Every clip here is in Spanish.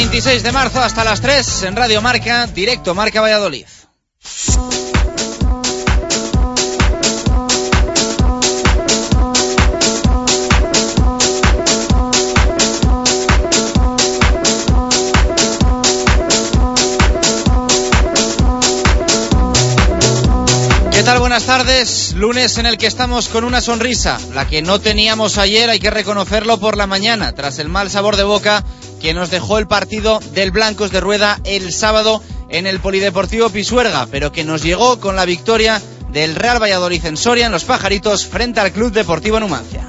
26 de marzo hasta las 3 en Radio Marca, directo Marca Valladolid. ¿Qué tal? Buenas tardes. Lunes en el que estamos con una sonrisa, la que no teníamos ayer, hay que reconocerlo, por la mañana, tras el mal sabor de boca que nos dejó el partido del Blancos de Rueda el sábado en el Polideportivo Pisuerga, pero que nos llegó con la victoria del Real Valladolid en Soria, en Los Pajaritos, frente al Club Deportivo Numancia.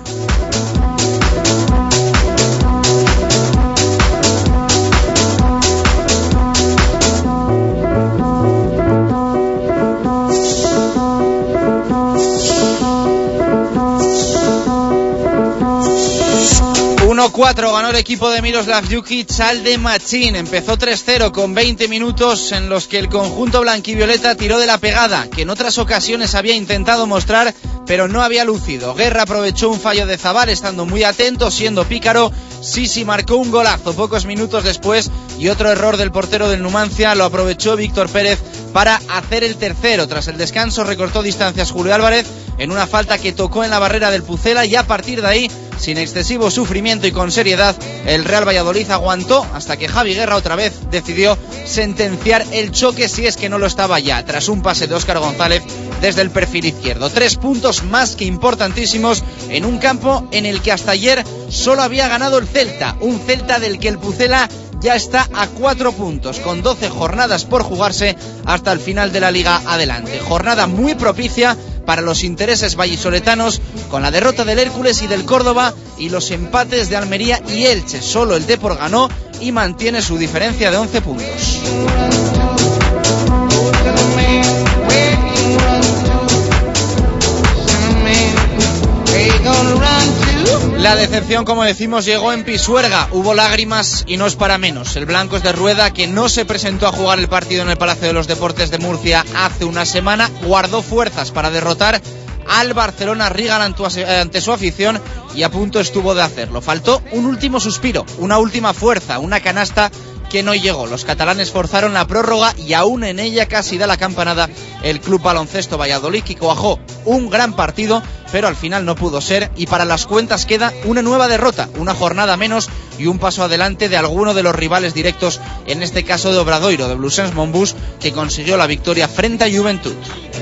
Ganó el equipo de Miroslav Jukic al de Machín. Empezó 3-0 con 20 minutos en los que el conjunto blanquivioleta tiró de la pegada que en otras ocasiones había intentado mostrar, pero no había lucido. Guerra aprovechó un fallo de Zabal estando muy atento, siendo pícaro. Sisi marcó un golazo pocos minutos después y otro error del portero del Numancia lo aprovechó Víctor Pérez para hacer el tercero. Tras el descanso recortó distancias Julio Álvarez en una falta que tocó en la barrera del Pucela y a partir de ahí, sin excesivo sufrimiento y con seriedad, el Real Valladolid aguantó hasta que Javi Guerra otra vez decidió sentenciar el choque, si es que no lo estaba ya, tras un pase de Óscar González desde el perfil izquierdo. 3 puntos más que importantísimos en un campo en el que hasta ayer solo había ganado el Celta, un Celta del que el Pucela ya está a 4 puntos, con 12 jornadas por jugarse hasta el final de la liga adelante. Jornada muy propicia para los intereses vallisoletanos, con la derrota del Hércules y del Córdoba y los empates de Almería y Elche. Solo el Depor ganó y mantiene su diferencia de 11 puntos. La decepción, como decimos, llegó en Pisuerga. Hubo lágrimas y no es para menos. El Blancos de Rueda, que no se presentó a jugar el partido en el Palacio de los Deportes de Murcia hace una semana, guardó fuerzas para derrotar al Barcelona Rigal ante su afición y a punto estuvo de hacerlo. Faltó un último suspiro, una última fuerza, una canasta que no llegó. Los catalanes forzaron la prórroga y aún en ella casi da la campanada el Club Baloncesto Valladolid, que cuajó un gran partido, pero al final no pudo ser, y para las cuentas queda una nueva derrota, una jornada menos y un paso adelante de alguno de los rivales directos, en este caso de Obradoiro, de Blusens Monbus, que consiguió la victoria frente a Juventud.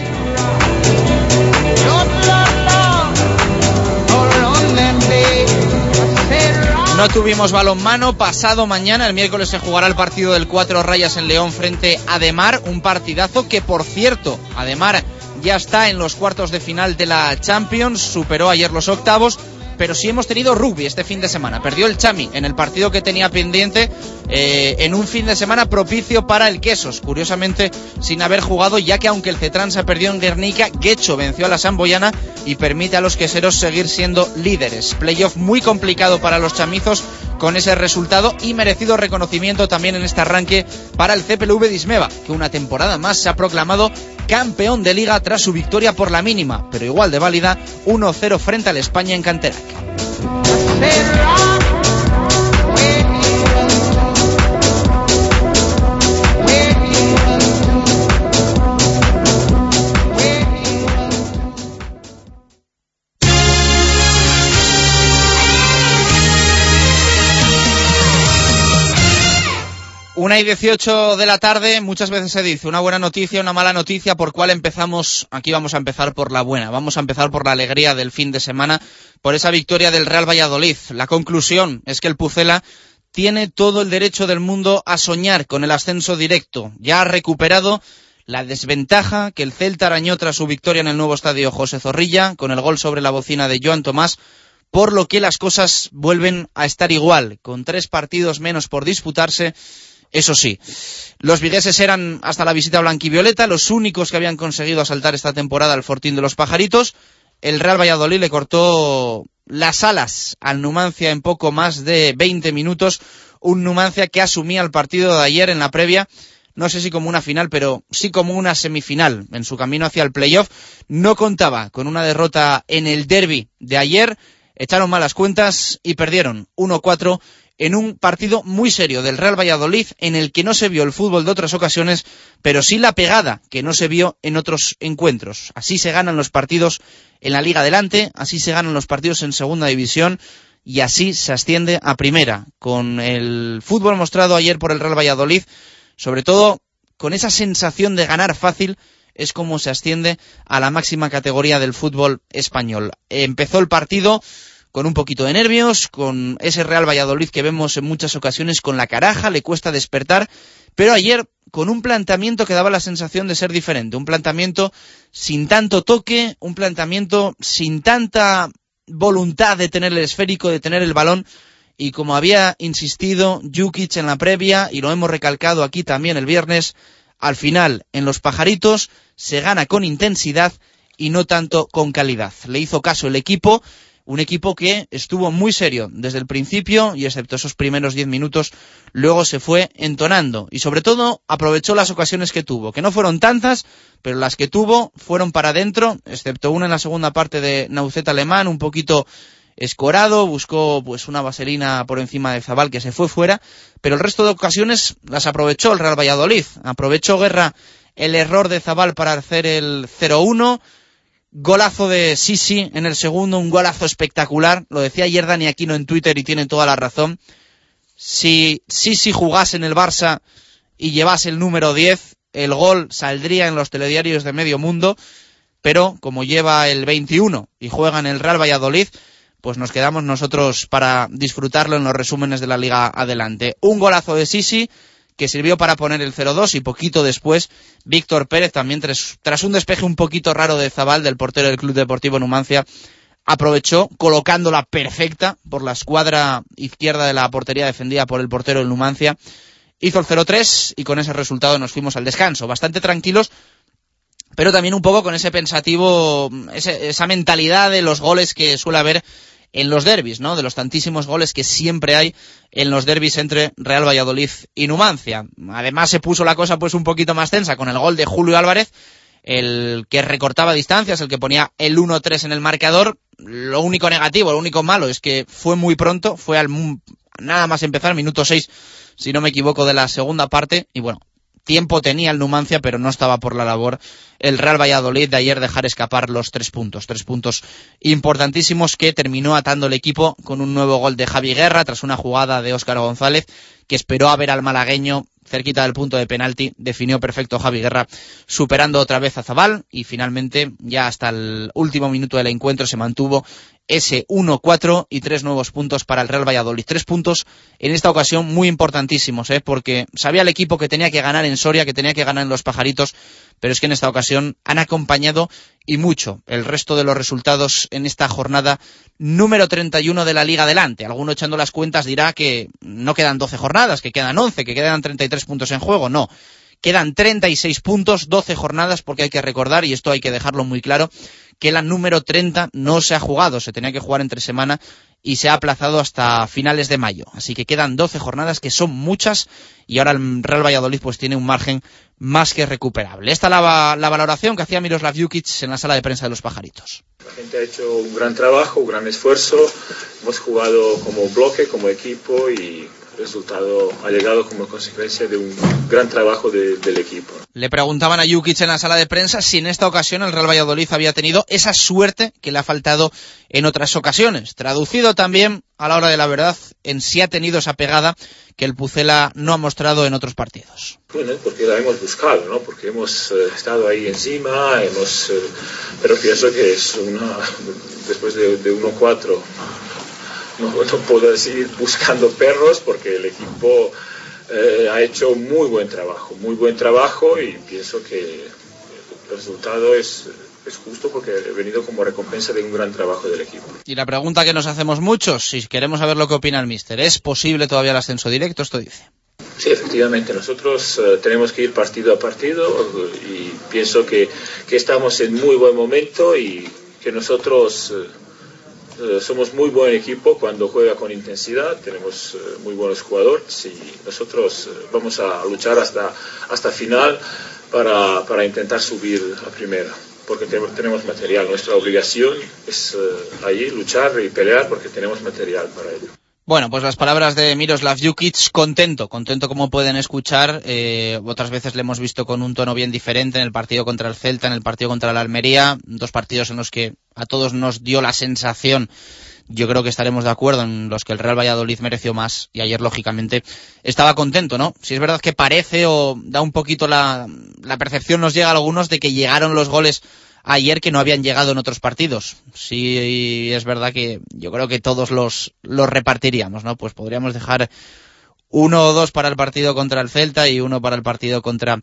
No tuvimos balonmano. Pasado mañana, el miércoles, se jugará el partido del 4 Rayas en León frente a Ademar, un partidazo que, por cierto, Ademar ya está en los cuartos de final de la Champions, superó ayer los octavos, pero sí hemos tenido rugby este fin de semana. Perdió el Chami en el partido que tenía pendiente, en un fin de semana propicio para el Quesos, curiosamente sin haber jugado, ya que aunque el Cetrán se perdió en Guernica, Guecho venció a la Samboyana y permite a los queseros seguir siendo líderes. Playoff muy complicado para los chamizos con ese resultado, y merecido reconocimiento también en este arranque para el CPLV de Ismeva, que una temporada más se ha proclamado campeón de liga tras su victoria por la mínima, pero igual de válida, 1-0 frente al España en Canterac. Una y 18 de la tarde, muchas veces se dice una buena noticia, una mala noticia. ¿Por cuál empezamos? Aquí vamos a empezar por la buena. Vamos a empezar por la alegría del fin de semana, por esa victoria del Real Valladolid. La conclusión es que el Pucela tiene todo el derecho del mundo a soñar con el ascenso directo. Ya ha recuperado la desventaja que el Celta arañó tras su victoria en el nuevo estadio José Zorrilla, con el gol sobre la bocina de Joan Tomás, por lo que las cosas vuelven a estar igual, con 3 partidos menos por disputarse. Eso sí, los vigueses eran, hasta la visita blanquivioleta, los únicos que habían conseguido asaltar esta temporada al fortín de los Pajaritos. El Real Valladolid le cortó las alas al Numancia en poco más de 20 minutos. Un Numancia que asumía el partido de ayer en la previa, no sé si como una final, pero sí como una semifinal en su camino hacia el playoff. No contaba con una derrota en el derbi de ayer, echaron malas cuentas y perdieron 1-4 en un partido muy serio del Real Valladolid, en el que no se vio el fútbol de otras ocasiones, pero sí la pegada que no se vio en otros encuentros. Así se ganan los partidos en la Liga Adelante, así se ganan los partidos en Segunda División, y así se asciende a Primera. Con el fútbol mostrado ayer por el Real Valladolid, sobre todo con esa sensación de ganar fácil, es como se asciende a la máxima categoría del fútbol español. Empezó el partido con un poquito de nervios, con ese Real Valladolid que vemos en muchas ocasiones con la caraja, le cuesta despertar, pero ayer con un planteamiento que daba la sensación de ser diferente, un planteamiento sin tanto toque, un planteamiento sin tanta voluntad de tener el esférico, de tener el balón, y como había insistido Jukic en la previa, y lo hemos recalcado aquí también el viernes, al final, en los pajaritos, se gana con intensidad y no tanto con calidad. Le hizo caso el equipo, un equipo que estuvo muy serio desde el principio y excepto esos primeros 10 minutos, luego se fue entonando y sobre todo aprovechó las ocasiones que tuvo, que no fueron tantas, pero las que tuvo fueron para adentro, excepto una en la segunda parte de Naucet Alemán, un poquito escorado, buscó pues una vaselina por encima de Zabal que se fue fuera, pero el resto de ocasiones las aprovechó el Real Valladolid. Aprovechó Guerra el error de Zabal para hacer el 0-1, golazo de Sisi en el segundo, un golazo espectacular. Lo decía ayer Dani Aquino en Twitter y tiene toda la razón. Si Sisi jugase en el Barça y llevase el número 10, el gol saldría en los telediarios de medio mundo, pero como lleva el 21 y juega en el Real Valladolid, pues nos quedamos nosotros para disfrutarlo en los resúmenes de la Liga Adelante. Un golazo de Sisi que sirvió para poner el 0-2 y poquito después Víctor Pérez, también tras un despeje un poquito raro de Zabal, del portero del Club Deportivo Numancia, aprovechó colocándola perfecta por la escuadra izquierda de la portería defendida por el portero del Numancia. Hizo el 0-3 y con ese resultado nos fuimos al descanso. Bastante tranquilos, pero también un poco con ese pensativo, esa mentalidad de los goles que suele haber en los derbis, ¿no? De los tantísimos goles que siempre hay en los derbis entre Real Valladolid y Numancia. Además se puso la cosa pues un poquito más tensa con el gol de Julio Álvarez, el que recortaba distancias, el que ponía el 1-3 en el marcador. Lo único negativo, lo único malo es que fue muy pronto, fue nada más empezar, minuto 6, si no me equivoco, de la segunda parte, y bueno, tiempo tenía el Numancia, pero no estaba por la labor el Real Valladolid de ayer dejar escapar los 3 puntos importantísimos que terminó atando el equipo con un nuevo gol de Javi Guerra tras una jugada de Óscar González que esperó a ver al malagueño cerquita del punto de penalti, definió perfecto Javi Guerra superando otra vez a Zabal y finalmente ya hasta el último minuto del encuentro se mantuvo ese 1-4 y 3 nuevos puntos para el Real Valladolid. 3 puntos en esta ocasión muy importantísimos, porque sabía el equipo que tenía que ganar en Soria, que tenía que ganar en Los Pajaritos, pero es que en esta ocasión han acompañado y mucho el resto de los resultados en esta jornada número 31 de la Liga Adelante. Alguno echando las cuentas dirá que no quedan 12 jornadas, que quedan 11, que quedan 33 puntos en juego. No, quedan 36 puntos, 12 jornadas, porque hay que recordar, y esto hay que dejarlo muy claro, que la número 30 no se ha jugado, se tenía que jugar entre semana y se ha aplazado hasta finales de mayo. Así que quedan 12 jornadas, que son muchas, y ahora el Real Valladolid pues tiene un margen más que recuperable. Esta es la valoración que hacía Miroslav Jukic en la sala de prensa de Los Pajaritos. La gente ha hecho un gran trabajo, un gran esfuerzo, hemos jugado como bloque, como equipo, y el resultado ha llegado como consecuencia de un gran trabajo del equipo. Le preguntaban a Jukic en la sala de prensa si en esta ocasión el Real Valladolid había tenido esa suerte que le ha faltado en otras ocasiones. Traducido también, a la hora de la verdad, en si ha tenido esa pegada que el Pucela no ha mostrado en otros partidos. Bueno, porque la hemos buscado, ¿no? Porque hemos estado ahí encima, pero pienso que es después de 1-4... No puedo decir buscando perros porque el equipo ha hecho muy buen trabajo y pienso que el resultado es justo porque ha venido como recompensa de un gran trabajo del equipo. Y la pregunta que nos hacemos muchos, si queremos saber lo que opina el míster, ¿es posible todavía el ascenso directo? Esto dice. Sí, efectivamente, nosotros tenemos que ir partido a partido y pienso que estamos en muy buen momento y que nosotros... somos muy buen equipo cuando juega con intensidad, tenemos muy buenos jugadores y nosotros vamos a luchar hasta final para intentar subir a primera, porque tenemos material. Nuestra obligación es ahí luchar y pelear porque tenemos material para ello. Bueno, pues las palabras de Miroslav Jukic, contento como pueden escuchar. Otras veces le hemos visto con un tono bien diferente en el partido contra el Celta, en el partido contra la Almería, 2 partidos en los que a todos nos dio la sensación, yo creo que estaremos de acuerdo, en los que el Real Valladolid mereció más, y ayer lógicamente estaba contento, ¿no? Si es verdad que parece o da un poquito la percepción, nos llega a algunos, de que llegaron los goles ayer que no habían llegado en otros partidos. Sí, es verdad que yo creo que todos los repartiríamos, ¿no? Pues podríamos dejar 1 o 2 para el partido contra el Celta y 1 para el partido contra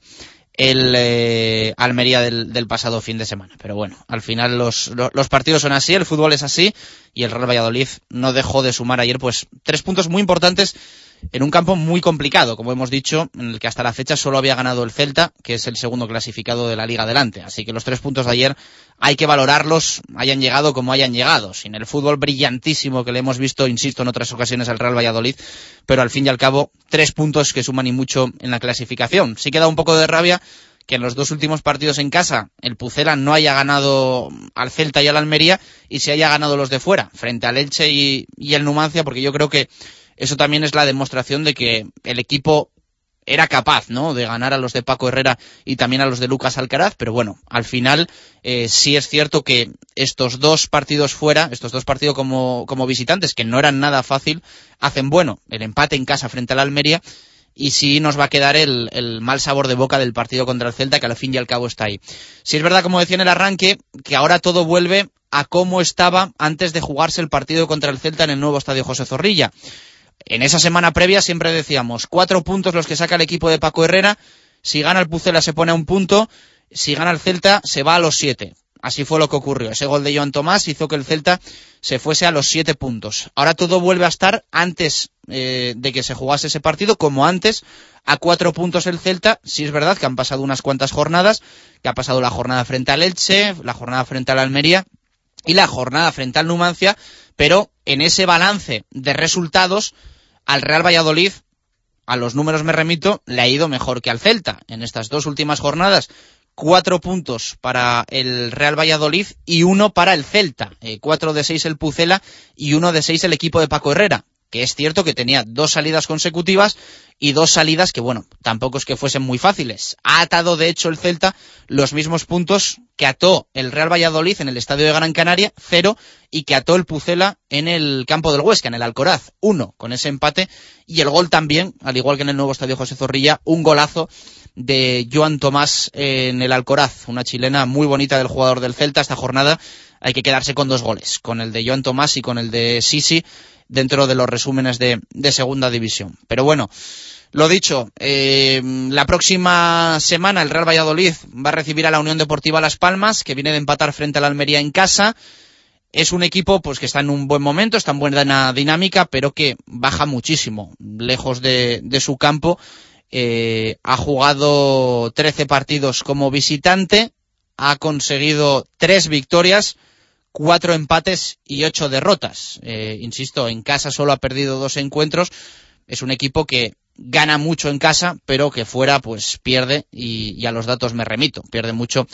el Almería del pasado fin de semana. Pero bueno, al final los partidos son así, el fútbol es así, y el Real Valladolid no dejó de sumar ayer pues 3 puntos muy importantes en un campo muy complicado, como hemos dicho, en el que hasta la fecha solo había ganado el Celta, que es el segundo clasificado de la Liga adelante. Así que los 3 puntos de ayer hay que valorarlos, hayan llegado como hayan llegado, sin el fútbol brillantísimo que le hemos visto, insisto, en otras ocasiones al Real Valladolid, pero al fin y al cabo 3 puntos que suman y mucho en la clasificación. Sí queda un poco de rabia que en los 2 últimos partidos en casa el Pucela no haya ganado al Celta y al Almería y se haya ganado los de fuera, frente al Elche y el Numancia, porque yo creo que eso también es la demostración de que el equipo era capaz, ¿no?, de ganar a los de Paco Herrera y también a los de Lucas Alcaraz, pero bueno, al final sí es cierto que estos 2 partidos fuera, estos 2 partidos como visitantes, que no eran nada fácil, hacen bueno el empate en casa frente al Almería, y sí nos va a quedar el mal sabor de boca del partido contra el Celta, que al fin y al cabo está ahí. Sí es verdad, como decía en el arranque, que ahora todo vuelve a cómo estaba antes de jugarse el partido contra el Celta en el nuevo Estadio José Zorrilla. En esa semana previa siempre decíamos 4 puntos los que saca el equipo de Paco Herrera, si gana el Pucela se pone a 1 punto, si gana el Celta se va a los 7. Así fue lo que ocurrió. Ese gol de Joan Tomás hizo que el Celta se fuese a los 7 puntos. Ahora todo vuelve a estar antes de que se jugase ese partido, como antes, a 4 puntos el Celta. Sí es verdad que han pasado unas cuantas jornadas, que ha pasado la jornada frente al Elche, la jornada frente al Almería y la jornada frente al Numancia, pero en ese balance de resultados al Real Valladolid, a los números me remito, le ha ido mejor que al Celta. En estas 2 últimas jornadas, 4 puntos para el Real Valladolid y 1 para el Celta. 4 de 6 el Pucela y 1 de 6 el equipo de Paco Herrera, que es cierto que tenía 2 salidas consecutivas y 2 salidas que, bueno, tampoco es que fuesen muy fáciles. Ha atado, de hecho, el Celta los mismos puntos que ató el Real Valladolid en el Estadio de Gran Canaria, 0, y que ató el Pucela en el campo del Huesca, en el Alcoraz, 1, con ese empate, y el gol también, al igual que en el nuevo Estadio José Zorrilla, un golazo de Joan Tomás en el Alcoraz, una chilena muy bonita del jugador del Celta. Esta jornada hay que quedarse con 2 goles, con el de Joan Tomás y con el de Sisi, dentro de los resúmenes de segunda división. Pero bueno, lo dicho, la próxima semana el Real Valladolid va a recibir a la Unión Deportiva Las Palmas, que viene de empatar frente a la Almería en casa. Es un equipo pues que está en un buen momento, está en buena dinámica, pero que baja muchísimo, lejos de su campo. Ha jugado 13 partidos como visitante, ha conseguido 3 victorias, 4 empates y 8 derrotas. Insisto, en casa solo ha perdido 2 encuentros. Es un equipo que gana mucho en casa, pero que fuera pues pierde, y a los datos me remito. Pierde mucho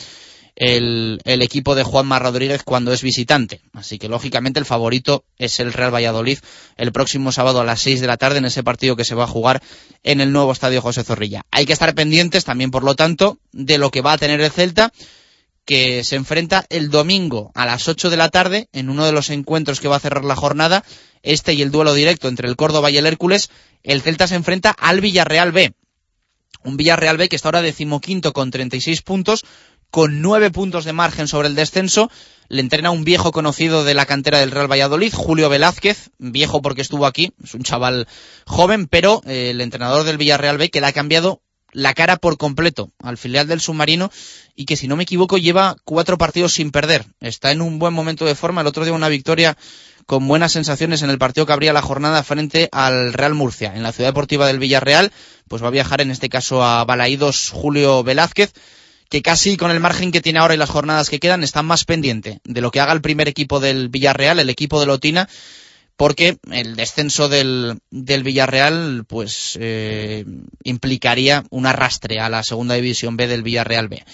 el equipo de Juanma Rodríguez cuando es visitante. Así que lógicamente el favorito es el Real Valladolid el próximo sábado a las 6 de la tarde en ese partido que se va a jugar en el nuevo Estadio José Zorrilla. Hay que estar pendientes también, por lo tanto, de lo que va a tener el Celta, que se enfrenta el domingo a las 8 de la tarde en uno de los encuentros que va a cerrar la jornada, y el duelo directo entre el Córdoba y el Hércules. El Celta se enfrenta al Villarreal B, un Villarreal B que está ahora 15º con 36 puntos, con 9 puntos de margen sobre el descenso. Le entrena un viejo conocido de la cantera del Real Valladolid, Julio Velázquez, viejo porque estuvo aquí, es un chaval joven, pero el entrenador del Villarreal B, que le ha cambiado la cara por completo al filial del submarino, y que, si no me equivoco, lleva 4 partidos sin perder. Está en un buen momento de forma. El otro día una victoria con buenas sensaciones en el partido que abría la jornada frente al Real Murcia, en la Ciudad Deportiva del Villarreal. Pues va a viajar en este caso a Balaídos Julio Velázquez, que casi con el margen que tiene ahora y las jornadas que quedan está más pendiente de lo que haga el primer equipo del Villarreal, el equipo de Lotina, porque el descenso del Villarreal pues implicaría un arrastre a la segunda división B del Villarreal B.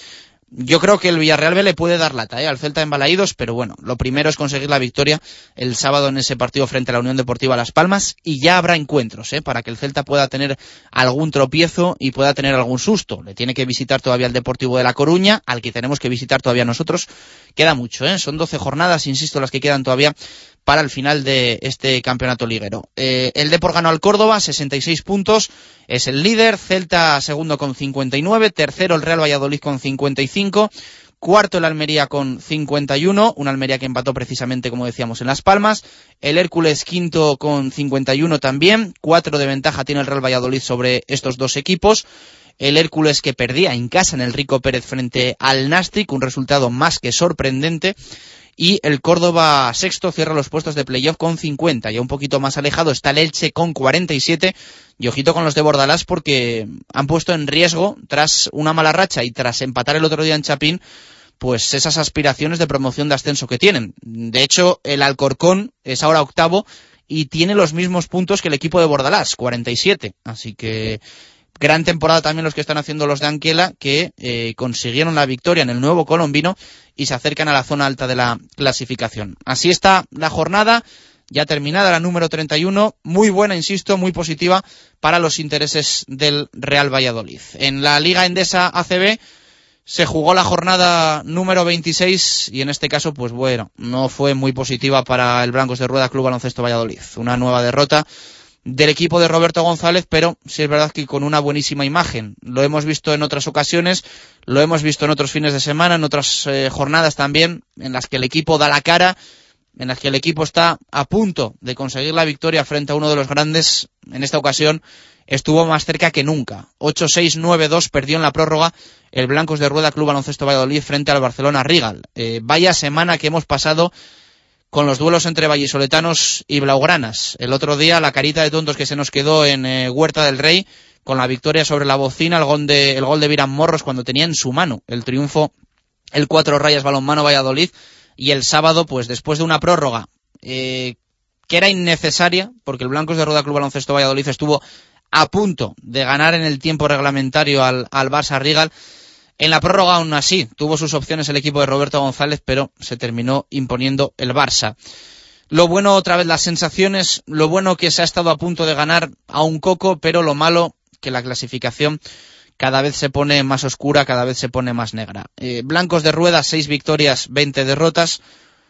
Yo creo que el Villarreal B le puede dar lata al Celta en Balaídos, pero bueno, lo primero es conseguir la victoria el sábado en ese partido frente a la Unión Deportiva Las Palmas, y ya habrá encuentros para que el Celta pueda tener algún tropiezo y pueda tener algún susto. Le tiene que visitar todavía el Deportivo de La Coruña, al que tenemos que visitar todavía nosotros. Queda mucho, son 12 jornadas, insisto, las que quedan todavía para el final de este campeonato liguero. El Depor ganó al Córdoba, 66 puntos, es el líder. Celta segundo con 59, tercero el Real Valladolid con 55, cuarto el Almería con 51, un Almería que empató precisamente, como decíamos, en Las Palmas. El Hércules quinto con 51 también, 4 de ventaja tiene el Real Valladolid sobre estos dos equipos. El Hércules que perdía en casa en el Rico Pérez frente al Nastic, un resultado más que sorprendente. Y el Córdoba sexto cierra los puestos de playoff con 50. Ya un poquito más alejado está el Elche con 47. Y ojito con los de Bordalás, porque han puesto en riesgo, tras una mala racha y tras empatar el otro día en Chapín, pues esas aspiraciones de promoción de ascenso que tienen. De hecho, el Alcorcón es ahora octavo y tiene los mismos puntos que el equipo de Bordalás, 47. Así que gran temporada también los que están haciendo los de Anquela, que consiguieron la victoria en el Nuevo Colombino y se acercan a la zona alta de la clasificación. Así está la jornada, ya terminada, la número 31, muy buena, insisto, muy positiva para los intereses del Real Valladolid. En la Liga Endesa ACB se jugó la jornada número 26 y en este caso, pues bueno, no fue muy positiva para el Blancos de Rueda Club Baloncesto Valladolid. Una nueva derrota del equipo de Roberto González, pero sí es verdad que con una buenísima imagen. Lo hemos visto en otras ocasiones, lo hemos visto en otros fines de semana, en otras jornadas también, en las que el equipo da la cara, en las que el equipo está a punto de conseguir la victoria frente a uno de los grandes. En esta ocasión estuvo más cerca que nunca. 8-6, 9-2 perdió en la prórroga el Blancos de Rueda Club Baloncesto Valladolid frente al Barcelona Rigal. Vaya semana que hemos pasado con los duelos entre vallisoletanos y blaugranas. El otro día la carita de tontos que se nos quedó en Huerta del Rey con la victoria sobre la Bocina, el gol de Viran Morros cuando tenía en su mano el triunfo el 4 Rayas Balonmano Valladolid. Y el sábado, pues después de una prórroga que era innecesaria, porque el Blancos de Rueda Club Baloncesto Valladolid estuvo a punto de ganar en el tiempo reglamentario al Barça Rigal. En la prórroga, aún así, tuvo sus opciones el equipo de Roberto González, pero se terminó imponiendo el Barça. Lo bueno, otra vez, las sensaciones, lo bueno que se ha estado a punto de ganar a un coco, pero lo malo, que la clasificación cada vez se pone más oscura, cada vez se pone más negra. Blancos de Rueda, 6 victorias, 20 derrotas.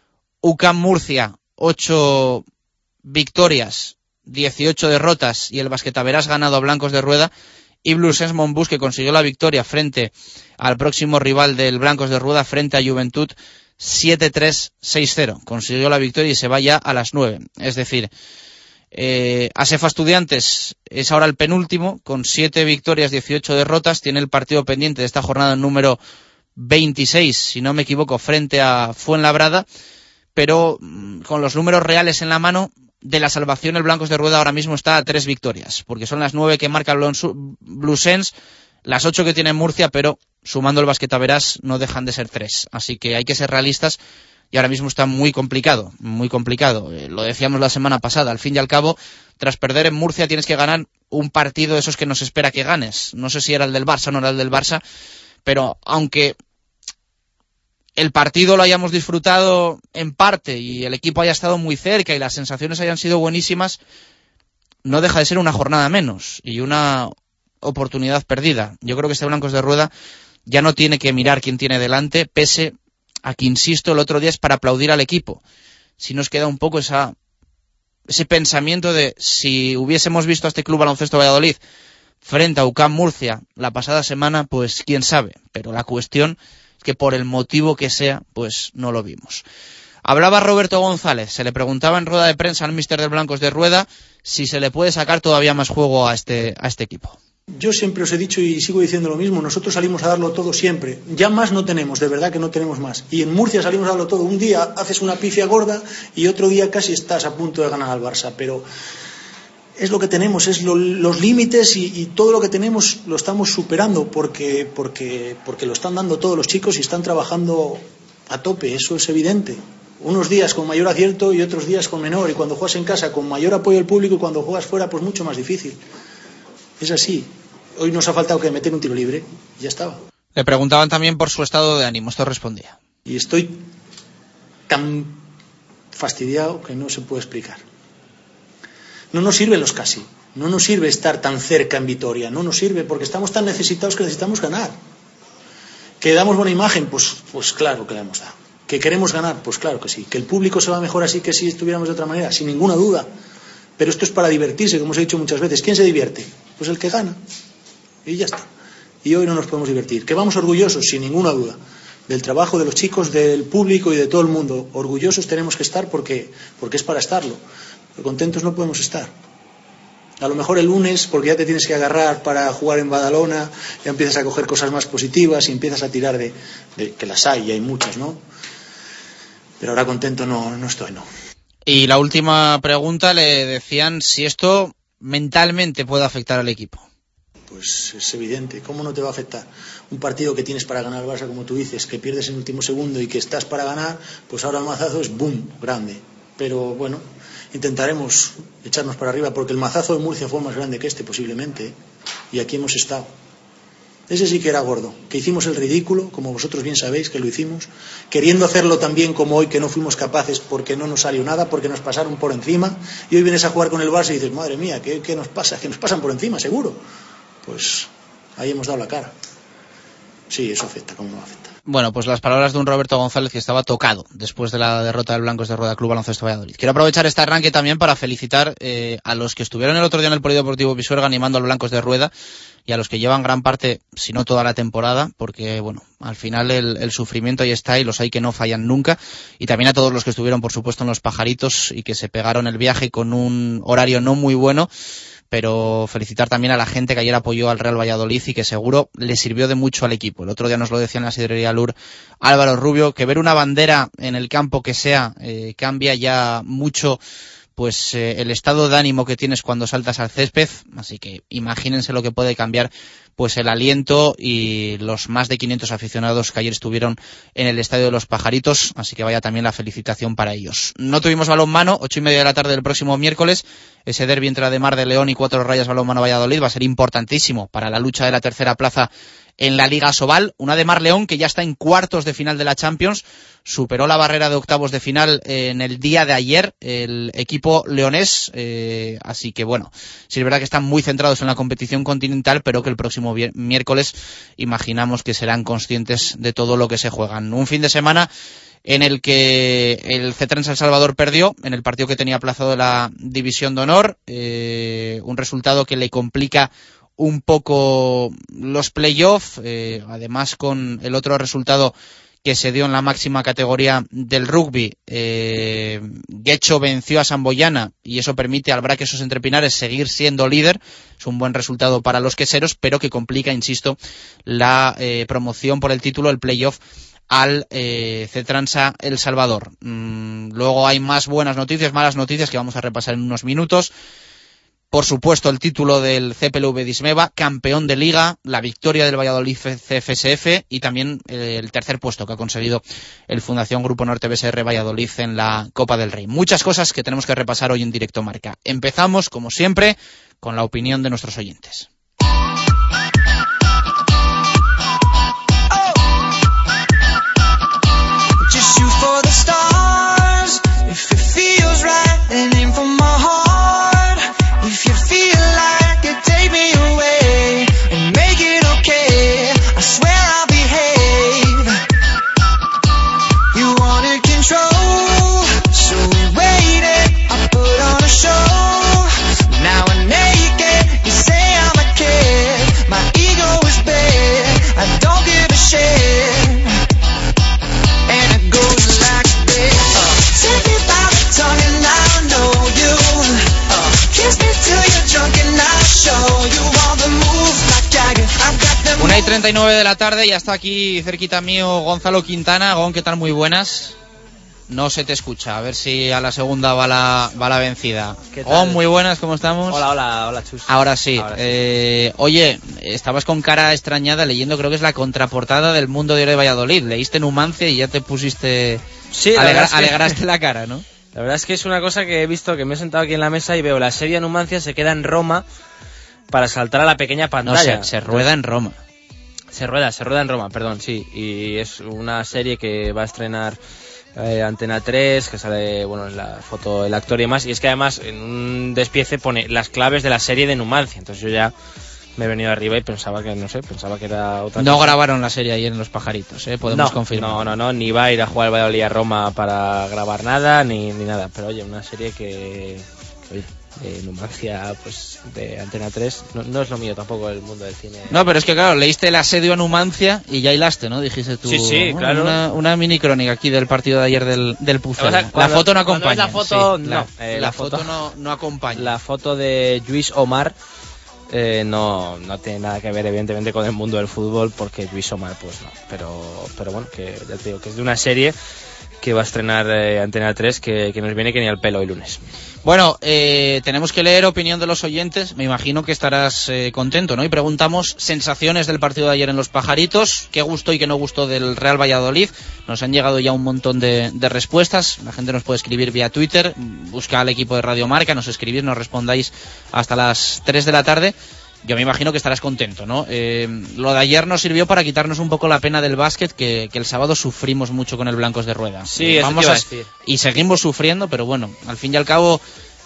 UCAM Murcia, 8 victorias, 18 derrotas, y el Basquetaverás ganado a Blancos de Rueda. Y Bluesens Monbus, que consiguió la victoria frente al próximo rival del Blancos de Rueda, frente a Juventud, 7-3, 6-0. Consiguió la victoria y se va ya a las 9. Es decir, Asefa Estudiantes es ahora el penúltimo, con 7 victorias, 18 derrotas. Tiene el partido pendiente de esta jornada número 26, si no me equivoco, frente a Fuenlabrada. Pero con los números reales en la mano, de la salvación el Blancos de Rueda ahora mismo está a 3 victorias, porque son las 9 que marca el Bluesens, las 8 que tiene Murcia, pero sumando el Basquetaverás no dejan de ser 3. Así que hay que ser realistas y ahora mismo está muy complicado, muy complicado. Lo decíamos la semana pasada, al fin y al cabo, tras perder en Murcia tienes que ganar un partido de esos que no se espera que ganes. No sé si era el del Barça o no era el del Barça, pero aunque el partido lo hayamos disfrutado en parte y el equipo haya estado muy cerca y las sensaciones hayan sido buenísimas, no deja de ser una jornada menos y una oportunidad perdida. Yo creo que este Blancos de Rueda ya no tiene que mirar quién tiene delante, pese a que, insisto, el otro día es para aplaudir al equipo. Si nos queda un poco ese pensamiento de si hubiésemos visto a este Club Baloncesto Valladolid frente a UCAM Murcia la pasada semana, pues quién sabe, pero la cuestión que por el motivo que sea, pues no lo vimos. Hablaba Roberto González, se le preguntaba en rueda de prensa al míster del Blancos de Rueda si se le puede sacar todavía más juego a este equipo. Yo siempre os he dicho y sigo diciendo lo mismo, nosotros salimos a darlo todo siempre, ya más no tenemos, de verdad que no tenemos más, y en Murcia salimos a darlo todo, un día haces una pifia gorda y otro día casi estás a punto de ganar al Barça, pero es lo que tenemos, es los límites y todo lo que tenemos lo estamos superando porque lo están dando todos los chicos y están trabajando a tope, eso es evidente. Unos días con mayor acierto y otros días con menor, y cuando juegas en casa con mayor apoyo del público y cuando juegas fuera pues mucho más difícil. Es así. Hoy nos ha faltado que meter un tiro libre, ya estaba. Le preguntaban también por su estado de ánimo, esto respondía. Y estoy tan fastidiado que no se puede explicar. No nos sirven los casi, no nos sirve estar tan cerca en Vitoria, no nos sirve porque estamos tan necesitados que necesitamos ganar. ¿Que damos buena imagen? Pues claro que la hemos dado. ¿Que queremos ganar? Pues claro que sí. ¿Que el público se va mejor así que si estuviéramos de otra manera? Sin ninguna duda. Pero esto es para divertirse, como os he dicho muchas veces. ¿Quién se divierte? Pues el que gana. Y ya está. Y hoy no nos podemos divertir. ¿Que vamos orgullosos? Sin ninguna duda. Del trabajo de los chicos, del público y de todo el mundo. Orgullosos tenemos que estar porque es para estarlo. Pero contentos no podemos estar. A lo mejor el lunes, porque ya te tienes que agarrar para jugar en Badalona, ya empiezas a coger cosas más positivas y empiezas a tirar de que las hay, y hay muchas, ¿no? Pero ahora contento no estoy, no. Y la última pregunta, le decían si esto mentalmente puede afectar al equipo. Pues es evidente, ¿cómo no te va a afectar? Un partido que tienes para ganar Barça, como tú dices, que pierdes en el último segundo y que estás para ganar, pues ahora el mazazo es boom, grande. Pero bueno, intentaremos echarnos para arriba, porque el mazazo de Murcia fue más grande que este posiblemente, y aquí hemos estado. Ese sí que era gordo, que hicimos el ridículo, como vosotros bien sabéis que lo hicimos, queriendo hacerlo también como hoy, que no fuimos capaces porque no nos salió nada, porque nos pasaron por encima, y hoy vienes a jugar con el Barça y dices, madre mía, ¿qué nos pasa? Que nos pasan por encima, seguro. Pues ahí hemos dado la cara. Sí, eso afecta, ¿cómo no afecta? Bueno, pues las palabras de un Roberto González que estaba tocado después de la derrota del Blancos de Rueda Club Baloncesto Valladolid. Quiero aprovechar este arranque también para felicitar a los que estuvieron el otro día en el Polideportivo Pisuerga animando a los Blancos de Rueda y a los que llevan gran parte, si no toda la temporada, porque bueno, al final el sufrimiento ahí está y los hay que no fallan nunca, y también a todos los que estuvieron por supuesto en los Pajaritos y que se pegaron el viaje con un horario no muy bueno, pero felicitar también a la gente que ayer apoyó al Real Valladolid y que seguro le sirvió de mucho al equipo. El otro día nos lo decía en la sidrería Lur Álvaro Rubio, que ver una bandera en el campo que sea cambia ya mucho pues el estado de ánimo que tienes cuando saltas al césped, así que imagínense lo que puede cambiar pues el aliento y los más de 500 aficionados que ayer estuvieron en el Estadio de los Pajaritos, así que vaya también la felicitación para ellos. No tuvimos balonmano, 8:30 de la tarde del próximo miércoles, ese derbi entre Ademar de León y Cuatro Rayas Balonmano Valladolid va a ser importantísimo para la lucha de la tercera plaza en la Liga Sobal. Un Ademar León que ya está en cuartos de final de la Champions, superó la barrera de octavos de final en el día de ayer el equipo leonés, así que bueno, sí es verdad que están muy centrados en la competición continental, pero que el próximo miércoles imaginamos que serán conscientes de todo lo que se juegan. Un fin de semana en el que el Cetrans El Salvador perdió en el partido que tenía aplazado de la División de Honor, un resultado que le complica un poco los playoffs, además con el otro resultado que se dio en la máxima categoría del rugby. Guecho venció a Samboyana y eso permite al Braquesos Entre Pinares seguir siendo líder. Es un buen resultado para los queseros, pero que complica, insisto, la promoción por el título, el playoff al Cetransa El Salvador. Luego hay más buenas noticias, malas noticias que vamos a repasar en unos minutos. Por supuesto, el título del CPLV Dismeva, campeón de liga, la victoria del Valladolid CFSF y también el tercer puesto que ha conseguido el Fundación Grupo Norte BSR Valladolid en la Copa del Rey. Muchas cosas que tenemos que repasar hoy en Directo Marca. Empezamos, como siempre, con la opinión de nuestros oyentes. Una y 39 de la tarde y hasta aquí cerquita mío Gonzalo Quintana. Gon, ¿qué tal? Muy buenas. No se te escucha, a ver si a la segunda va la vencida. Gon, muy buenas, ¿cómo estamos? Hola, Chus. Ahora sí. Oye, estabas con cara extrañada leyendo, creo que es la contraportada del Mundo Diario de Valladolid. Leíste Numancia y ya te pusiste... Sí, alegraste la cara, ¿no? La verdad es que es una cosa que he visto, que me he sentado aquí en la mesa y veo la serie Numancia se queda en Roma para saltar a la pequeña pantalla. No, se rueda en Roma. Se rueda en Roma, perdón, sí. Y es una serie que va a estrenar Antena 3, que sale, bueno, en la foto el actor y demás. Y es que además en un despiece pone las claves de la serie de Numancia. Entonces yo ya me he venido arriba y pensaba que era otra No cosa. grabaron la serie ayer en Los Pajaritos, podemos confirmar. No, ni va a ir a jugar al Valladolid a Roma para grabar nada, ni nada. Pero oye, una serie que oye, Numancia, pues de Antena 3, no es lo mío tampoco el mundo del cine. No, pero es que claro, leíste el asedio a Numancia y ya hilaste, ¿no? Dijiste tú. Sí, bueno, claro. Una mini crónica aquí del partido de ayer del Pucela. O sea, la foto no acompaña. La foto, sí, no. La foto no acompaña. La foto de Lluís Omar no tiene nada que ver evidentemente con el mundo del fútbol, porque Lluís Omar pues no. Pero bueno, que ya te digo que es de una serie que va a estrenar Antena 3 que nos viene que ni al pelo el lunes. Bueno, tenemos que leer opinión de los oyentes. Me imagino que estarás contento, ¿no? Y preguntamos sensaciones del partido de ayer en Los Pajaritos, qué gustó y qué no gustó del Real Valladolid. Nos han llegado ya un montón de respuestas. La gente nos puede escribir vía Twitter, busca al equipo de Radio Marca, nos escribís, nos respondáis hasta las 3 de la tarde. Yo me imagino que estarás contento, ¿no? Lo de ayer nos sirvió para quitarnos un poco la pena del básquet, que el sábado sufrimos mucho con el Blancos de Rueda. Sí, eso te iba a decir. Y seguimos sufriendo, pero bueno, al fin y al cabo,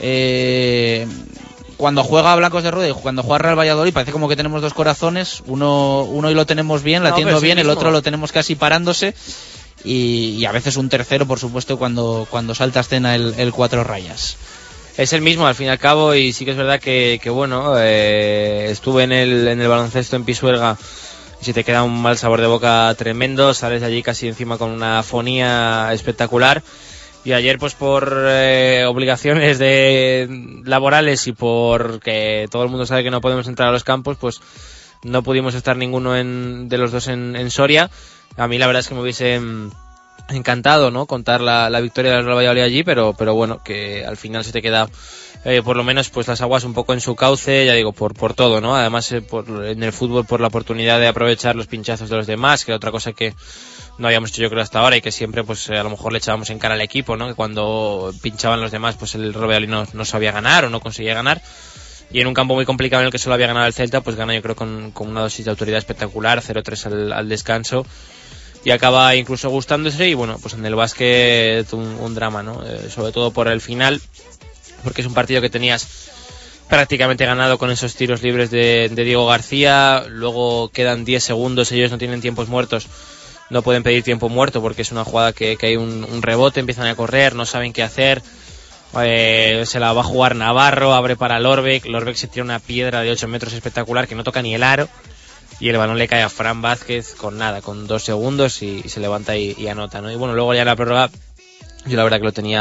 cuando juega Blancos de Rueda y cuando juega Real Valladolid parece como que tenemos dos corazones, uno hoy lo tenemos bien, latiendo bien, el otro lo tenemos casi parándose, y a veces un tercero, por supuesto, cuando salta a escena el 4 rayas. Es el mismo al fin y al cabo, y sí que es verdad que bueno, estuve en el baloncesto en Pisuerga y se te queda un mal sabor de boca tremendo, sales de allí casi encima con una afonía espectacular. Y ayer pues por obligaciones laborales y porque todo el mundo sabe que no podemos entrar a los campos, pues no pudimos estar ninguno de los dos en Soria. A mí la verdad es que me hubiese encantado, ¿no?, contar la victoria del Real Valladolid allí, pero bueno, que al final se te queda por lo menos pues las aguas un poco en su cauce, ya digo, por todo, ¿no? Además en el fútbol por la oportunidad de aprovechar los pinchazos de los demás, que era otra cosa que no habíamos hecho yo creo hasta ahora y que siempre pues a lo mejor le echábamos en cara al equipo, ¿no?, que cuando pinchaban los demás pues el Real Valladolid no sabía ganar o no conseguía ganar. Y en un campo muy complicado en el que solo había ganado el Celta, pues gana yo creo con una dosis de autoridad espectacular, 0-3 al descanso. Y acaba incluso gustándose, y bueno, pues en el básquet un drama, ¿no? Sobre todo por el final, porque es un partido que tenías prácticamente ganado con esos tiros libres de Diego García, luego quedan 10 segundos, ellos no tienen tiempos muertos, no pueden pedir tiempo muerto porque es una jugada que hay un rebote, empiezan a correr, no saben qué hacer, se la va a jugar Navarro, abre para Lorbeck se tira una piedra de 8 metros espectacular que no toca ni el aro, y el balón le cae a Fran Vázquez con 2 segundos y se levanta y anota, ¿no? Y bueno, luego ya en la prórroga yo la verdad que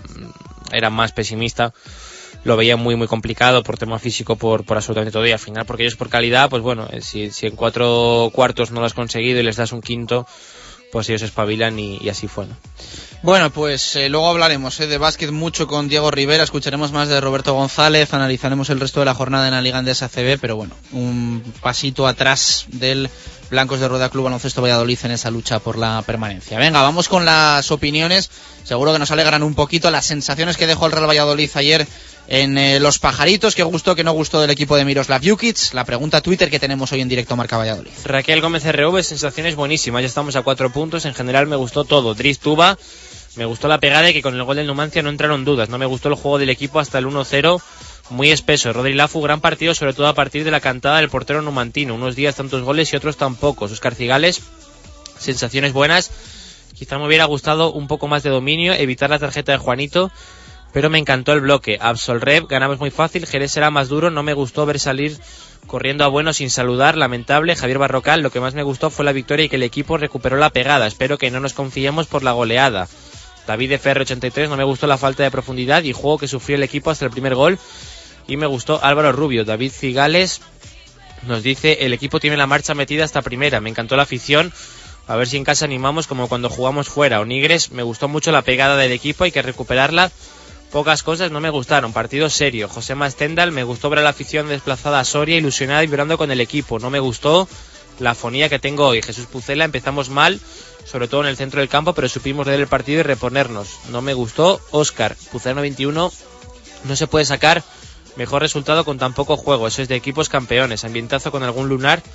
era más pesimista, lo veía muy muy complicado por tema físico, por absolutamente todo, y al final porque ellos por calidad, pues bueno, si en 4 cuartos no lo has conseguido y les das un quinto, pues ellos espabilan y así fue, ¿no? Bueno, pues luego hablaremos de básquet mucho con Diego Rivera, escucharemos más de Roberto González, analizaremos el resto de la jornada en la Liga Endesa ACB, pero bueno, un pasito atrás del Blancos de Rueda Club Baloncesto Valladolid en esa lucha por la permanencia. Venga, vamos con las opiniones, seguro que nos alegran un poquito las sensaciones que dejó el Real Valladolid ayer en Los Pajaritos, qué gustó, qué no gustó del equipo de Miroslav Jukic, la pregunta a Twitter que tenemos hoy en directo Marca Valladolid. Raquel Gómez RV, sensaciones buenísimas, ya estamos a 4 puntos, en general me gustó todo, Driss Tuba, me gustó la pegada y que con el gol del Numancia no entraron dudas, no me gustó el juego del equipo hasta el 1-0, muy espeso, Rodri Lafu, gran partido, sobre todo a partir de la cantada del portero numantino, unos días tantos goles y otros tan pocos, Óscar Cigales, sensaciones buenas, quizá me hubiera gustado un poco más de dominio, evitar la tarjeta de Juanito, pero me encantó el bloque, Absolrev, ganamos muy fácil, Jerez era más duro, no me gustó ver salir corriendo a Bueno sin saludar, lamentable, Javier Barrocal, lo que más me gustó fue la victoria y que el equipo recuperó la pegada, espero que no nos confiemos por la goleada. David FR 83, no me gustó la falta de profundidad y juego que sufrió el equipo hasta el primer gol, y me gustó Álvaro Rubio. David Cigales nos dice, el equipo tiene la marcha metida hasta primera, me encantó la afición, a ver si en casa animamos como cuando jugamos fuera. Onigres, me gustó mucho la pegada del equipo, hay que recuperarla, pocas cosas no me gustaron, partido serio. José Stendhal, me gustó ver a la afición desplazada a Soria, ilusionada y vibrando con el equipo, no me gustó la afonía que tengo hoy. Jesús Pucela, empezamos mal, sobre todo en el centro del campo, pero supimos leer el partido y reponernos, no me gustó. Óscar, Pucela 21, no se puede sacar mejor resultado con tan poco juego, eso es de equipos campeones, ambientazo con algún lunar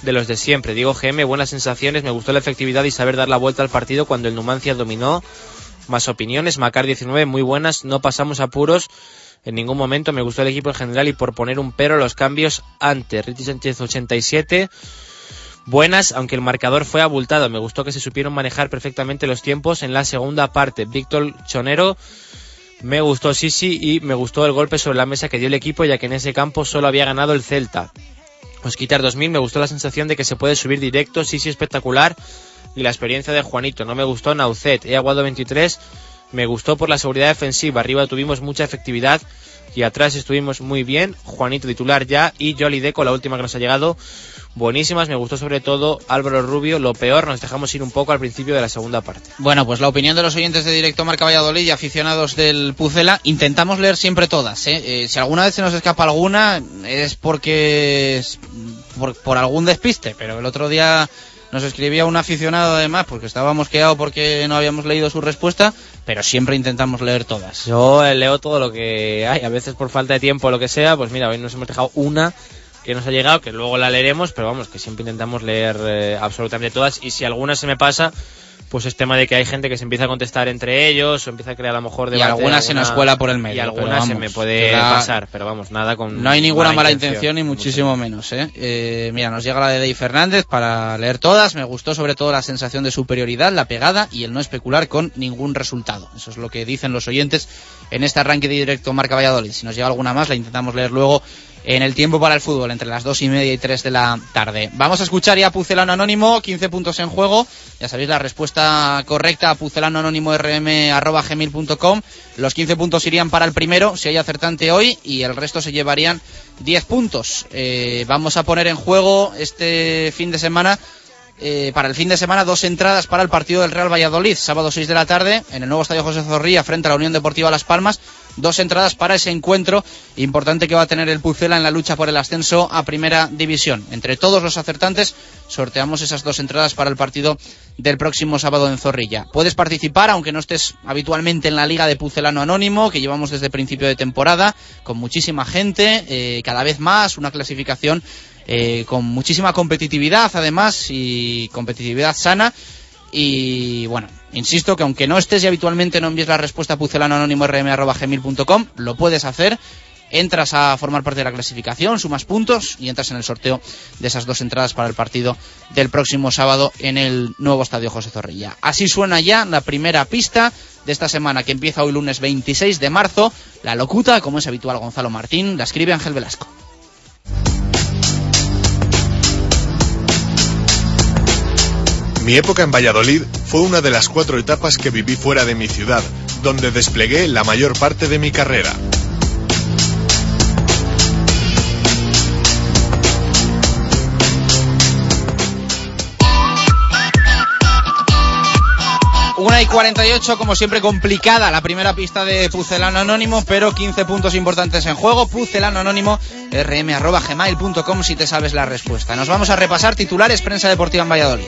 de los de siempre. Diego GM, buenas sensaciones, me gustó la efectividad y saber dar la vuelta al partido cuando el Numancia dominó. Más opiniones, Macar 19, muy buenas, no pasamos apuros en ningún momento, me gustó el equipo en general y por poner un pero los cambios antes. Richie Sánchez 87, buenas, aunque el marcador fue abultado, me gustó que se supieron manejar perfectamente los tiempos en la segunda parte. Víctor Chonero, me gustó Sisi y me gustó el golpe sobre la mesa que dio el equipo, ya que en ese campo solo había ganado el Celta. Osquitar 2000, me gustó la sensación de que se puede subir directo, Sisi espectacular y la experiencia de Juanito. No me gustó Naucet. He aguado 23, me gustó por la seguridad defensiva, arriba tuvimos mucha efectividad y atrás estuvimos muy bien. Juanito titular ya y Jolly Deco, la última que nos ha llegado, buenísimas, me gustó sobre todo Álvaro Rubio, lo peor, nos dejamos ir un poco al principio de la segunda parte. Bueno, pues la opinión de los oyentes de Directo Marca Valladolid y aficionados del Pucela, intentamos leer siempre todas, si alguna vez se nos escapa alguna es porque por algún despiste, pero el otro día nos escribía un aficionado además porque estaba mosqueado porque no habíamos leído su respuesta, pero siempre intentamos leer todas. Yo leo todo lo que hay, a veces por falta de tiempo o lo que sea, pues mira, hoy nos hemos dejado una que nos ha llegado, que luego la leeremos, pero vamos, que siempre intentamos leer absolutamente todas, y si alguna se me pasa, pues es tema de que hay gente que se empieza a contestar entre ellos, o empieza a crear a lo mejor debate. Y alguna se nos cuela por el medio. Y alguna se me puede pasar, pero vamos, nada con... No hay ninguna mala intención, ni muchísimo menos, Mira, nos llega la de Dave Fernández para leer todas, me gustó sobre todo la sensación de superioridad, la pegada y el no especular con ningún resultado. Eso es lo que dicen los oyentes en este arranque de Directo Marca Valladolid. Si nos llega alguna más, la intentamos leer luego en el tiempo para el fútbol, entre las 2:30 y 3 de la tarde. Vamos a escuchar ya a Pucelano Anónimo, 15 puntos en juego. Ya sabéis la respuesta correcta a pucelanoanónimo@gmail.com. Los 15 puntos irían para el primero, si hay acertante hoy, y el resto se llevarían 10 puntos. Vamos a poner en juego este fin de semana, para el fin de semana, 2 entradas para el partido del Real Valladolid, sábado 6 de la tarde, en el nuevo Estadio José Zorrilla, frente a la Unión Deportiva Las Palmas. 2 entradas para ese encuentro importante que va a tener el Pucela en la lucha por el ascenso a Primera División. Entre todos los acertantes sorteamos esas 2 entradas para el partido del próximo sábado en Zorrilla. Puedes participar, aunque no estés habitualmente en la Liga de Pucelano Anónimo, que llevamos desde principio de temporada, con muchísima gente, cada vez más, una clasificación con muchísima competitividad además, y competitividad sana. Y bueno, insisto que aunque no estés y habitualmente no envíes la respuesta a pucelanoanónimo@gmail.com, lo puedes hacer, entras a formar parte de la clasificación, sumas puntos y entras en el sorteo de esas 2 entradas para el partido del próximo sábado en el nuevo Estadio José Zorrilla. Así suena ya la primera pista de esta semana, que empieza hoy lunes 26 de marzo. La locuta, como es habitual, Gonzalo Martín, la escribe Ángel Velasco. Mi época en Valladolid fue una de las 4 etapas que viví fuera de mi ciudad, donde desplegué la mayor parte de mi carrera. Una y 48, como siempre complicada la primera pista de Pucelano Anónimo, pero 15 puntos importantes en juego. Pucelano Anónimo, rm@gmail.com si te sabes la respuesta. Nos vamos a repasar titulares prensa deportiva en Valladolid.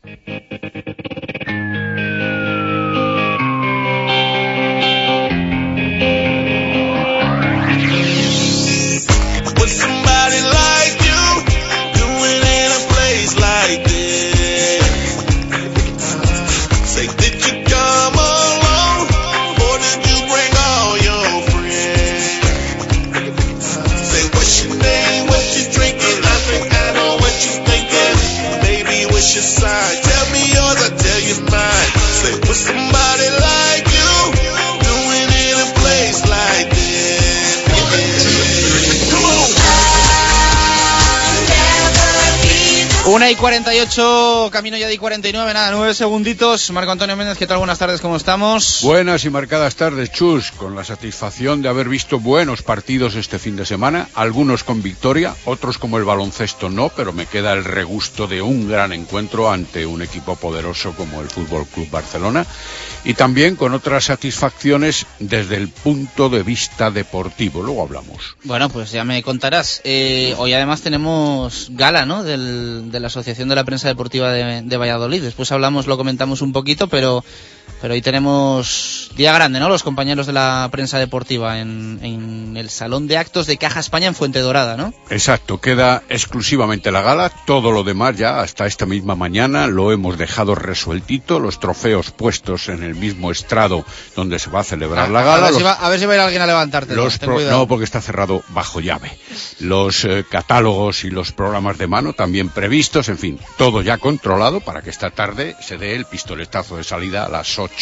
Una y 48, camino ya de 49, nada, 9 segunditos. Marco Antonio Méndez, ¿qué tal? Buenas tardes, ¿cómo estamos? Buenas y marcadas tardes, Chus, con la satisfacción de haber visto buenos partidos este fin de semana, algunos con victoria, otros como el baloncesto no, pero me queda el regusto de un gran encuentro ante un equipo poderoso como el Fútbol Club Barcelona, y también con otras satisfacciones desde el punto de vista deportivo, luego hablamos. Bueno, pues ya me contarás. Hoy además tenemos gala, ¿no?, de la Asociación de la Prensa Deportiva de Valladolid. Después hablamos, lo comentamos un poquito, pero Pero hoy tenemos día grande, ¿no? Los compañeros de la prensa deportiva en el Salón de Actos de Caja España en Fuentedobrada, ¿no? Exacto, queda exclusivamente la gala, todo lo demás ya hasta esta misma mañana lo hemos dejado resueltito, los trofeos puestos en el mismo estrado donde se va a celebrar la gala. A ver si va a ir alguien a levantarte. No, porque está cerrado bajo llave. Los catálogos y los programas de mano también previstos, en fin, todo ya controlado para que esta tarde se dé el pistoletazo de salida a las 8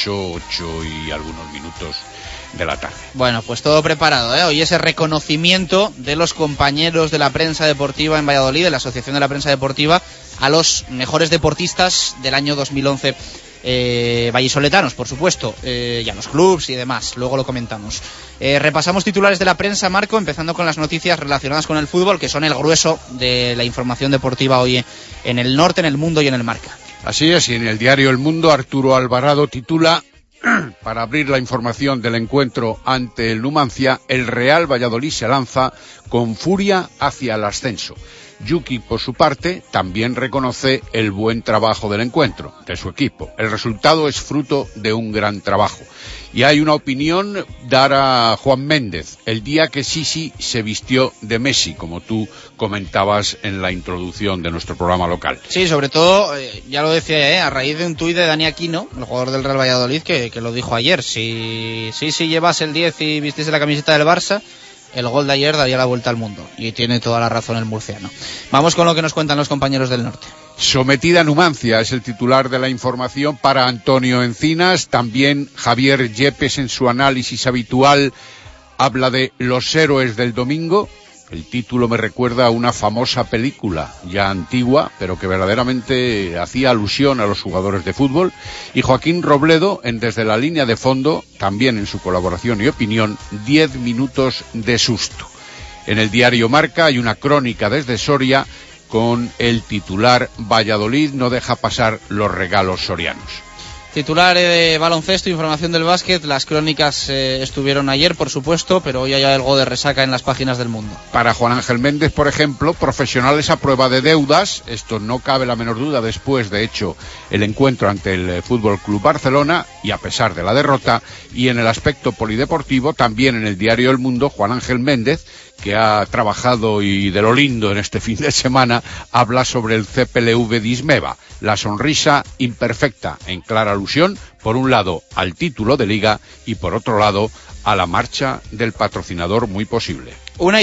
y algunos minutos de la tarde. Bueno, pues todo preparado, ¿eh? Hoy ese reconocimiento de los compañeros de la prensa deportiva en Valladolid, de la Asociación de la Prensa Deportiva, a los mejores deportistas del año 2011 vallisoletanos, por supuesto, y a los clubs y demás, luego lo comentamos. Repasamos titulares de la prensa, Marco, empezando con las noticias relacionadas con el fútbol, que son el grueso de la información deportiva hoy en el Norte, en El Mundo y en el Marca. Así es, y en el diario El Mundo, Arturo Alvarado titula, para abrir la información del encuentro ante el Numancia, el Real Valladolid se lanza con furia hacia el ascenso. Yuki, por su parte, también reconoce el buen trabajo del encuentro, de su equipo. El resultado es fruto de un gran trabajo. Y hay una opinión dar a Juan Méndez, el día que Sisi se vistió de Messi, como tú comentabas en la introducción de nuestro programa local. Sí, sobre todo, ya lo decía, a raíz de un tuit de Dani Aquino, el jugador del Real Valladolid, que lo dijo ayer. Si llevas el 10 y vistiese la camiseta del Barça, el gol de ayer daría la vuelta al mundo. Y tiene toda la razón el murciano. Vamos con lo que nos cuentan los compañeros del norte. Sometida Numancia es el titular de la información para Antonio Encinas. También Javier Yepes, en su análisis habitual, habla de los héroes del domingo. El título me recuerda a una famosa película ya antigua, pero que verdaderamente hacía alusión a los jugadores de fútbol. Y Joaquín Robledo, en Desde la Línea de Fondo, también en su colaboración y opinión, 10 minutos de susto. En el diario Marca hay una crónica desde Soria con el titular: Valladolid no deja pasar los regalos sorianos. Titular de baloncesto, información del básquet. Las crónicas estuvieron ayer, por supuesto, pero hoy hay algo de resaca en las páginas del Mundo. Para Juan Ángel Méndez, por ejemplo, profesionales a prueba de deudas. Esto no cabe la menor duda después, de hecho, el encuentro ante el FC Barcelona, y a pesar de la derrota. Y en el aspecto polideportivo, también en el diario El Mundo, Juan Ángel Méndez, que ha trabajado y de lo lindo en este fin de semana, habla sobre el CPLV de Ismeva, la sonrisa imperfecta, en clara alusión, por un lado, al título de Liga y por otro lado, a la marcha del patrocinador muy posible.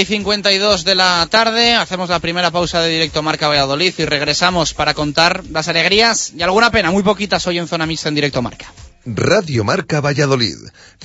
1:52 de la tarde, hacemos la primera pausa de Directo Marca Valladolid y regresamos para contar las alegrías y alguna pena, muy poquitas hoy en Zona Mixta en Directo Marca. Radio Marca Valladolid,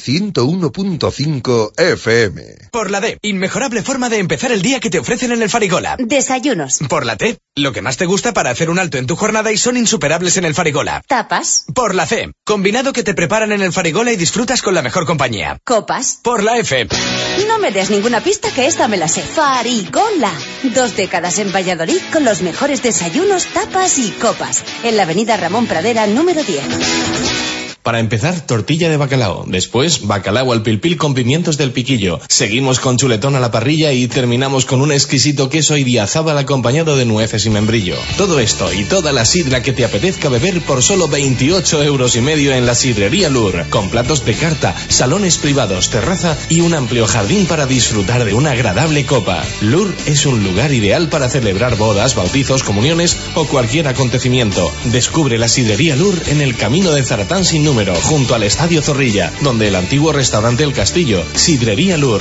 101.5 FM. Por la D, inmejorable forma de empezar el día que te ofrecen en el Farigola. Desayunos. Por la T, lo que más te gusta para hacer un alto en tu jornada y son insuperables en el Farigola. Tapas. Por la C, combinado que te preparan en el Farigola y disfrutas con la mejor compañía. Copas. Por la F. No me des ninguna pista, que esta me la sé. Farigola. 2 décadas en Valladolid con los mejores desayunos, tapas y copas. En la avenida Ramón Pradera, número 10. Para empezar, tortilla de bacalao. Después, bacalao al pilpil con pimientos del piquillo. Seguimos con chuletón a la parrilla y terminamos con un exquisito queso idiazábal acompañado de nueces y membrillo. Todo esto y toda la sidra que te apetezca beber por solo 28,5 euros en la Sidrería Lur. Con platos de carta, salones privados, terraza y un amplio jardín para disfrutar de una agradable copa. Lur es un lugar ideal para celebrar bodas, bautizos, comuniones o cualquier acontecimiento. Descubre la Sidrería Lur en el camino de Zaratán sin número, junto al Estadio Zorrilla, donde el antiguo restaurante El Castillo. Sidrería Lur,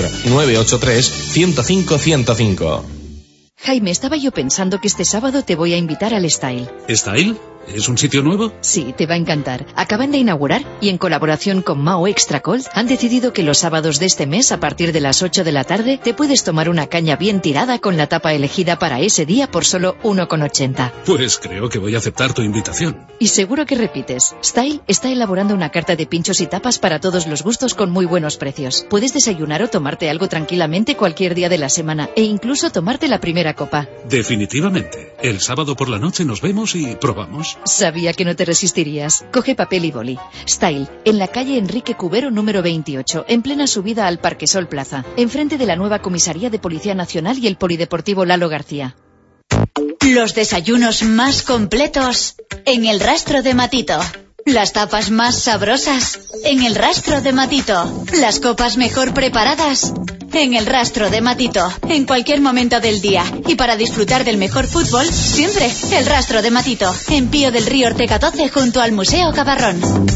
983-105-105. Jaime, estaba yo pensando que este sábado te voy a invitar al Style. ¿Style? ¿Es un sitio nuevo? Sí, te va a encantar. Acaban de inaugurar y en colaboración con Mao Extra Cold han decidido que los sábados de este mes, a partir de las 8 de la tarde, te puedes tomar una caña bien tirada con la tapa elegida para ese día por solo 1,80. Pues creo que voy a aceptar tu invitación. Y seguro que repites. Style está elaborando una carta de pinchos y tapas para todos los gustos con muy buenos precios. Puedes desayunar o tomarte algo tranquilamente cualquier día de la semana e incluso tomarte la primera copa. Definitivamente. El sábado por la noche nos vemos y probamos. Sabía que no te resistirías. Coge papel y boli. Style, en la calle Enrique Cubero número 28, en plena subida al Parque Sol Plaza, enfrente de la nueva comisaría de Policía Nacional y el Polideportivo Lalo García. Los desayunos más completos en el Rastro de Matito. Las tapas más sabrosas en el Rastro de Matito. Las copas mejor preparadas en el Rastro de Matito. En cualquier momento del día. Y para disfrutar del mejor fútbol, siempre el Rastro de Matito. En Pío del Río Ortega 12 junto al Museo Cabarrón.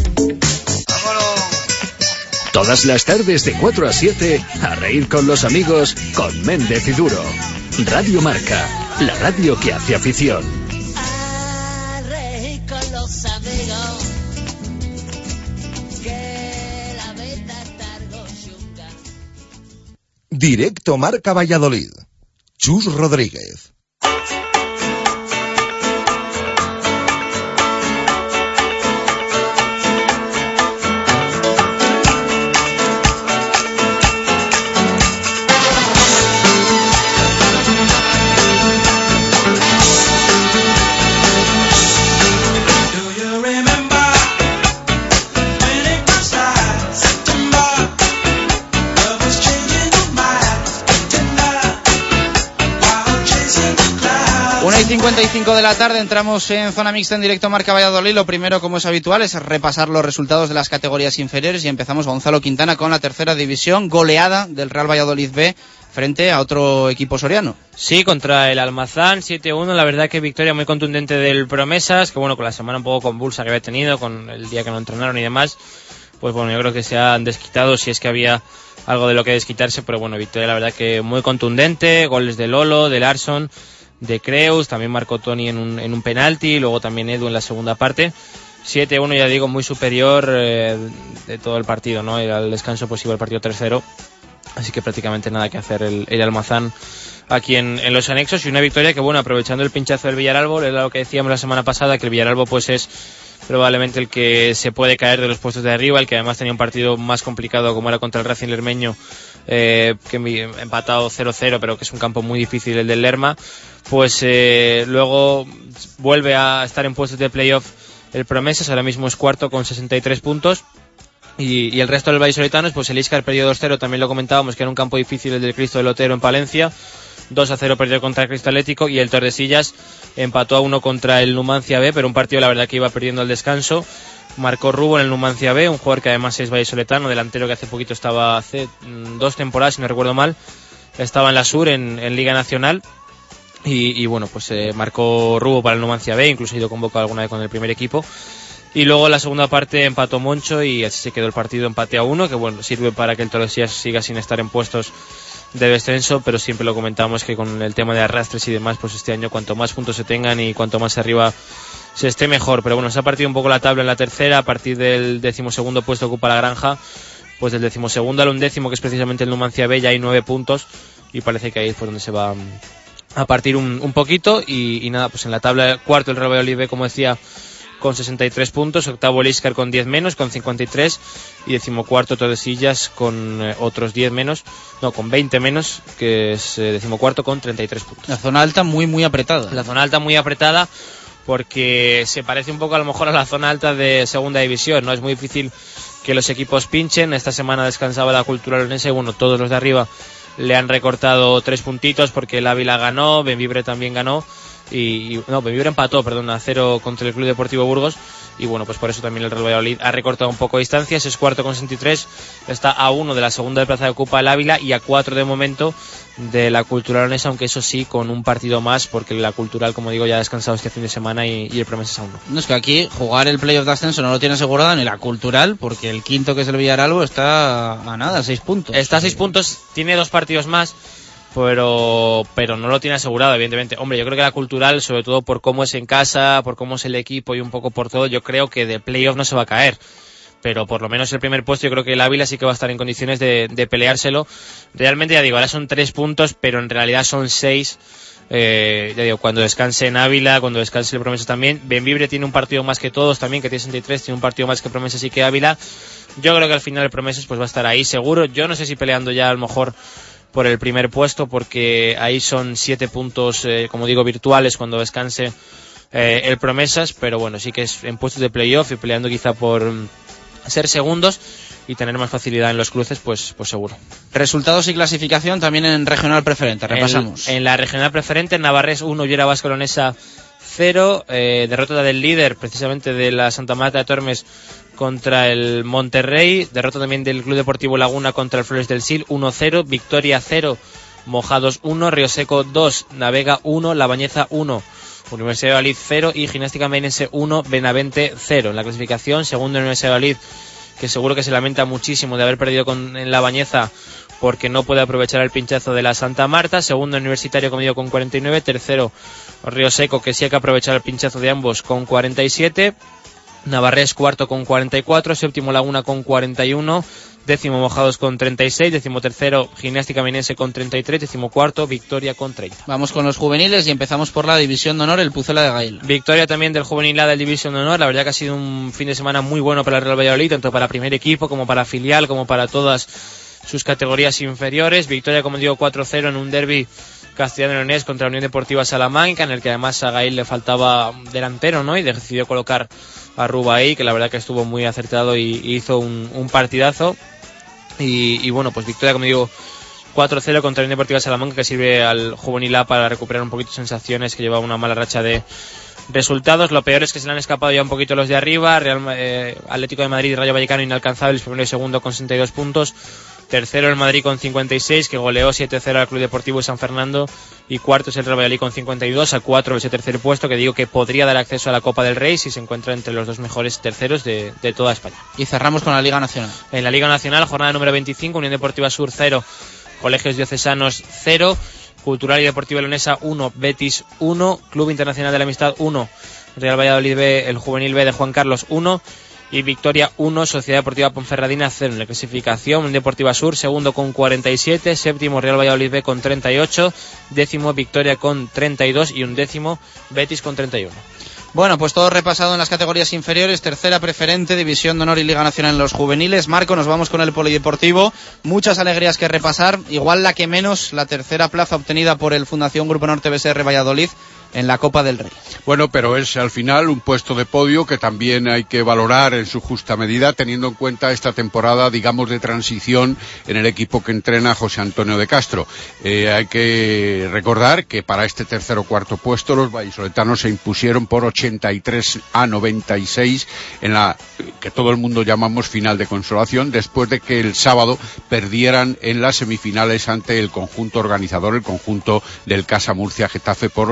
Todas las tardes de 4 a 7 a reír con los amigos con Méndez y Duro. Radio Marca, la radio que hace afición. A reír con los amigos. Directo Marca Valladolid. Chus Rodríguez. Una y 55 de la tarde, entramos en zona mixta en directo Marca Valladolid. Lo primero, como es habitual, es repasar los resultados de las categorías inferiores y empezamos, Gonzalo Quintana, con la tercera división, goleada del Real Valladolid B frente a otro equipo soriano. Sí, contra el Almazán, 7-1, la verdad que victoria muy contundente del Promesas, que bueno, con la semana un poco convulsa que había tenido, con el día que no entrenaron y demás, pues bueno, yo creo que se han desquitado, si es que había algo de lo que desquitarse, pero bueno, victoria la verdad que muy contundente, goles de Lolo, de Larsson, de Creus, también marcó Tony en un penalti, luego también Edu en la segunda parte. 7-1, ya digo, muy superior de todo el partido, ¿no? Y al descanso pues iba el partido 3-0, así que prácticamente nada que hacer el Almazán aquí en los anexos, y una victoria que, bueno, aprovechando el pinchazo del Villaralbo, era lo que decíamos la semana pasada, que el Villaralbo pues es probablemente el que se puede caer de los puestos de arriba, el que además tenía un partido más complicado como era contra el Racing Lermeño, que empatado 0-0, pero que es un campo muy difícil el del Lerma, pues luego vuelve a estar en puestos de playoff el Promesas, ahora mismo es cuarto con 63 puntos, y el resto del vallisoletanos, pues el Íscar perdió 2-0, también lo comentábamos que era un campo difícil el del Cristo del Otero en Palencia, 2-0 perdió contra el Cristo Atlético, y el Tordesillas empató a 1 contra el Numancia B, pero un partido la verdad que iba perdiendo al descanso. Marcó Rubo en el Numancia B, un jugador que además es vallisoletano, delantero que hace poquito estaba, hace 2 temporadas si no recuerdo mal, estaba en la Sur, en Liga Nacional, y bueno, pues marcó Rubo para el Numancia B, incluso ha ido convocado alguna vez con el primer equipo. Y luego en la segunda parte empató Moncho y así se quedó el partido, empate a 1, que bueno, sirve para que el Tordesillas siga sin estar en puestos de descenso, pero siempre lo comentamos que con el tema de arrastres y demás, pues este año cuanto más puntos se tengan y cuanto más arriba se esté mejor. Pero bueno, se ha partido un poco la tabla en la tercera, a partir del 12º puesto ocupa la Granja, pues del 12º al 11º, que es precisamente el Numancia B, ya hay 9 puntos y parece que ahí es por donde se va a partir un poquito, y nada, pues en la tabla cuarto el Real Valladolid B, como decía, con 63 puntos, octavo el Íscar con 10 menos, con 53, y decimocuarto Tordesillas con otros 10 menos, no, con 20 menos, que es decimocuarto con 33 puntos. La zona alta muy apretada. La zona alta muy apretada, porque se parece un poco a lo mejor a la zona alta de segunda división, ¿no? Es muy difícil que los equipos pinchen. Esta semana descansaba la Cultural Leonesa y bueno, todos los de arriba le han recortado 3 puntitos porque el Ávila ganó, Benvibre también ganó, Benvibre empató, a 0 contra el Club Deportivo Burgos, y bueno, pues por eso también el Real Valladolid ha recortado un poco distancias, es cuarto con 63, está a 1 de la segunda de plaza que ocupa el Ávila y a 4 de momento de la Cultural Leonesa, aunque eso sí, con un partido más, porque la Cultural, como digo, ya ha descansado este fin de semana y el Promesas aún no. No, es que aquí jugar el playoff de ascenso no lo tiene asegurado ni la Cultural, porque el quinto, que es el Villaralbo, está a nada, a 6 puntos. Está a 6 puntos, tiene 2 partidos más, pero no lo tiene asegurado, evidentemente. Hombre, yo creo que la Cultural, sobre todo por cómo es en casa, por cómo es el equipo y un poco por todo, yo creo que de playoff no se va a caer. Pero por lo menos el primer puesto, yo creo que el Ávila sí que va a estar en condiciones de peleárselo. Realmente, ya digo, ahora son 3 puntos, pero en realidad son 6. Ya digo, cuando descanse en Ávila, cuando descanse el Promesas también. Benvibre tiene un partido más que todos también, que tiene 63, tiene un partido más que Promesas y que Ávila. Yo creo que al final el Promesas pues va a estar ahí seguro. Yo no sé si peleando ya a lo mejor por el primer puesto, porque ahí son 7 puntos, como digo, virtuales cuando descanse el Promesas, pero bueno, sí que es en puestos de playoff y peleando quizá por ser segundos y tener más facilidad en los cruces, pues seguro. Resultados y clasificación también en regional preferente, repasamos. En la regional preferente, Navarrés 1, Llera Vasco Leonesa 0, derrota del líder precisamente de la Santa Marta de Tormes contra el Monterrey, derrota también del Club Deportivo Laguna contra el Flores del Sil, 1-0, Victoria 0, Mojados 1, Río Seco 2, Navega 1, La Bañeza 1, Universidad de Valladolid 0 y Gimnástica Merense 1, Benavente 0. En la clasificación, segundo en Universidad de Valladolid, que seguro que se lamenta muchísimo de haber perdido en La Bañeza porque no puede aprovechar el pinchazo de la Santa Marta. Segundo Universitario, como digo, con 49. Tercero Río Seco, que sí hay que aprovechar el pinchazo de ambos, con 47. Navarrés cuarto con 44, séptimo Laguna con 41, décimo Mojados con 36, décimo tercero Gimnástica Merense con 33, décimo cuarto Victoria con 30. Vamos con los juveniles y empezamos por la División de Honor, el Pucela de Gail. Victoria también del juvenil A del División de Honor, la verdad que ha sido un fin de semana muy bueno para el Real Valladolid, tanto para primer equipo como para filial, como para todas sus categorías inferiores. Victoria, como digo, 4-0 en un derbi castellano-leonés contra la Unión Deportiva Salamanca, en el que además a Gail le faltaba delantero, ¿no? Y decidió colocar a Ruba ahí, que la verdad que estuvo muy acertado y hizo un partidazo. Y bueno, pues victoria, como digo, 4-0 contra la Unión Deportiva Salamanca, que sirve al juvenil A para recuperar un poquito sensaciones, que lleva una mala racha de resultados. Lo peor es que se le han escapado ya un poquito los de arriba. Atlético de Madrid y Rayo Vallecano inalcanzables, primero y segundo con 62 puntos. Tercero el Madrid con 56, que goleó 7-0 al Club Deportivo San Fernando. Y cuarto es el Real Valladolid con 52, a 4 ese tercer puesto, que digo que podría dar acceso a la Copa del Rey si se encuentra entre los dos mejores terceros de toda España. Y cerramos con la Liga Nacional. En la Liga Nacional, jornada número 25, Unión Deportiva Sur 0, Colegios Diocesanos 0, Cultural y Deportiva Leonesa 1, Betis 1, Club Internacional de la Amistad 1, Real Valladolid B, el Juvenil B de Juan Carlos 1, y Victoria 1, Sociedad Deportiva Ponferradina 0. En la clasificación, Unión Deportiva Sur, segundo con 47, séptimo Real Valladolid B con 38, décimo Victoria con 32 y undécimo Betis con 31. Bueno, pues todo repasado en las categorías inferiores, tercera preferente, División de Honor y Liga Nacional en los juveniles. Marco, nos vamos con el polideportivo. Muchas alegrías que repasar, igual la que menos, la tercera plaza obtenida por el Fundación Grupo Norte BSR Valladolid en la Copa del Rey. Bueno, pero es al final un puesto de podio que también hay que valorar en su justa medida, teniendo en cuenta esta temporada, digamos, de transición en el equipo que entrena José Antonio de Castro. Hay que recordar que para este tercer o cuarto puesto los vallisoletanos se impusieron por 83-96 en la que todo el mundo llamamos final de consolación, después de que el sábado perdieran en las semifinales ante el conjunto organizador, el conjunto del Casa Murcia Getafe, por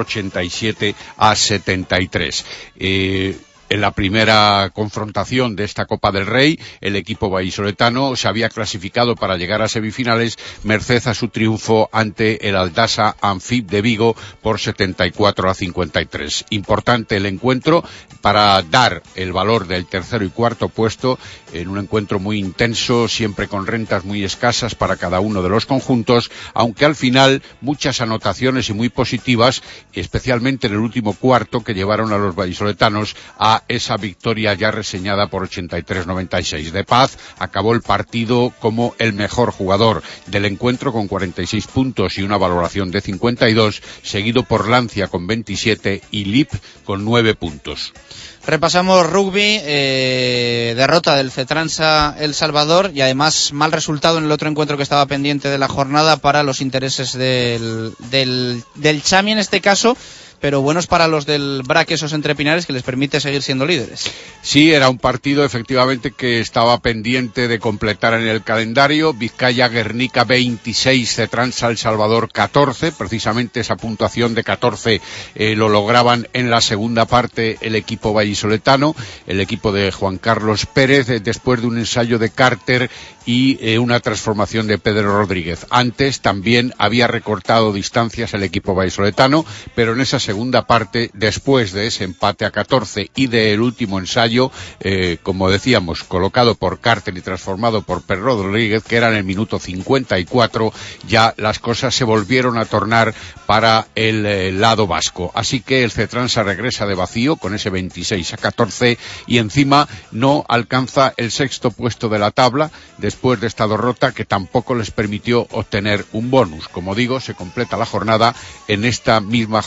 87-73. En la primera confrontación de esta Copa del Rey, el equipo vallisoletano se había clasificado para llegar a semifinales merced a su triunfo ante el Aldasa Amfib de Vigo por 74-53. Importante el encuentro para dar el valor del tercero y cuarto puesto en un encuentro muy intenso, siempre con rentas muy escasas para cada uno de los conjuntos, aunque al final muchas anotaciones y muy positivas, especialmente en el último cuarto, que llevaron a los vallisoletanos a esa victoria ya reseñada por 83-96. De Paz acabó el partido como el mejor jugador del encuentro con 46 puntos y una valoración de 52, seguido por Lancia con 27 y Lip con 9 puntos. Repasamos rugby, derrota del Cetransa El Salvador y además mal resultado en el otro encuentro que estaba pendiente de la jornada para los intereses del Chami en este caso, pero buenos para los del BRAC, esos entrepinares, que les permite seguir siendo líderes. Sí, era un partido efectivamente que estaba pendiente de completar en el calendario. Vizcaya-Guernica 26, Cetransa El Salvador 14, precisamente esa puntuación de 14 lo lograban en la segunda parte el equipo vallisoletano, el equipo de Juan Carlos Pérez, después de un ensayo de Carter y una transformación de Pedro Rodríguez. Antes también había recortado distancias el equipo vallisoletano, pero en esa segunda parte, después de ese empate a 14 y del último ensayo, como decíamos, colocado por Carter y transformado por Pedro Rodríguez, que era en el minuto 54, ya las cosas se volvieron a tornar para el lado vasco. Así que el Cetransa regresa de vacío con ese 26-14 y encima no alcanza el sexto puesto de la tabla después de esta derrota, que tampoco les permitió obtener un bonus. Como digo, se completa la jornada en esta misma jornada ya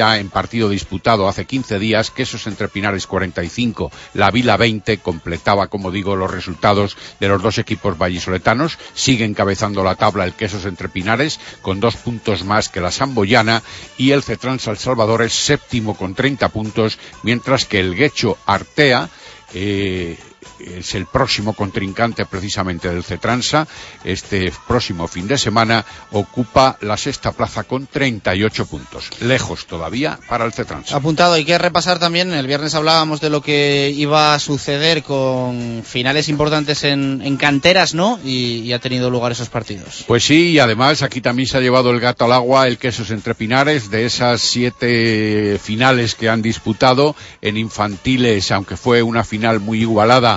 ya en partido disputado hace 15 días, Quesos Entre Pinares 45, La Vila 20, completaba, como digo, los resultados de los dos equipos vallisoletanos. Sigue encabezando la tabla el Quesos Entre Pinares con 2 puntos más que la Samboyana, y el Cetrans El Salvador es séptimo con 30 puntos, mientras que el Guecho Artea es el próximo contrincante precisamente del Cetransa. Este próximo fin de semana ocupa la sexta plaza con 38 puntos. Lejos todavía para el Cetransa. Apuntado, hay que repasar también, el viernes hablábamos de lo que iba a suceder con finales importantes en canteras, ¿no? Y ha tenido lugar esos partidos. Pues sí, y además aquí también se ha llevado el gato al agua el Quesos Entre Pinares. De esas 7 finales que han disputado en infantiles, aunque fue una final muy igualada,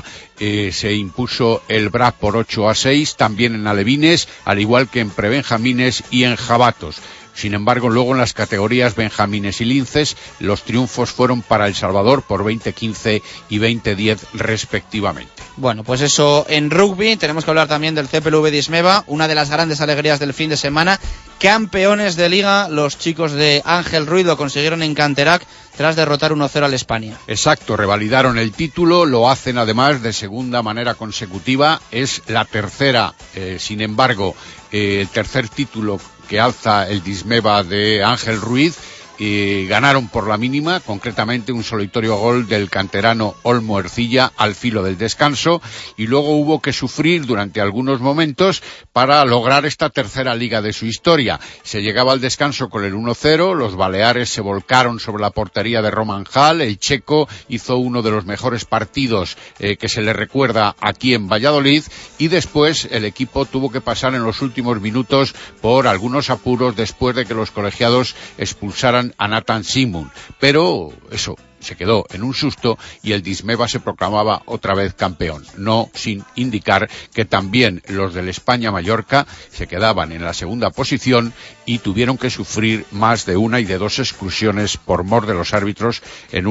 se impuso el BRAC por 8-6, también en alevines, al igual que en prebenjamines y en jabatos. Sin embargo, luego en las categorías benjamines y linces, los triunfos fueron para El Salvador por 20-15 y 20-10 respectivamente. Bueno, pues eso en rugby. Tenemos que hablar también del CPLV Dismeva, una de las grandes alegrías del fin de semana. Campeones de liga, los chicos de Ángel Ruiz lo consiguieron en Canterac tras derrotar 1-0 al España. Exacto, revalidaron el título, lo hacen además de segunda manera consecutiva, es la tercera, sin embargo, el tercer título que alza el Dismeva de Ángel Ruiz. Ganaron por la mínima, concretamente un solitario gol del canterano Olmo Ercilla al filo del descanso, y luego hubo que sufrir durante algunos momentos para lograr esta tercera liga de su historia. Se llegaba al descanso con el 1-0, los baleares se volcaron sobre la portería de Roman Hall, el checo hizo uno de los mejores partidos que se le recuerda aquí en Valladolid, y después el equipo tuvo que pasar en los últimos minutos por algunos apuros después de que los colegiados expulsaran a Nathan Simon, pero eso se quedó en un susto y el Dismeva se proclamaba otra vez campeón, no sin indicar que también los del España-Mallorca se quedaban en la segunda posición y tuvieron que sufrir más de una y de 2 exclusiones por mor de los árbitros en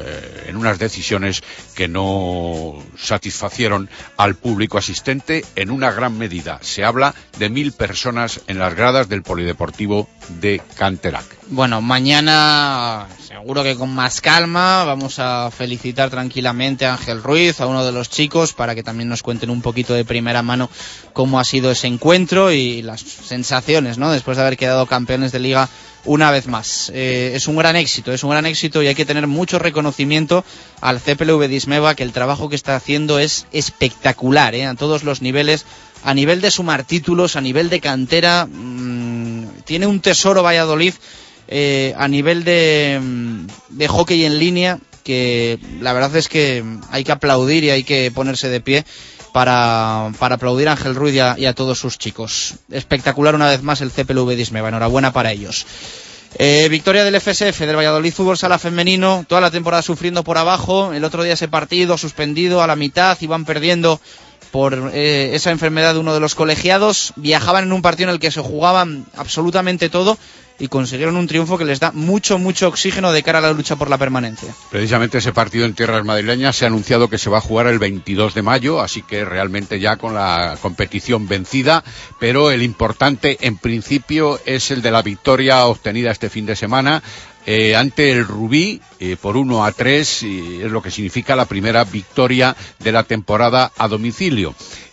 unas decisiones que no satisfacieron al público asistente en una gran medida. Se habla de 1.000 personas en las gradas del Polideportivo de Canterac. Bueno, mañana seguro que con más calma vamos a felicitar tranquilamente a Ángel Ruiz, a uno de los chicos, para que también nos cuenten un poquito de primera mano cómo ha sido ese encuentro y las sensaciones, ¿no?, después de haber quedado campeones de liga una vez más. Es un gran éxito y hay que tener mucho reconocimiento al CPLV Dismeva, que el trabajo que está haciendo es espectacular, a todos los niveles, a nivel de sumar títulos, a nivel de cantera. Tiene un tesoro Valladolid a nivel de hockey en línea, que la verdad es que hay que aplaudir y hay que ponerse de pie para aplaudir a Ángel Ruiz y a todos sus chicos. Espectacular una vez más el CPLV Dismeva, enhorabuena para ellos. Victoria del FSF, del Valladolid Fútbol Sala Femenino, toda la temporada sufriendo por abajo. El otro día ese partido suspendido a la mitad, iban perdiendo por esa enfermedad de uno de los colegiados. Viajaban en un partido en el que se jugaban absolutamente todo y consiguieron un triunfo que les da mucho oxígeno de cara a la lucha por la permanencia. Precisamente ese partido en tierras madrileñas se ha anunciado que se va a jugar el 22 de mayo, así que realmente ya con la competición vencida, pero el importante en principio es el de la victoria obtenida este fin de semana ante el Rubí por 1-3, es lo que significa la primera victoria de la temporada a domicilio.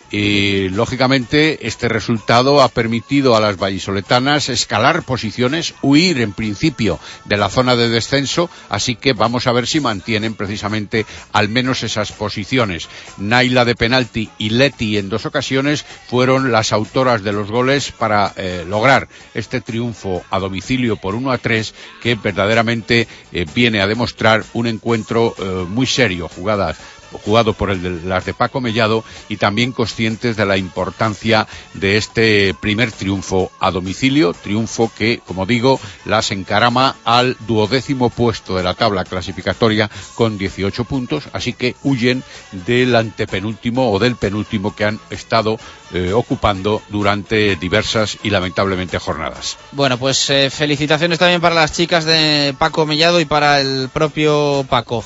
Lógicamente este resultado ha permitido a las vallisoletanas escalar posiciones, huir en principio de la zona de descenso, así que vamos a ver si mantienen precisamente al menos esas posiciones. Naila de penalti y Leti en 2 ocasiones fueron las autoras de los goles para lograr este triunfo a domicilio por 1-3, que verdaderamente viene a demostrar un encuentro muy serio, jugado por las de Paco Mellado, y también conscientes de la importancia de este primer triunfo a domicilio, triunfo que, como digo, las encarama al 12º puesto de la tabla clasificatoria con 18 puntos, así que huyen del antepenúltimo o del penúltimo que han estado ocupando durante diversas y lamentablemente jornadas. Bueno, pues felicitaciones también para las chicas de Paco Mellado y para el propio Paco.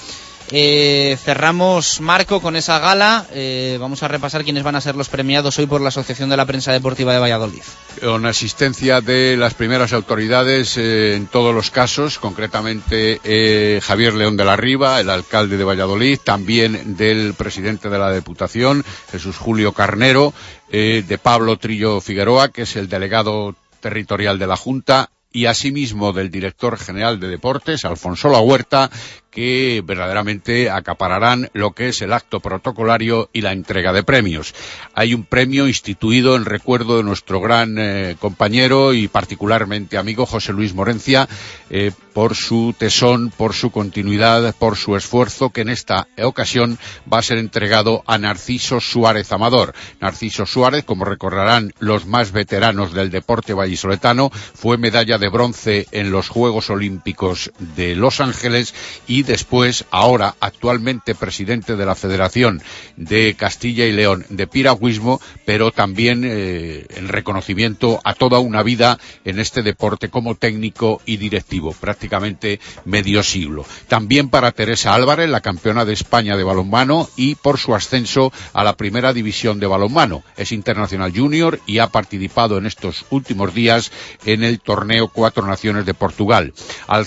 Cerramos, Marco, con esa gala. Vamos a repasar quiénes van a ser los premiados hoy por la Asociación de la Prensa Deportiva de Valladolid. Con asistencia de las primeras autoridades en todos los casos, concretamente Javier León de la Riva, el alcalde de Valladolid, también del presidente de la Diputación, Jesús Julio Carnero, de Pablo Trillo Figueroa, que es el delegado territorial de la Junta, y asimismo del director general de Deportes, Alfonso La Huerta, que verdaderamente acapararán lo que es el acto protocolario y la entrega de premios. Hay un premio instituido en recuerdo de nuestro gran compañero y particularmente amigo José Luis Morencia, por su tesón, por su continuidad, por su esfuerzo, que en esta ocasión va a ser entregado a Narciso Suárez Amador. Narciso Suárez, como recordarán los más veteranos del deporte vallisoletano, fue medalla de bronce en los Juegos Olímpicos de Los Ángeles y después, ahora, actualmente presidente de la Federación de Castilla y León de Piragüismo, pero también en reconocimiento a toda una vida en este deporte como técnico y directivo, prácticamente medio siglo. También para Teresa Álvarez, la campeona de España de balonmano, y por su ascenso a la primera división de balonmano. Es internacional junior y ha participado en estos últimos días en el torneo Cuatro Naciones de Portugal. Al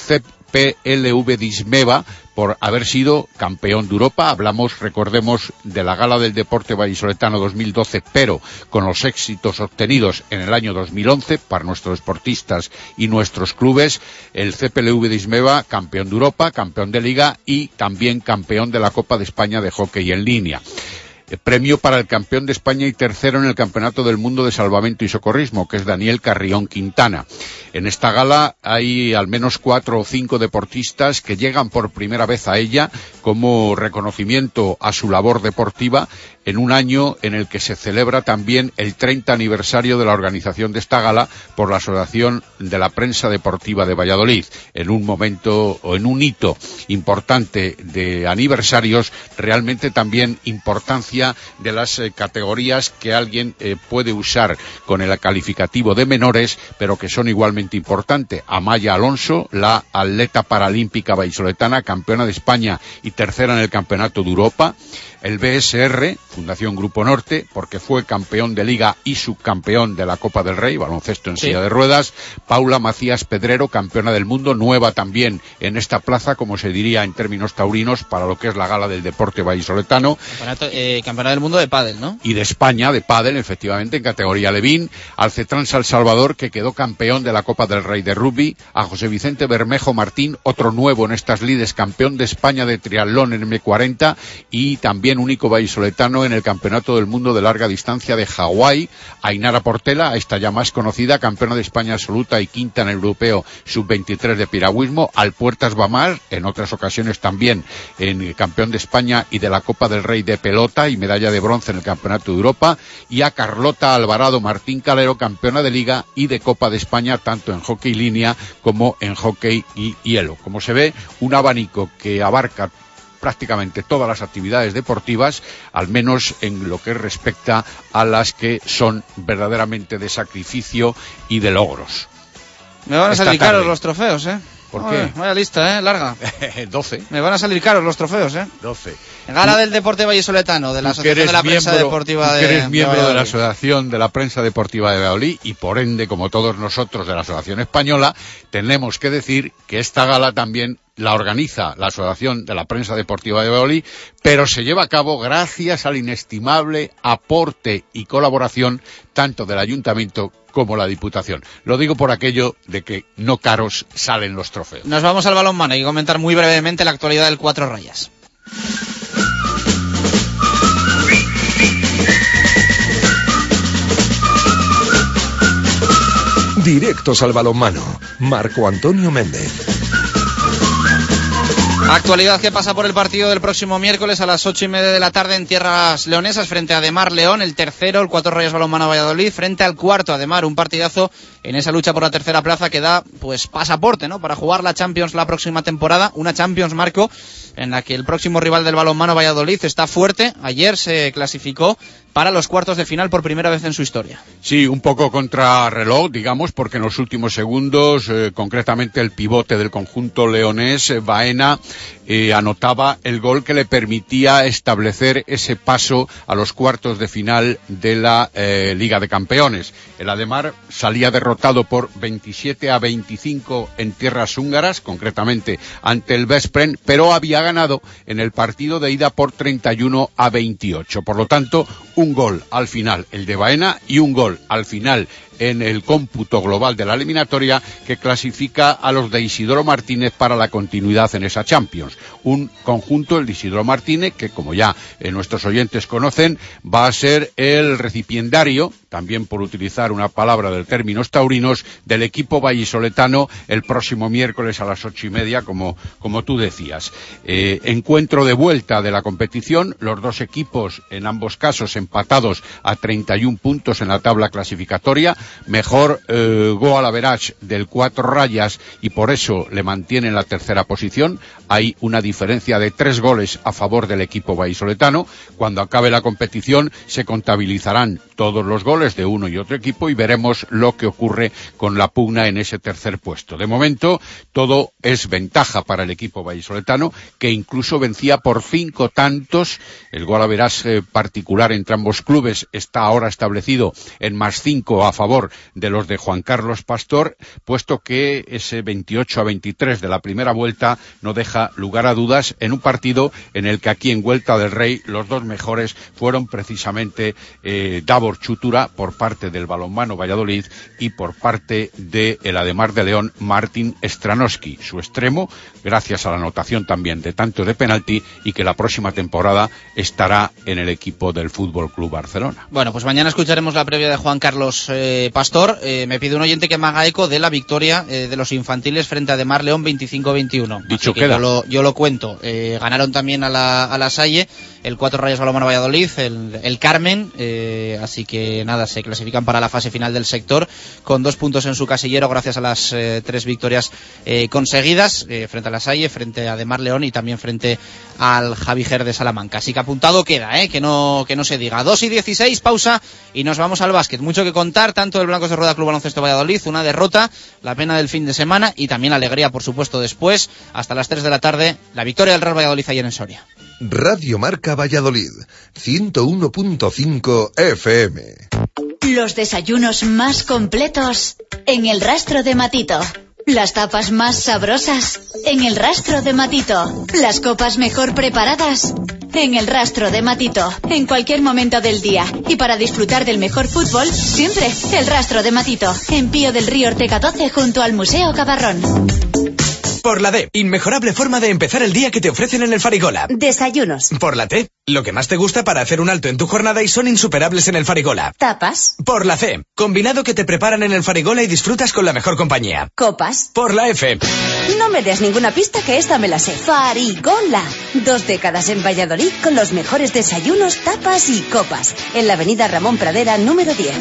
PLV Dismeva, por haber sido campeón de Europa. Hablamos, recordemos, de la Gala del Deporte Vallisoletano 2012, pero con los éxitos obtenidos en el año 2011 para nuestros deportistas y nuestros clubes. El CPLV Dismeva, campeón de Europa, campeón de Liga y también campeón de la Copa de España de hockey en línea. Premio para el campeón de España y tercero en el Campeonato del Mundo de Salvamento y Socorrismo, que es Daniel Carrión Quintana. En esta gala hay al menos 4 o 5 deportistas que llegan por primera vez a ella como reconocimiento a su labor deportiva en un año en el que se celebra también el 30 aniversario de la organización de esta gala por la Asociación de la Prensa Deportiva de Valladolid. En un momento o en un hito importante de aniversarios, realmente también importancia de las categorías que alguien puede usar con el calificativo de menores, pero que son igualmente importantes. Amaya Alonso, la atleta paralímpica vallisoletana, campeona de España y tercera en el Campeonato de Europa. El BSR, Fundación Grupo Norte, porque fue campeón de Liga y subcampeón de la Copa del Rey, baloncesto en silla de ruedas. Paula Macías Pedrero, campeona del mundo, nueva también en esta plaza, como se diría en términos taurinos, para lo que es la Gala del Deporte vallisoletano. Campeona del mundo de pádel, ¿no? Y de España, de pádel, efectivamente, en categoría Levín. Al Cetrans El Salvador, que quedó campeón de la Copa del Rey de rugby. A José Vicente Bermejo Martín, otro nuevo en estas lides, campeón de España de triatlón en M40 y también único vallisoletano en el Campeonato del Mundo de Larga Distancia de Hawái. Ainara Portela, esta ya más conocida, campeona de España absoluta y quinta en el Europeo Sub-23 de piragüismo. Al Puertas Bamar, en otras ocasiones también en campeón de España y de la Copa del Rey de pelota y medalla de bronce en el Campeonato de Europa. Y a Carlota Alvarado Martín Calero, campeona de Liga y de Copa de España, tanto en hockey línea como en hockey y hielo. Como se ve, un abanico que abarca prácticamente todas las actividades deportivas, al menos en lo que respecta a las que son verdaderamente de sacrificio y de logros. Me van a salir caros los trofeos, ¿eh? ¿Por qué? Vaya lista, larga. 12. Me van a salir caros los trofeos, 12. Gala del Deporte Vallisoletano, de la Asociación de la Prensa Deportiva de eres miembro de la Asociación de la Prensa Deportiva de Valladolid y por ende, como todos nosotros de la Asociación Española, tenemos que decir que esta gala también la organiza la Asociación de la Prensa Deportiva de Valladolid, pero se lleva a cabo gracias al inestimable aporte y colaboración tanto del Ayuntamiento como la Diputación. Lo digo por aquello de que no caros salen los trofeos. Nos vamos al balonmano. Hay que comentar muy brevemente la actualidad del Cuatro Rayas. Directos al balonmano. Marco Antonio Méndez. Actualidad que pasa por el partido del próximo miércoles a las 8:30 de la tarde en tierras leonesas frente a Ademar León, el tercero, el Cuatro Rayas Balonmano Valladolid, frente al cuarto Ademar, un partidazo en esa lucha por la tercera plaza que da pues pasaporte, ¿no?, para jugar la Champions la próxima temporada, una Champions, Marco, en la que el próximo rival del balonmano Valladolid está fuerte. Ayer se clasificó para los cuartos de final por primera vez en su historia. Sí, un poco contrarreloj, digamos, porque en los últimos segundos, concretamente el pivote del conjunto leonés, Baena, anotaba el gol que le permitía establecer ese paso a los cuartos de final de la Liga de Campeones. El Ademar salía derrotado por 27-25 en tierras húngaras, concretamente ante el Veszprém, pero había ganado en el partido de ida por 31-28. Por lo tanto, un gol al final el de Baena y un gol al final en el cómputo global de la eliminatoria que clasifica a los de Isidoro Martínez para la continuidad en esa Champions. Un conjunto, el de Isidoro Martínez, que como ya nuestros oyentes conocen, va a ser el recipiendario, también por utilizar una palabra del términos taurinos, del equipo vallisoletano el próximo miércoles a las 8:30, como tú decías. Encuentro de vuelta de la competición, los dos equipos en ambos casos empatados a 31 puntos en la tabla clasificatoria, mejor goal average del 4 rayas y por eso le mantiene en la tercera posición. Hay una diferencia de 3 goles a favor del equipo vallisoletano. Cuando acabe la competición se contabilizarán todos los goles de uno y otro equipo y veremos lo que ocurre con la pugna en ese tercer puesto. De momento todo es ventaja para el equipo vallisoletano, que incluso vencía por 5 tantos. El gol average particular entre ambos clubes está ahora establecido en +5 a favor de los de Juan Carlos Pastor, puesto que ese 28-23 de la primera vuelta no deja lugar a dudas en un partido en el que aquí en Huelta del Rey los dos mejores fueron precisamente Davor Chutura por parte del balonmano Valladolid y por parte de el Ademar de León Martin Stranowski, su extremo, gracias a la anotación también de tanto de penalti, y que la próxima temporada estará en el equipo del Fútbol Club Barcelona. Bueno, pues mañana escucharemos la previa de Juan Carlos Pastor. Me pide un oyente que me haga eco de la victoria de los infantiles frente a Ademar León 25-21. Dicho queda. Yo lo cuento. Ganaron también a la Salle, el 4 Rayas Balonmano Valladolid, el Carmen, así que nada, se clasifican para la fase final del sector con 2 puntos en su casillero gracias a las 3 victorias conseguidas frente a la Salle, frente a Ademar León y también frente al Javiger de Salamanca. Así que apuntado queda, que no se diga. 2:16, pausa y nos vamos al básquet. Mucho que contar, tanto del Blancos de Rueda Club Baloncesto Valladolid, una derrota, la pena del fin de semana y también alegría, por supuesto, después, hasta las 3 de la tarde, la victoria del Real Valladolid ayer en Soria. Radio Marca Valladolid, 101.5 FM. Los desayunos más completos en el Rastro de Matito. Las tapas más sabrosas en el Rastro de Matito. Las copas mejor preparadas en el Rastro de Matito. En cualquier momento del día. Y para disfrutar del mejor fútbol, siempre el Rastro de Matito. En Pío del Río Ortega 12 junto al Museo Cabarrón. Por la D, inmejorable forma de empezar el día que te ofrecen en el Farigola. Desayunos. Por la T, lo que más te gusta para hacer un alto en tu jornada y son insuperables en el Farigola. Tapas. Por la C, combinado que te preparan en el Farigola y disfrutas con la mejor compañía. Copas. Por la F. No me des ninguna pista que esta me la sé. Farigola. 2 décadas en Valladolid con los mejores desayunos, tapas y copas. En la avenida Ramón Pradera, número 10.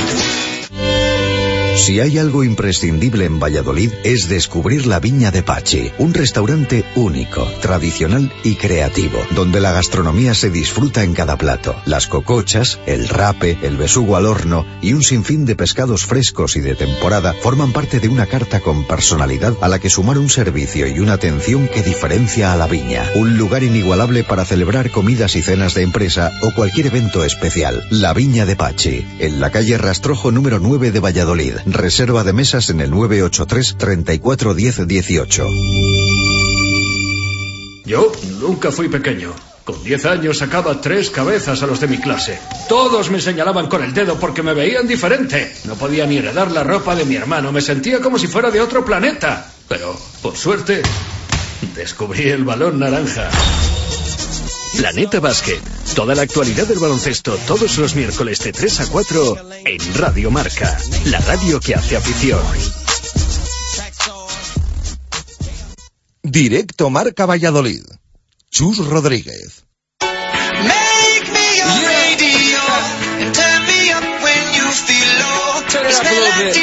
Si hay algo imprescindible en Valladolid es descubrir la Viña de Pachi, un restaurante único, tradicional y creativo, donde la gastronomía se disfruta en cada plato. Las cocochas, el rape, el besugo al horno y un sinfín de pescados frescos y de temporada forman parte de una carta con personalidad a la que sumar un servicio y una atención que diferencia a la Viña. Un lugar inigualable para celebrar comidas y cenas de empresa o cualquier evento especial. La Viña de Pachi, en la calle Rastrojo número 9 de Valladolid. Reserva de mesas en el 983 34 10 18. Yo nunca fui pequeño. Con 10 años sacaba 3 cabezas a los de mi clase. Todos me señalaban con el dedo porque me veían diferente. No podía ni heredar la ropa de mi hermano. Me sentía como si fuera de otro planeta. Pero, por suerte, descubrí el balón naranja. Planeta Básquet. Toda la actualidad del baloncesto todos los miércoles de 3 a 4 en Radio Marca, la radio que hace afición. Directo Marca Valladolid. Chus Rodríguez. up a little bit.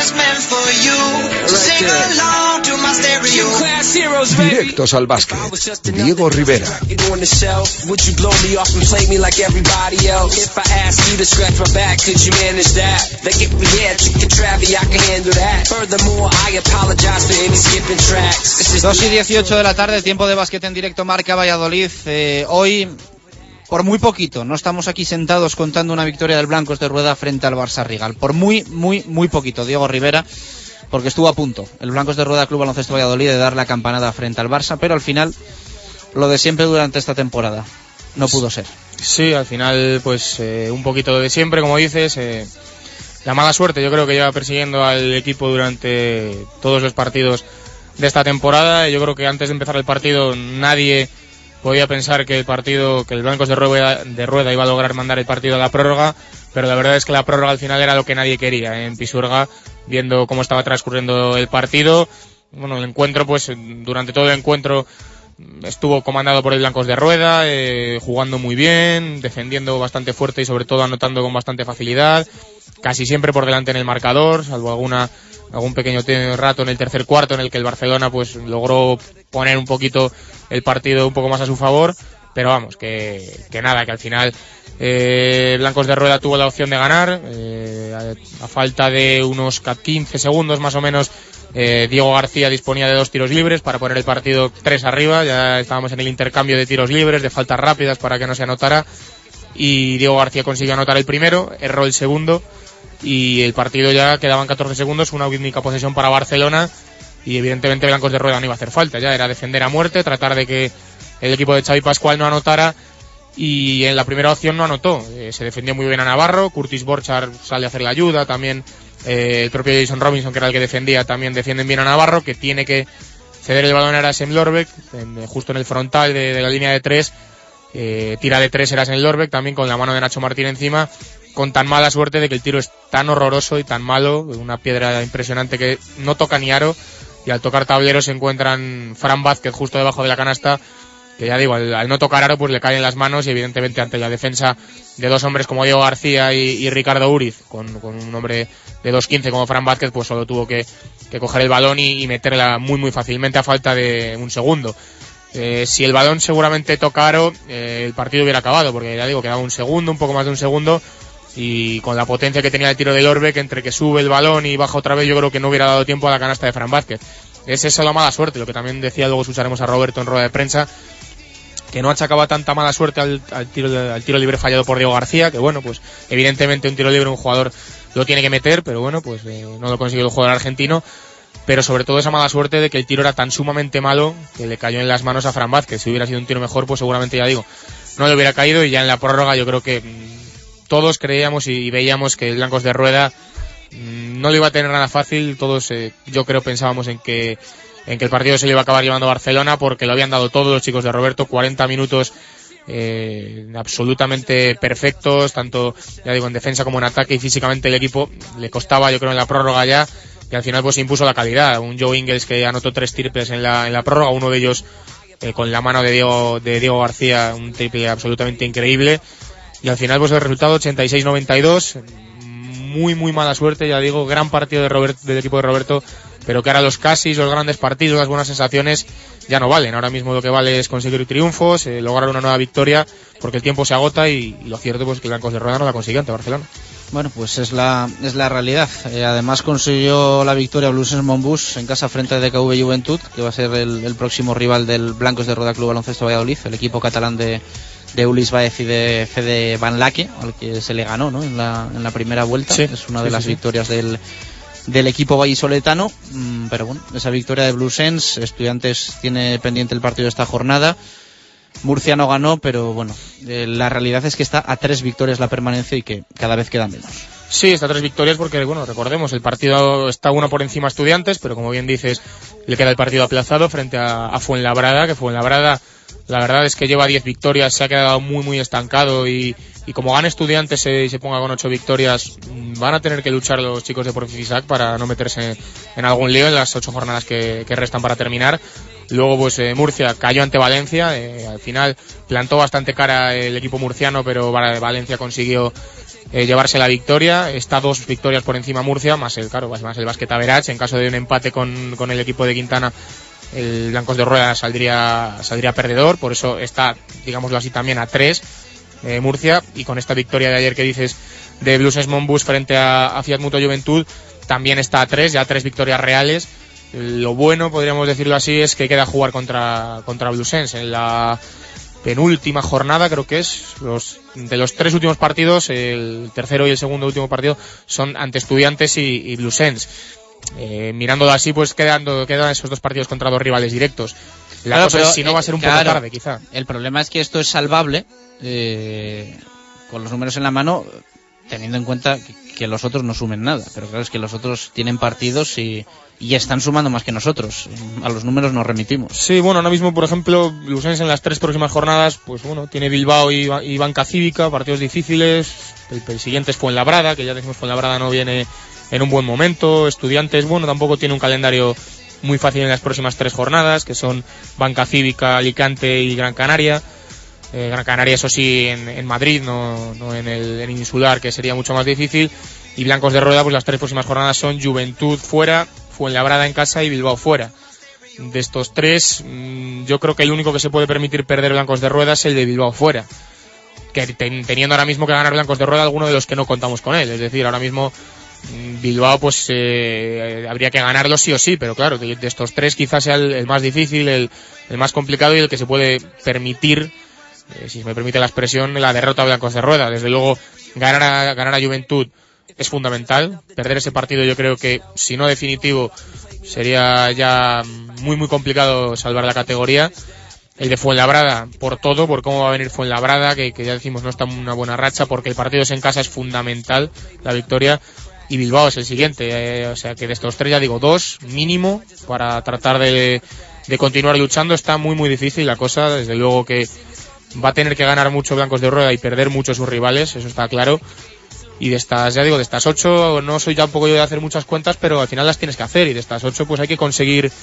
Directos al básquet. Diego Rivera. Dos y 18 de la tarde, tiempo de básquet en directo, Marca Valladolid. Hoy, por muy poquito, no estamos aquí sentados contando una victoria del Blancos de Rueda frente al Barça Rigal. Por muy poquito, Diego Rivera, porque estuvo a punto el Blancos de Rueda Club Baloncesto Valladolid de dar la campanada frente al Barça, pero al final, lo de siempre durante esta temporada, no pudo ser. Sí, al final, pues un poquito de siempre, como dices. La mala suerte, yo creo que lleva persiguiendo al equipo durante todos los partidos de esta temporada. Yo creo que antes de empezar el partido nadie podía pensar que el Blancos de Rueda iba a lograr mandar el partido a la prórroga, pero la verdad es que la prórroga al final era lo que nadie quería en Pisuerga, viendo cómo estaba transcurriendo el partido. Bueno, el encuentro, pues durante todo el encuentro estuvo comandado por el Blancos de Rueda, jugando muy bien, defendiendo bastante fuerte y sobre todo anotando con bastante facilidad, casi siempre por delante en el marcador, salvo algún pequeño rato en el tercer cuarto en el que el Barcelona pues logró poner un poquito el partido un poco más a su favor, pero vamos, que nada, que al final Blancos de Rueda tuvo la opción de ganar, a falta de unos 15 segundos más o menos. Diego García disponía de 2 tiros libres para poner el partido 3 arriba, ya estábamos en el intercambio de tiros libres, de faltas rápidas para que no se anotara, y Diego García consiguió anotar el primero, erró el segundo, y el partido ya quedaban 14 segundos, una única posesión para Barcelona, y evidentemente Blancos de Rueda no iba a hacer falta, ya era defender a muerte, tratar de que el equipo de Xavi Pascual no anotara, y en la primera opción no anotó, se defendió muy bien a Navarro, Curtis Borchard sale a hacer la ayuda, también el propio Jason Robinson, que era el que defendía, también defienden bien a Navarro, que tiene que ceder el balón a Erasem Lorbeck, justo en el frontal de la línea de 3, tira de 3 Erasem Lorbeck, también con la mano de Nacho Martín encima, con tan mala suerte de que el tiro es tan horroroso y tan malo, una piedra impresionante que no toca ni aro, y al tocar tablero se encuentran Fran Vázquez justo debajo de la canasta, que ya digo, al no tocar aro pues le caen las manos, y evidentemente ante la defensa de dos hombres como Diego García y Ricardo Uriz, con un hombre de 2'15" como Fran Vázquez, pues solo tuvo que coger el balón y meterla muy fácilmente a falta de un segundo. Si el balón seguramente toca aro, el partido hubiera acabado, porque ya digo, quedaba un segundo, un poco más de un segundo, y con la potencia que tenía el tiro de Lorbeck, entre que sube el balón y baja otra vez, yo creo que no hubiera dado tiempo a la canasta de Fran Vázquez. Es esa la mala suerte, lo que también decía, luego escucharemos a Roberto en rueda de prensa, que no achacaba tanta mala suerte al tiro libre fallado por Diego García, que bueno, pues evidentemente un tiro libre un jugador lo tiene que meter, pero bueno, pues no lo consiguió el jugador argentino, pero sobre todo esa mala suerte de que el tiro era tan sumamente malo que le cayó en las manos a Fran Vázquez. Si hubiera sido un tiro mejor, pues seguramente, ya digo, no le hubiera caído, y ya en la prórroga yo creo que todos creíamos y veíamos que el Blancos de Rueda no lo iba a tener nada fácil. Todos yo creo pensábamos en que el partido se le iba a acabar llevando a Barcelona, porque lo habían dado todos los chicos de Roberto, 40 minutos absolutamente perfectos, tanto ya digo en defensa como en ataque, y físicamente el equipo le costaba, yo creo, en la prórroga ya, y al final pues se impuso la calidad. Un Joe Ingles que anotó 3 triples en la prórroga, uno de ellos con la mano de Diego García, un triple absolutamente increíble, y al final pues el resultado 86-92, muy mala suerte, ya digo, gran partido del equipo de Roberto, pero que ahora los casis, los grandes partidos, las buenas sensaciones ya no valen. Ahora mismo lo que vale es conseguir triunfos, lograr una nueva victoria, porque el tiempo se agota, y lo cierto pues que el Blancos de Rueda no la consiguió ante Barcelona. Bueno, pues es la realidad. Además consiguió la victoria Bluesense Monbus en casa frente a DKV Juventud, que va a ser el próximo rival del Blancos de Rueda Club Baloncesto Valladolid, el equipo catalán de Ulis Baez y de Fede Van Laque, al que se le ganó, ¿no?, en la primera vuelta. Sí, es una de las victorias del equipo vallisoletano, pero bueno, esa victoria de Bluesense. Estudiantes tiene pendiente el partido de esta jornada. Murcia no ganó, pero bueno, la realidad es que está a 3 victorias la permanencia, y que cada vez queda menos. Sí, está a 3 victorias porque, bueno, recordemos, el partido está uno por encima Estudiantes, pero como bien dices, le queda el partido aplazado frente a Fuenlabrada, que Fuenlabrada, la verdad es que lleva 10 victorias, se ha quedado muy estancado, y como gane Estudiantes y se ponga con 8 victorias, van a tener que luchar los chicos de Porfisac para no meterse en algún lío en las 8 jornadas que restan para terminar. Luego pues Murcia cayó ante Valencia, al final plantó bastante cara el equipo murciano, pero Valencia consiguió llevarse la victoria. Está 2 victorias por encima Murcia, más el Basket Average. En caso de un empate con el equipo de Quintana, el Blancos de Rueda saldría perdedor, por eso está, digámoslo así, también a 3 Murcia, y con esta victoria de ayer que dices de Bluesense Monbus frente a Fiat Mutua Juventud, también está a 3, ya 3 victorias reales. Lo bueno, podríamos decirlo así, es que queda jugar contra Bluesense en la penúltima jornada, creo que es. De los 3 últimos partidos, el tercero y el segundo último partido son ante Estudiantes y Bluesense. Mirándolo así, pues quedan esos 2 partidos contra 2 rivales directos. La cosa es si no va a ser un poco tarde, quizá. El problema es que esto es salvable con los números en la mano, teniendo en cuenta que los otros no sumen nada. Pero claro, es que los otros tienen partidos y están sumando más que nosotros. A los números nos remitimos. Sí, bueno, ahora mismo, por ejemplo, Bluesense en las 3 próximas jornadas, pues bueno, tiene Bilbao y Banca Cívica, partidos difíciles. El siguiente es Fuenlabrada, que ya decimos Fuenlabrada no viene en un buen momento. Estudiantes, bueno, tampoco tiene un calendario muy fácil en las próximas 3 jornadas, que son Banca Cívica, Alicante y Gran Canaria. Gran Canaria, eso sí, en Madrid, no en el Insular, que sería mucho más difícil. Y Blancos de Rueda, pues las 3 próximas jornadas son Juventud fuera, Fuenlabrada en casa y Bilbao fuera. De estos 3, yo creo que el único que se puede permitir perder Blancos de Rueda es el de Bilbao fuera, que teniendo ahora mismo que ganar Blancos de Rueda alguno de los que no contamos con él. Es decir, ahora mismo Bilbao pues habría que ganarlo sí o sí, pero claro, de estos 3 quizás sea el más difícil, el más complicado y el que se puede permitir, si me permite la expresión, la derrota a Blancos de Rueda. Desde luego ganar a Juventud es fundamental. Perder ese partido, yo creo que si no definitivo, sería ya muy muy complicado salvar la categoría. El de Fuenlabrada, por cómo va a venir Fuenlabrada, que ya decimos no está en una buena racha, porque el partido es en casa, es fundamental la victoria. Y Bilbao es el siguiente, o sea que de estos 3 ya digo 2 mínimo para tratar de continuar luchando. Está muy muy difícil la cosa, desde luego que va a tener que ganar mucho Blancos de Rueda y perder mucho sus rivales, eso está claro. Y de estas 8, no soy tampoco yo de hacer muchas cuentas, pero al final las tienes que hacer, y de estas 8 pues hay que conseguir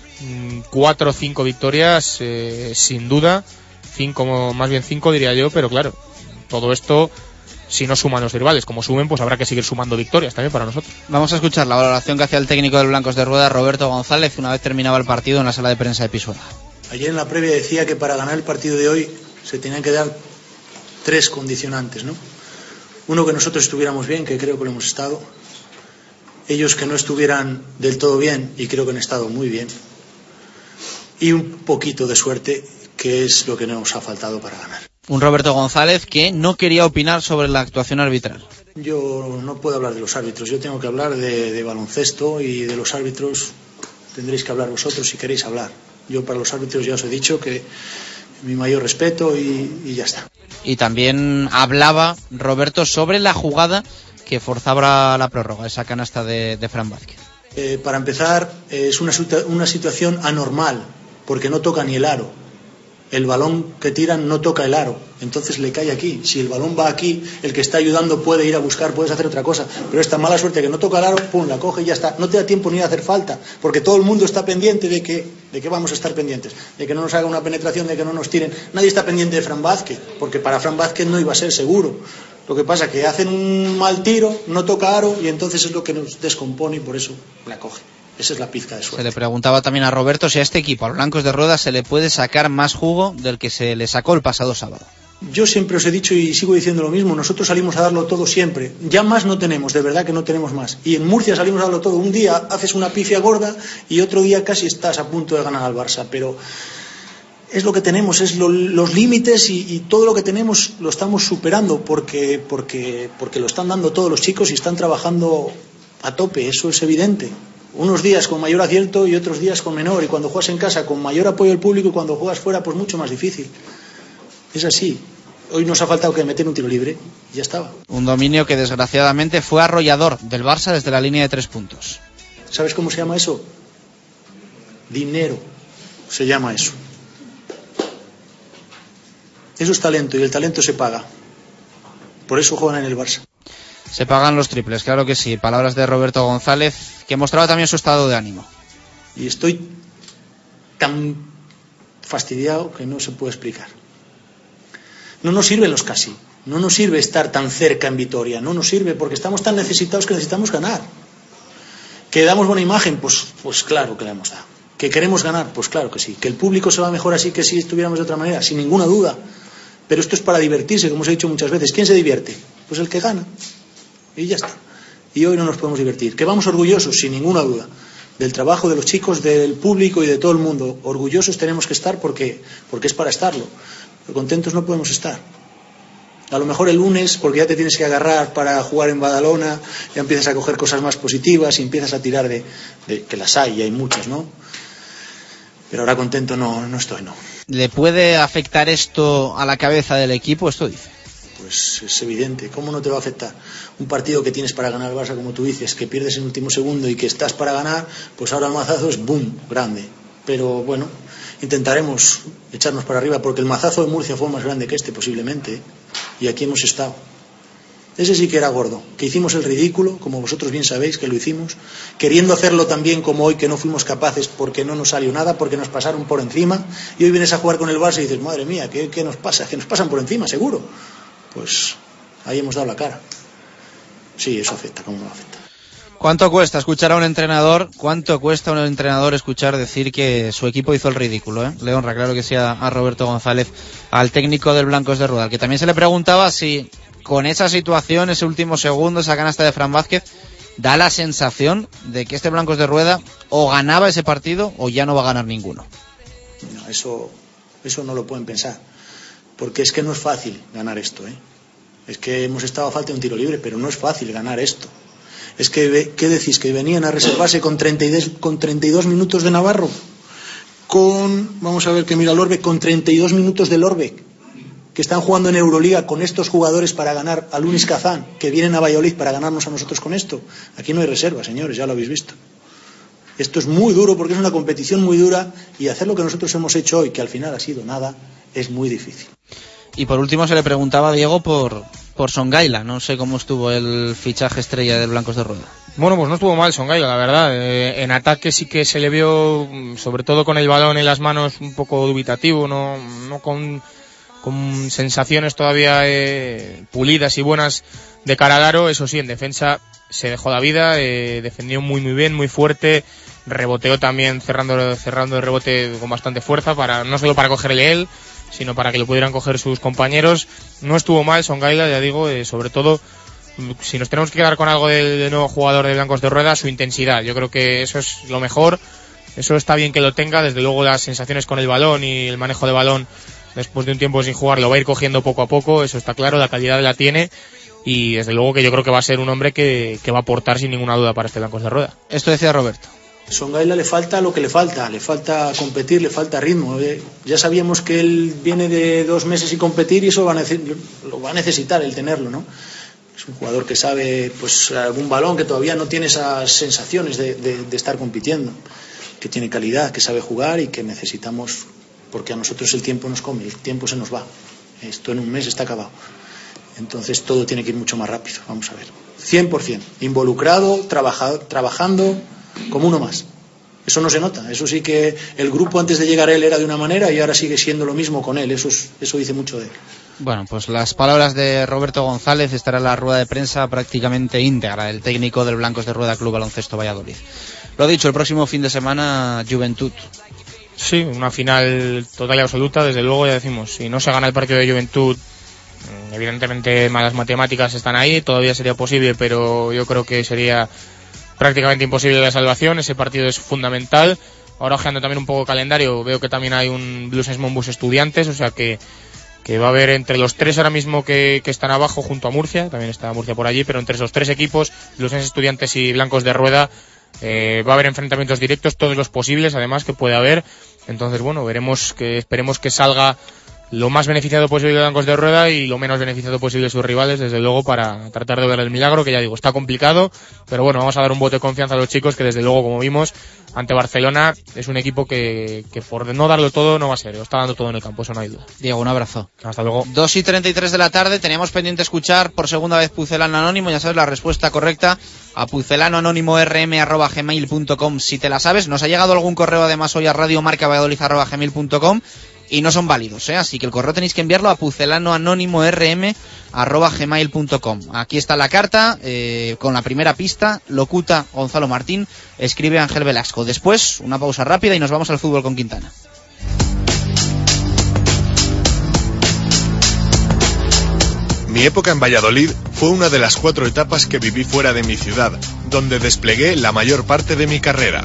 4 o 5 victorias, sin duda, 5, más bien 5 diría yo, pero claro, todo esto si no suman los rivales. Como sumen, pues habrá que seguir sumando victorias también para nosotros. Vamos a escuchar la valoración que hacía el técnico del Blancos de Rueda, Roberto González, una vez terminaba el partido en la sala de prensa de Pisuerga. Ayer en la previa decía que para ganar el partido de hoy se tenían que dar 3 condicionantes, ¿no? Uno, que nosotros estuviéramos bien, que creo que lo hemos estado. Ellos que no estuvieran del todo bien, y creo que han estado muy bien. Y un poquito de suerte, que es lo que nos ha faltado para ganar. Un Roberto González que no quería opinar sobre la actuación arbitral. Yo no puedo hablar de los árbitros, yo tengo que hablar de baloncesto, y de los árbitros tendréis que hablar vosotros si queréis hablar. Yo para los árbitros ya os he dicho que mi mayor respeto y ya está. Y también hablaba Roberto sobre la jugada que forzaba la prórroga, esa canasta de Fran Vázquez. Para empezar, es una situación anormal, porque no toca ni el aro. El balón que tiran no toca el aro, entonces le cae aquí. Si el balón va aquí, el que está ayudando puede ir a buscar, puedes hacer otra cosa, pero esta mala suerte que no toca el aro, pum, la coge y ya está. No te da tiempo ni de hacer falta, porque todo el mundo está pendiente de que vamos a estar pendientes, de que no nos haga una penetración, de que no nos tiren. Nadie está pendiente de Fran Vázquez, porque para Fran Vázquez no iba a ser seguro. Lo que pasa es que hacen un mal tiro, no toca aro, y entonces es lo que nos descompone, y por eso la coge. Esa es la pizca de suerte. Se le preguntaba también a Roberto si a este equipo, a los Blancos de Rueda, se le puede sacar más jugo del que se le sacó el pasado sábado. Yo siempre os he dicho y sigo diciendo lo mismo, nosotros salimos a darlo todo siempre. Ya más no tenemos, de verdad que no tenemos más. Y en Murcia salimos a darlo todo. Un día haces una pifia gorda y otro día casi estás a punto de ganar al Barça. Pero es lo que tenemos, es los límites, y todo lo que tenemos lo estamos superando porque lo están dando todos los chicos y están trabajando a tope, eso es evidente. Unos días con mayor acierto y otros días con menor, y cuando juegas en casa con mayor apoyo del público, y cuando juegas fuera pues mucho más difícil. Es así. Hoy nos ha faltado que meter un tiro libre y ya estaba. Un dominio que desgraciadamente fue arrollador del Barça desde la línea de 3 puntos. ¿Sabes cómo se llama eso? Dinero. Se llama eso. Eso es talento, y el talento se paga. Por eso juegan en el Barça. Se pagan los triples, claro que sí. Palabras de Roberto González, que mostraba también su estado de ánimo. Y estoy tan fastidiado que no se puede explicar. No nos sirven los casi. No nos sirve estar tan cerca en Vitoria, no nos sirve porque estamos tan necesitados que necesitamos ganar. ¿Que damos buena imagen? Pues claro que la hemos dado. ¿Que queremos ganar? Pues claro que sí. ¿Que el público se va mejor así que si estuviéramos de otra manera? Sin ninguna duda. Pero esto es para divertirse, como os he dicho muchas veces. ¿Quién se divierte? Pues el que gana. Y ya está. Y hoy no nos podemos divertir. ¿Que vamos orgullosos? Sin ninguna duda. Del trabajo de los chicos, del público y de todo el mundo. Orgullosos tenemos que estar porque es para estarlo. Pero contentos no podemos estar. A lo mejor el lunes, porque ya te tienes que agarrar para jugar en Badalona, ya empiezas a coger cosas más positivas y empiezas a tirar de que las hay, y hay muchas, ¿no? Pero ahora contento no estoy, no. ¿Le puede afectar esto a la cabeza del equipo? Esto dice. Pues es evidente. ¿Cómo no te va a afectar? Un partido que tienes para ganar el Barça, como tú dices, que pierdes en el último segundo y que estás para ganar, pues ahora el mazazo es boom, grande. Pero bueno, intentaremos echarnos para arriba, porque el mazazo de Murcia fue más grande que este posiblemente, y aquí hemos estado. Ese sí que era gordo, que hicimos el ridículo, como vosotros bien sabéis que lo hicimos, queriendo hacerlo también como hoy, que no fuimos capaces porque no nos salió nada, porque nos pasaron por encima, y hoy vienes a jugar con el Barça y dices, madre mía, ¿qué nos pasa? Que nos pasan por encima, seguro. Pues ahí hemos dado la cara. Sí, eso afecta, ¿cómo no afecta? ¿Cuánto cuesta escuchar a un entrenador? ¿Cuánto cuesta a un entrenador escuchar decir que su equipo hizo el ridículo? Le honra, claro que sí, a Roberto González, al técnico del Blancos de Rueda, que también se le preguntaba si con esa situación, ese último segundo, esa canasta de Fran Vázquez, da la sensación de que este Blancos de Rueda o ganaba ese partido o ya no va a ganar ninguno. No, eso no lo pueden pensar, porque es que no es fácil ganar esto, ¿eh? Es que hemos estado a falta de un tiro libre, pero no es fácil ganar esto. Es que, ¿qué decís? ¿Que venían a reservarse con 32 minutos de Navarro? Vamos a ver que mira Lorbeck, con 32 minutos de Lorbeck, que están jugando en Euroliga con estos jugadores para ganar a Lunis Kazán, que vienen a Valladolid para ganarnos a nosotros con esto. Aquí no hay reserva, señores, ya lo habéis visto. Esto es muy duro porque es una competición muy dura, y hacer lo que nosotros hemos hecho hoy, que al final ha sido nada, es muy difícil. Y por último se le preguntaba a Diego por Songaila. No sé cómo estuvo el fichaje estrella del Blancos de Rueda. Bueno, pues no estuvo mal Songaila, la verdad. En ataque sí que se le vio, sobre todo con el balón en las manos, un poco dubitativo, no con sensaciones todavía pulidas y buenas de cara al aro. Eso sí, en defensa se dejó la vida, defendió muy bien, muy fuerte, reboteó también cerrando el rebote con bastante fuerza, no solo para cogerle él, sino para que lo pudieran coger sus compañeros. No estuvo mal Songaila, ya digo, sobre todo, si nos tenemos que quedar con algo del nuevo jugador de Blancos de Rueda, su intensidad. Yo creo que eso es lo mejor, eso está bien que lo tenga. Desde luego las sensaciones con el balón y el manejo de balón después de un tiempo sin jugar lo va a ir cogiendo poco a poco, eso está claro, la calidad la tiene, y desde luego que yo creo que va a ser un hombre que va a aportar sin ninguna duda para este Blancos de Rueda. Esto decía Roberto. Songaila le falta lo que le falta competir, le falta ritmo. Ya sabíamos que él viene de 2 meses sin competir y eso lo va a necesitar el tenerlo, ¿no? Es un jugador que sabe, pues, algún balón, que todavía no tiene esas sensaciones de estar compitiendo, que tiene calidad, que sabe jugar y que necesitamos, porque a nosotros el tiempo nos come, el tiempo se nos va. Esto en un mes está acabado. Entonces todo tiene que ir mucho más rápido. Vamos a ver. 100%. Involucrado, trabajando como uno más. Eso no se nota. Eso sí que el grupo antes de llegar a él era de una manera y ahora sigue siendo lo mismo con él. Eso dice mucho de él. Bueno, pues las palabras de Roberto González. Estará en la rueda de prensa prácticamente íntegra, el técnico del Blancos de Rueda Club Baloncesto Valladolid. Lo dicho, el próximo fin de semana, Juventud. Sí, una final total y absoluta, desde luego, ya decimos. Si no se gana el partido de Juventud, evidentemente malas matemáticas están ahí, todavía sería posible, pero yo creo que sería prácticamente imposible la salvación. Ese partido es fundamental. Ahora, ojeando también un poco el calendario, veo que también hay un Blues Monbus Estudiantes, o sea que va a haber entre los 3 ahora mismo que están abajo junto a Murcia, también está Murcia por allí, pero entre esos 3 equipos, Blues Estudiantes y Blancos de Rueda, va a haber enfrentamientos directos, todos los posibles además que puede haber. Entonces, bueno, esperemos que salga lo más beneficiado posible de Blancos de Rueda y lo menos beneficiado posible de sus rivales, desde luego, para tratar de ver el milagro, que ya digo, está complicado, pero bueno, vamos a dar un voto de confianza a los chicos, que desde luego, como vimos, ante Barcelona es un equipo que por no darlo todo no va a ser, lo está dando todo en el campo, eso no hay duda. Diego, un abrazo. Hasta luego. 2:33 de la tarde, teníamos pendiente escuchar por segunda vez Pucelano Anónimo, ya sabes la respuesta correcta a pucelanoanónimo@gmail.com si te la sabes. Nos ha llegado algún correo además hoy a radiomarcavalladolid@gmail.com y no son válidos, así que el correo tenéis que enviarlo a pucelanoanónimo.rm@gmail.com. Aquí está la carta, con la primera pista, locuta Gonzalo Martín, escribe Ángel Velasco. Después, una pausa rápida y nos vamos al fútbol con Quintana. Mi época en Valladolid fue una de las 4 etapas que viví fuera de mi ciudad, donde desplegué la mayor parte de mi carrera.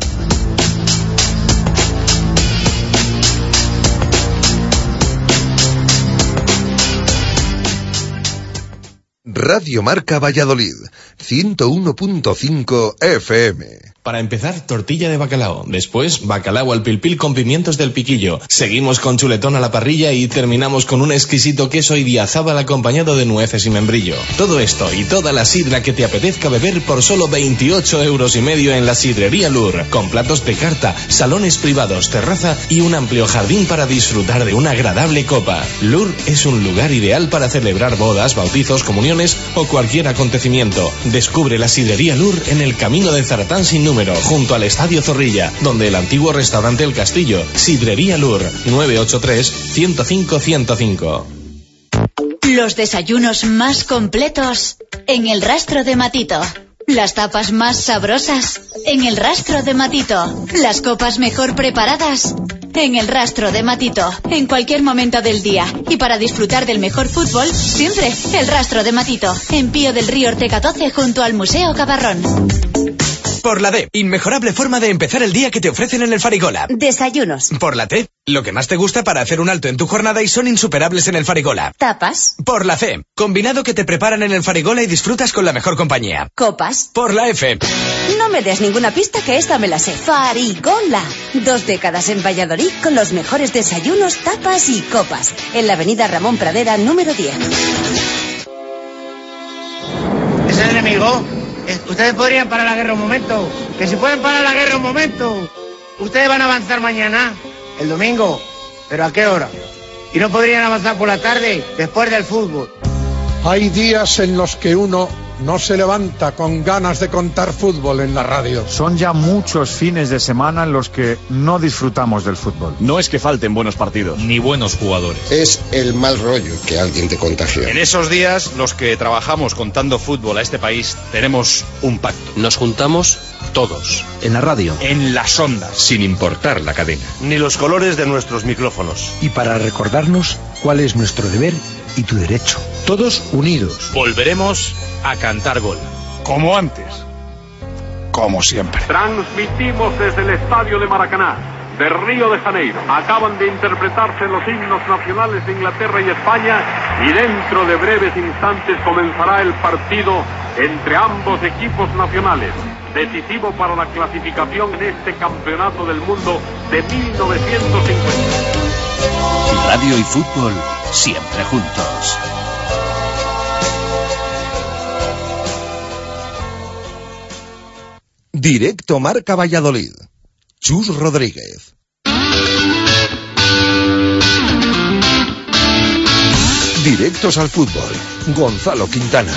Radio Marca Valladolid, 101.5 FM. Para empezar, tortilla de bacalao. Después, bacalao al pilpil con pimientos del piquillo. Seguimos con chuletón a la parrilla y terminamos con un exquisito queso idiazábal acompañado de nueces y membrillo. Todo esto y toda la sidra que te apetezca beber por solo 28,5 euros en la Sidrería Lur. Con platos de carta, salones privados, terraza y un amplio jardín para disfrutar de una agradable copa. Lur es un lugar ideal para celebrar bodas, bautizos, comuniones o cualquier acontecimiento. Descubre la Sidrería Lur en el camino de Zaratán sin número, junto al Estadio Zorrilla, donde el antiguo restaurante El Castillo. Sidrería Lur, 983-105-105. Los desayunos más completos en el Rastro de Matito. Las tapas más sabrosas en el Rastro de Matito. Las copas mejor preparadas en el Rastro de Matito. En cualquier momento del día. Y para disfrutar del mejor fútbol, siempre el Rastro de Matito. En Pío del Río Ortega 12, junto al Museo Cabarrón. Por la D, inmejorable forma de empezar el día que te ofrecen en el Farigola. Desayunos. Por la T, lo que más te gusta para hacer un alto en tu jornada y son insuperables en el Farigola. Tapas. Por la C, combinado que te preparan en el Farigola y disfrutas con la mejor compañía. Copas. Por la F. No me des ninguna pista que esta me la sé. Farigola. 2 décadas en Valladolid con los mejores desayunos, tapas y copas. En la avenida Ramón Pradera, número 10. ¿Es el enemigo? Ustedes podrían parar la guerra un momento. Que si pueden parar la guerra un momento. Ustedes van a avanzar mañana, el domingo. ¿Pero a qué hora? Y no podrían avanzar por la tarde, después del fútbol. Hay días en los que uno no se levanta con ganas de contar fútbol en la radio. Son ya muchos fines de semana en los que no disfrutamos del fútbol. No es que falten buenos partidos, ni buenos jugadores. Es el mal rollo que alguien te contagia. En esos días, los que trabajamos contando fútbol a este país, tenemos un pacto. Nos juntamos todos. En la radio. En las ondas. Sin importar la cadena. Ni los colores de nuestros micrófonos. Y para recordarnos cuál es nuestro deber y tu derecho. Todos unidos. Volveremos a cantar gol. Como antes. Como siempre. Transmitimos desde el Estadio de Maracaná, de Río de Janeiro. Acaban de interpretarse los himnos nacionales de Inglaterra y España y dentro de breves instantes comenzará el partido entre ambos equipos nacionales. Decisivo para la clasificación en este campeonato del mundo de 1950. Radio y fútbol, siempre juntos. Directo Marca Valladolid. Chus Rodríguez. Directos al fútbol. Gonzalo Quintana.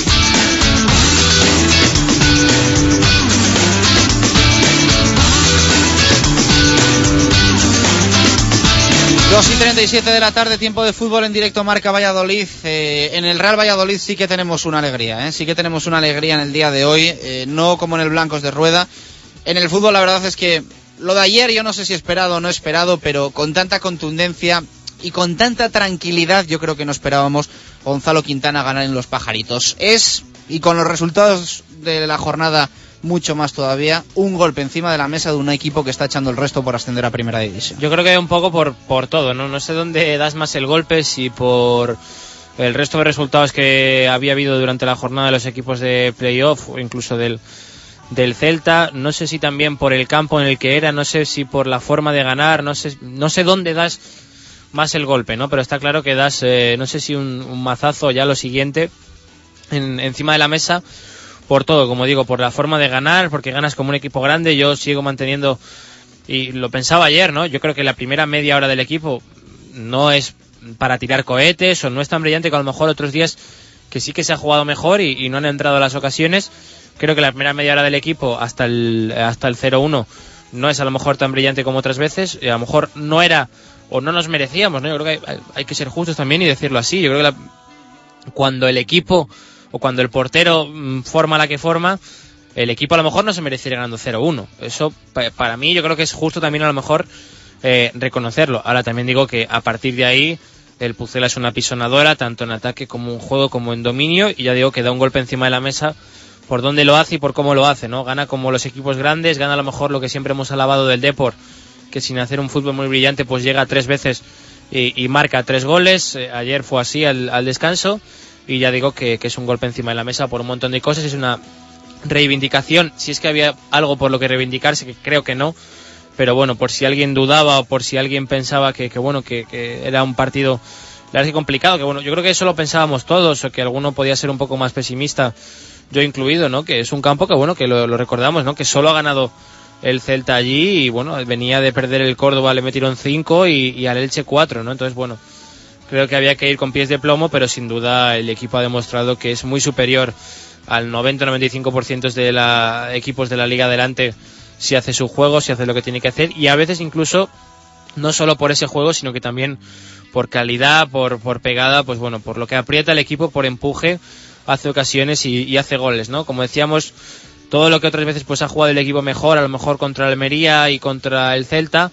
Dos y 37 de la tarde, tiempo de fútbol en directo Marca Valladolid. En el Real Valladolid sí que tenemos una alegría, sí que tenemos una alegría en el día de hoy, no como en el Blancos de Rueda. En el fútbol la verdad es que lo de ayer yo no sé si esperado o no esperado, pero con tanta contundencia y con tanta tranquilidad yo creo que no esperábamos Gonzalo Quintana ganar en Los Pajaritos. Y con los resultados de la jornada mucho más todavía, un golpe encima de la mesa de un equipo que está echando el resto por ascender a Primera División. Yo creo que un poco por todo, ¿no? No sé dónde das más el golpe, si por el resto de resultados que había habido durante la jornada de los equipos de playoff o incluso del Celta, no sé si también por el campo en el que era, no sé si por la forma de ganar, no sé dónde das más el golpe, ¿no? Pero está claro que das, no sé si un mazazo ya lo siguiente encima de la mesa, por todo, como digo, por la forma de ganar, porque ganas como un equipo grande. Yo sigo manteniendo, y lo pensaba ayer, ¿no? Yo creo que la primera media hora del equipo no es para tirar cohetes, o no es tan brillante que a lo mejor otros días que sí que se ha jugado mejor y no han entrado las ocasiones. Creo que la primera media hora del equipo hasta el 0-1 no es a lo mejor tan brillante como otras veces, y a lo mejor no era o no nos merecíamos, ¿no? Yo creo que hay que ser justos también y decirlo así. Yo creo que cuando el equipo o cuando el portero forma la que forma, el equipo a lo mejor no se merece ir ganando 0-1. Eso para mí yo creo que es justo también a lo mejor reconocerlo. Ahora también digo que a partir de ahí el Pucela es una pisonadora, tanto en ataque como en juego como en dominio, y ya digo que da un golpe encima de la mesa por dónde lo hace y por cómo lo hace, ¿no? Gana como los equipos grandes, gana a lo mejor lo que siempre hemos alabado del Depor, que sin hacer un fútbol muy brillante pues llega 3 veces y marca 3 goles. Ayer fue así al descanso, y ya digo que es un golpe encima de la mesa por un montón de cosas. Es una reivindicación, si es que había algo por lo que reivindicarse, que creo que no, pero bueno, por si alguien dudaba o por si alguien pensaba que era un partido, la verdad es que complicado, que bueno, yo creo que eso lo pensábamos todos, o que alguno podía ser un poco más pesimista, yo incluido, ¿no? Que es un campo que bueno, que lo recordamos, ¿no? Que solo ha ganado el Celta allí, y bueno, venía de perder el Córdoba, le metieron 5 y al Elche 4, ¿no? Entonces bueno, creo que había que ir con pies de plomo, pero sin duda el equipo ha demostrado que es muy superior al 90-95% de equipos de la liga adelante, si hace su juego, si hace lo que tiene que hacer, y a veces incluso no solo por ese juego, sino que también por calidad, por pegada, pues bueno, por lo que aprieta el equipo, por empuje, hace ocasiones y hace goles, ¿no? Como decíamos, todo lo que otras veces pues ha jugado el equipo mejor, a lo mejor contra el Almería y contra el Celta,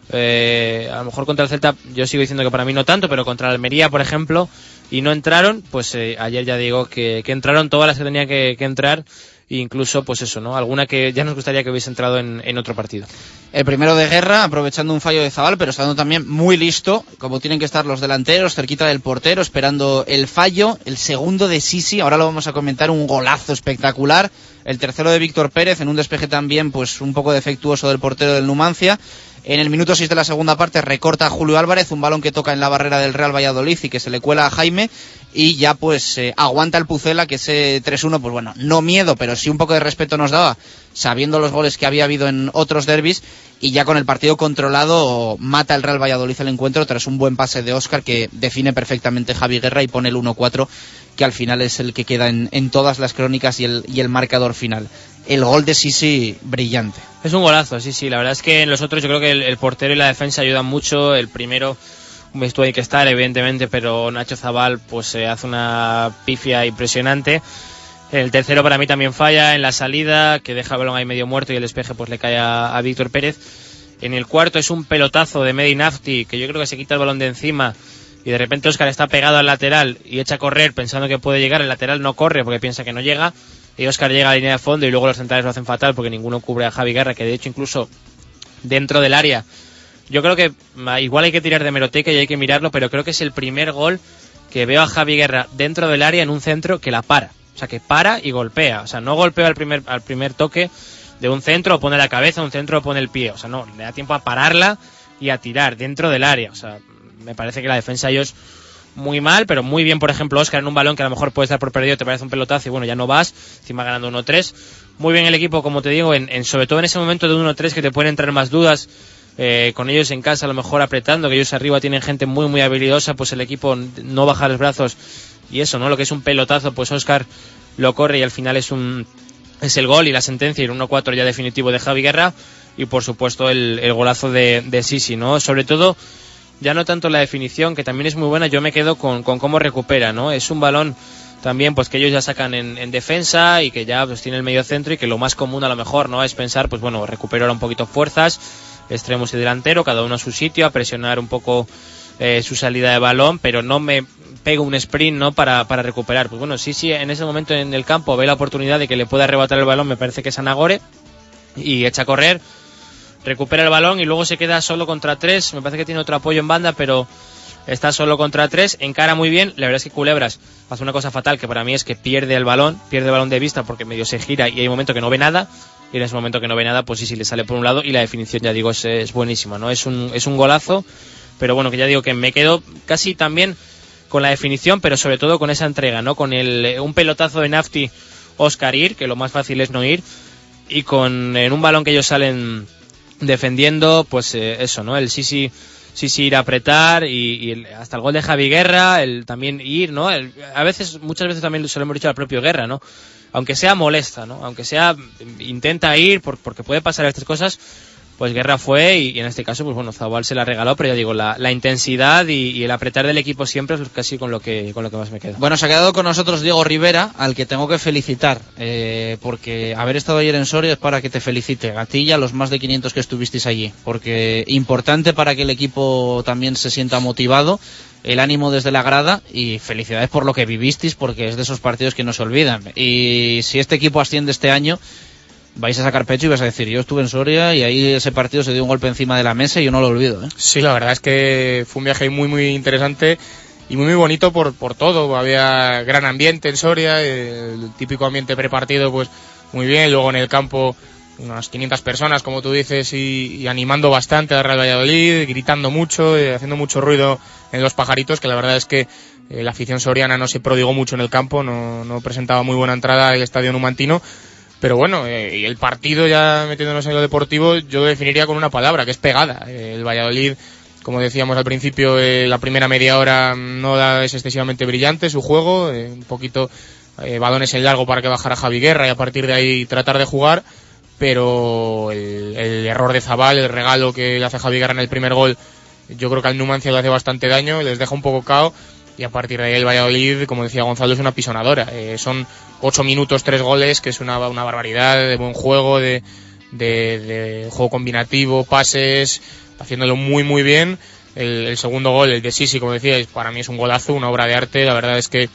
a lo mejor contra el Celta yo sigo diciendo que para mí no tanto, pero contra el Almería, por ejemplo, y no entraron, pues ayer ya digo que entraron todas las que tenían que entrar, e incluso pues eso, ¿no? Alguna que ya nos gustaría que hubiese entrado en otro partido. El primero de Guerra, aprovechando un fallo de Zabal, pero estando también muy listo, como tienen que estar los delanteros, cerquita del portero, esperando el fallo. El segundo de Sisi, ahora lo vamos a comentar, un golazo espectacular. El tercero de Víctor Pérez, en un despeje también pues un poco defectuoso del portero del Numancia. En el minuto 6 de la segunda parte recorta a Julio Álvarez, un balón que toca en la barrera del Real Valladolid y que se le cuela a Jaime, y ya pues aguanta el Pucela, que ese 3-1, pues bueno, no miedo, pero sí un poco de respeto nos daba, sabiendo los goles que había habido en otros derbis, y ya con el partido controlado mata el Real Valladolid el encuentro tras un buen pase de Óscar que define perfectamente Javi Guerra y pone el 1-4, que al final es el que queda en todas las crónicas y el marcador final. El gol de Sisi, brillante. Es un golazo, sí, la verdad es que en los otros yo creo que el portero y la defensa ayudan mucho. El primero, esto hay que estar evidentemente, pero Nacho Zabal pues hace una pifia impresionante. El tercero para mí también falla en la salida, que deja el balón ahí medio muerto y el despeje pues le cae a Víctor Pérez. En el cuarto es un pelotazo de Medi Nafti, que yo creo que se quita el balón de encima y de repente Óscar está pegado al lateral y echa a correr pensando que puede llegar. El lateral no corre porque piensa que no llega, y Óscar llega a la línea de fondo, y luego los centrales lo hacen fatal porque ninguno cubre a Javi Guerra, que de hecho incluso dentro del área, yo creo que igual hay que tirar de hemeroteca y hay que mirarlo, pero creo que es el primer gol que veo a Javi Guerra dentro del área en un centro que la para. O sea, que para y golpea. O sea, no golpea al primer toque de un centro, o pone la cabeza, un centro o pone el pie. O sea, no, le da tiempo a pararla y a tirar dentro del área. O sea, me parece que la defensa de ellos muy mal, pero muy bien, por ejemplo, Óscar en un balón que a lo mejor puedes dar por perdido, te parece un pelotazo y bueno, ya no vas, encima ganando 1-3. Muy bien el equipo, como te digo, sobre todo en ese momento de 1-3 que te pueden entrar más dudas, con ellos en casa a lo mejor apretando, que ellos arriba tienen gente muy muy habilidosa, pues el equipo no baja los brazos, y eso, ¿no? Lo que es un pelotazo, pues Óscar lo corre y al final es el gol y la sentencia, y el 1-4 ya definitivo de Javi Guerra, y por supuesto el golazo de Sisi, ¿no? Sobre todo, ya no tanto la definición, que también es muy buena, yo me quedo con cómo recupera, ¿no? Es un balón también pues que ellos ya sacan en defensa y que ya pues tiene el medio centro, y que lo más común a lo mejor no es pensar, pues bueno, recupero ahora un poquito fuerzas, extremos y delantero, cada uno a su sitio, a presionar un poco su salida de balón, pero no me pego un sprint, ¿no? Para recuperar. Pues bueno, sí, en ese momento en el campo ve la oportunidad de que le pueda arrebatar el balón, me parece que es Anagore, y echa a correr, recupera el balón y luego se queda solo contra 3, me parece que tiene otro apoyo en banda, pero está solo contra 3, encara muy bien. La verdad es que Culebras hace una cosa fatal, que para mí es que pierde el balón de vista, porque medio se gira y hay un momento que no ve nada, y en ese momento que no ve nada, pues sí le sale por un lado, y la definición, ya digo, es buenísima, ¿no? Es un golazo, pero bueno, que ya digo que me quedo casi también con la definición, pero sobre todo con esa entrega, ¿no? Con un pelotazo de Nafti, Óscar ir, que lo más fácil es no ir, y en un balón que ellos salen defendiendo, pues eso, ¿no? El Sisi ir a apretar, y hasta el gol de Javi Guerra, el también ir, ¿no? Muchas veces también se lo hemos dicho al propio Guerra, ¿no? Aunque sea molesta, ¿no? Aunque sea, intenta ir porque puede pasar estas cosas, pues Guerra fue y en este caso pues bueno, Zabal se la regaló, pero ya digo, la intensidad y el apretar del equipo siempre es casi con lo que más me quedo. Bueno, se ha quedado con nosotros Diego Rivera, al que tengo que felicitar, porque haber estado ayer en Soria es para que te felicite a ti y a los más de 500 que estuvisteis allí, porque importante para que el equipo también se sienta motivado, el ánimo desde la grada, y felicidades por lo que vivisteis, porque es de esos partidos que no se olvidan. Y si este equipo asciende este año, vais a sacar pecho y vais a decir, yo estuve en Soria y ahí ese partido se dio un golpe encima de la mesa y yo no lo olvido, ¿eh? Sí, la verdad es que fue un viaje muy muy interesante y muy muy bonito por todo. Había gran ambiente en Soria, el típico ambiente prepartido pues muy bien, luego en el campo unas 500 personas, como tú dices, y animando bastante al Real Valladolid, gritando mucho, haciendo mucho ruido en los pajaritos, que la verdad es que la afición soriana no se prodigó mucho en el campo, no presentaba muy buena entrada el estadio numantino. Pero bueno, y el partido, ya metiéndonos en lo deportivo, yo lo definiría con una palabra, que es pegada. El Valladolid, como decíamos al principio, la primera media hora no es excesivamente brillante su juego, un poquito balones en largo para que bajara Javi Guerra y a partir de ahí tratar de jugar, pero el error de Zabal, el regalo que le hace Javi Guerra en el primer gol, yo creo que al Numancia le hace bastante daño, les deja un poco cao. Y a partir de ahí el Valladolid, como decía Gonzalo, es una pisonadora. Son 8 minutos, 3 goles, que es una barbaridad de buen juego, de juego combinativo, pases, haciéndolo muy muy bien. El segundo gol, el de Sisi, como decíais, para mí es un golazo, una obra de arte. La verdad es que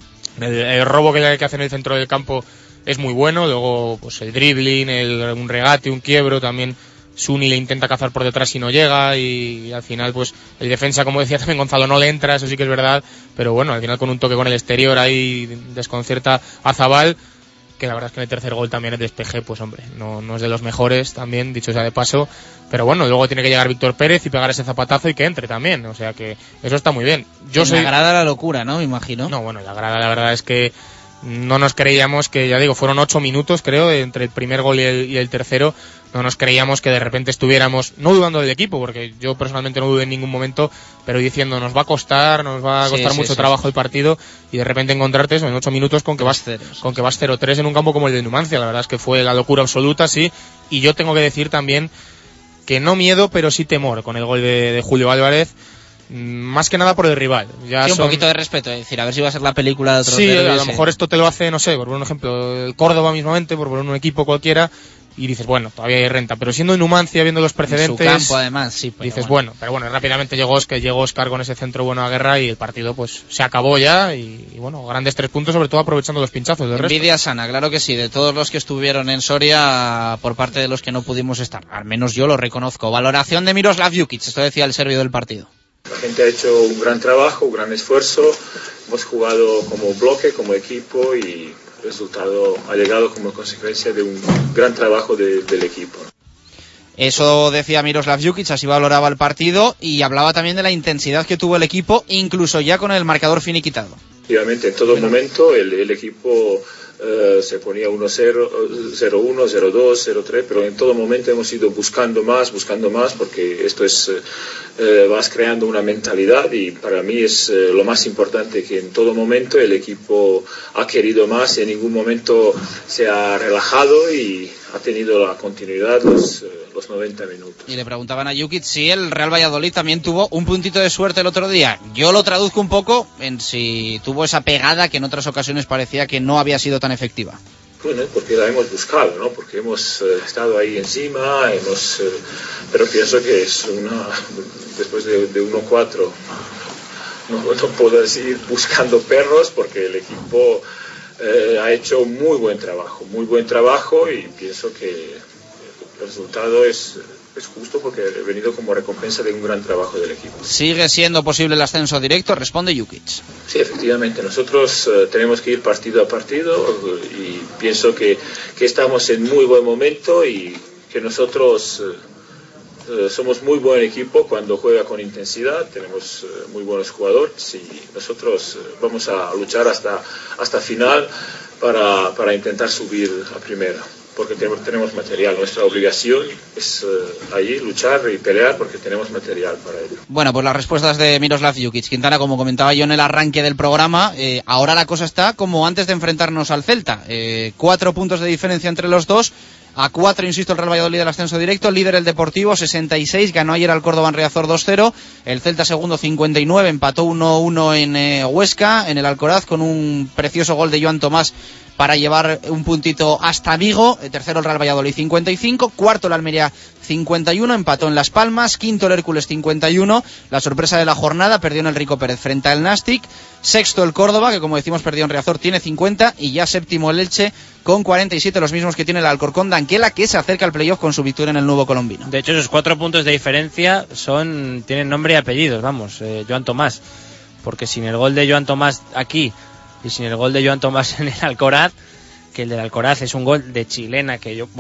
el robo que hace en el centro del campo es muy bueno. Luego pues el dribbling, un regate, un quiebro también. Suni le intenta cazar por detrás y no llega, y al final pues el defensa, como decía también Gonzalo, no le entra, eso sí que es verdad, pero bueno, al final con un toque con el exterior ahí desconcierta a Zabal, que la verdad es que en el tercer gol también el despeje, pues hombre, no es de los mejores también, dicho sea de paso, pero bueno, luego tiene que llegar Víctor Pérez y pegar ese zapatazo y que entre también, o sea que eso está muy bien. La grada la locura, ¿no? Me imagino. No, bueno, la grada la verdad es que no nos creíamos que, ya digo, fueron 8 minutos creo, entre el primer gol y el tercero, no nos creíamos que de repente estuviéramos, no dudando del equipo, porque yo personalmente no dudé en ningún momento, pero diciendo nos va a costar mucho trabajo el partido, y de repente encontrarte eso en 8 minutos con que vas 0-3 en un campo como el de Numancia. La verdad es que fue la locura absoluta, sí, y yo tengo que decir también que no miedo, pero sí temor con el gol de Julio Álvarez. Más que nada por el rival. Un poquito de respeto, es decir, a ver si va a ser la película de otros. Sí, a lo mejor esto te lo hace, no sé, por poner un ejemplo, el Córdoba mismamente, por poner un equipo cualquiera, y dices, bueno, todavía hay renta, pero siendo en Numancia, viendo los precedentes, en su campo además, sí, dices, bueno, pero bueno, rápidamente llegó Oscar con ese centro bueno a Guerra y el partido pues se acabó ya, y bueno, grandes 3 puntos, sobre todo aprovechando los pinchazos del resto. Envidia sana, claro que sí, de todos los que estuvieron en Soria, por parte de los que no pudimos estar, al menos yo lo reconozco. Valoración de Miroslav Jukic, esto decía el serbio del partido. La gente ha hecho un gran trabajo, un gran esfuerzo, hemos jugado como bloque, como equipo, y el resultado ha llegado como consecuencia de un gran trabajo del equipo. Eso decía Miroslav Jukic, así valoraba el partido, y hablaba también de la intensidad que tuvo el equipo, incluso ya con el marcador finiquitado. Efectivamente, en todo momento el equipo se ponía 1-0, 0-1, 0-2, 0-3, pero en todo momento hemos ido buscando más, porque esto es, vas creando una mentalidad, y para mí es lo más importante, que en todo momento el equipo ha querido más y en ningún momento se ha relajado y ha tenido la continuidad los 90 minutos. Y le preguntaban a Jukic si el Real Valladolid también tuvo un puntito de suerte el otro día. Yo lo traduzco un poco en si tuvo esa pegada que en otras ocasiones parecía que no había sido tan efectiva. Bueno, porque la hemos buscado, ¿no? Porque hemos estado ahí encima, pero pienso que es después de 1-4 no puedo decir buscando perros, porque el equipo ha hecho muy buen trabajo, y pienso que el resultado es justo, porque he venido como recompensa de un gran trabajo del equipo. ¿Sigue siendo posible el ascenso directo? Responde Jukic. Sí, efectivamente, nosotros tenemos que ir partido a partido, y pienso que estamos en muy buen momento, y que nosotros somos muy buen equipo cuando juega con intensidad, tenemos muy buenos jugadores, y nosotros vamos a luchar hasta final para intentar subir a primera, porque tenemos material. Nuestra obligación es ahí luchar y pelear, porque tenemos material para ello. Bueno, pues las respuestas de Miroslav Jukic. Quintana, como comentaba yo en el arranque del programa, ahora la cosa está como antes de enfrentarnos al Celta. 4 puntos de diferencia entre los dos. a 4, insisto, el Real Valladolid del ascenso directo. Líder el Deportivo, 66, ganó ayer al Córdoba en Riazor 2-0. El Celta segundo, 59, empató 1-1 en Huesca, en el Alcoraz, con un precioso gol de Joan Tomás para llevar un puntito hasta Vigo. Tercero el Real Valladolid, 55. Cuarto el Almería, 51, empató en Las Palmas. Quinto el Hércules, 51. La sorpresa de la jornada, perdió en el Rico Pérez frente al Nastic. Sexto el Córdoba, que como decimos perdió en Riazor, tiene 50. Y ya séptimo el Elche con 47, los mismos que tiene el Alcorcón de Anquela, que se acerca al playoff con su victoria en el Nuevo Colombino. De hecho, esos 4 puntos de diferencia tienen nombre y apellidos, Joan Tomás. Porque sin el gol de Joan Tomás aquí y sin el gol de Joan Tomás en el Alcoraz, que el del Alcoraz es un gol de chilena, que yo,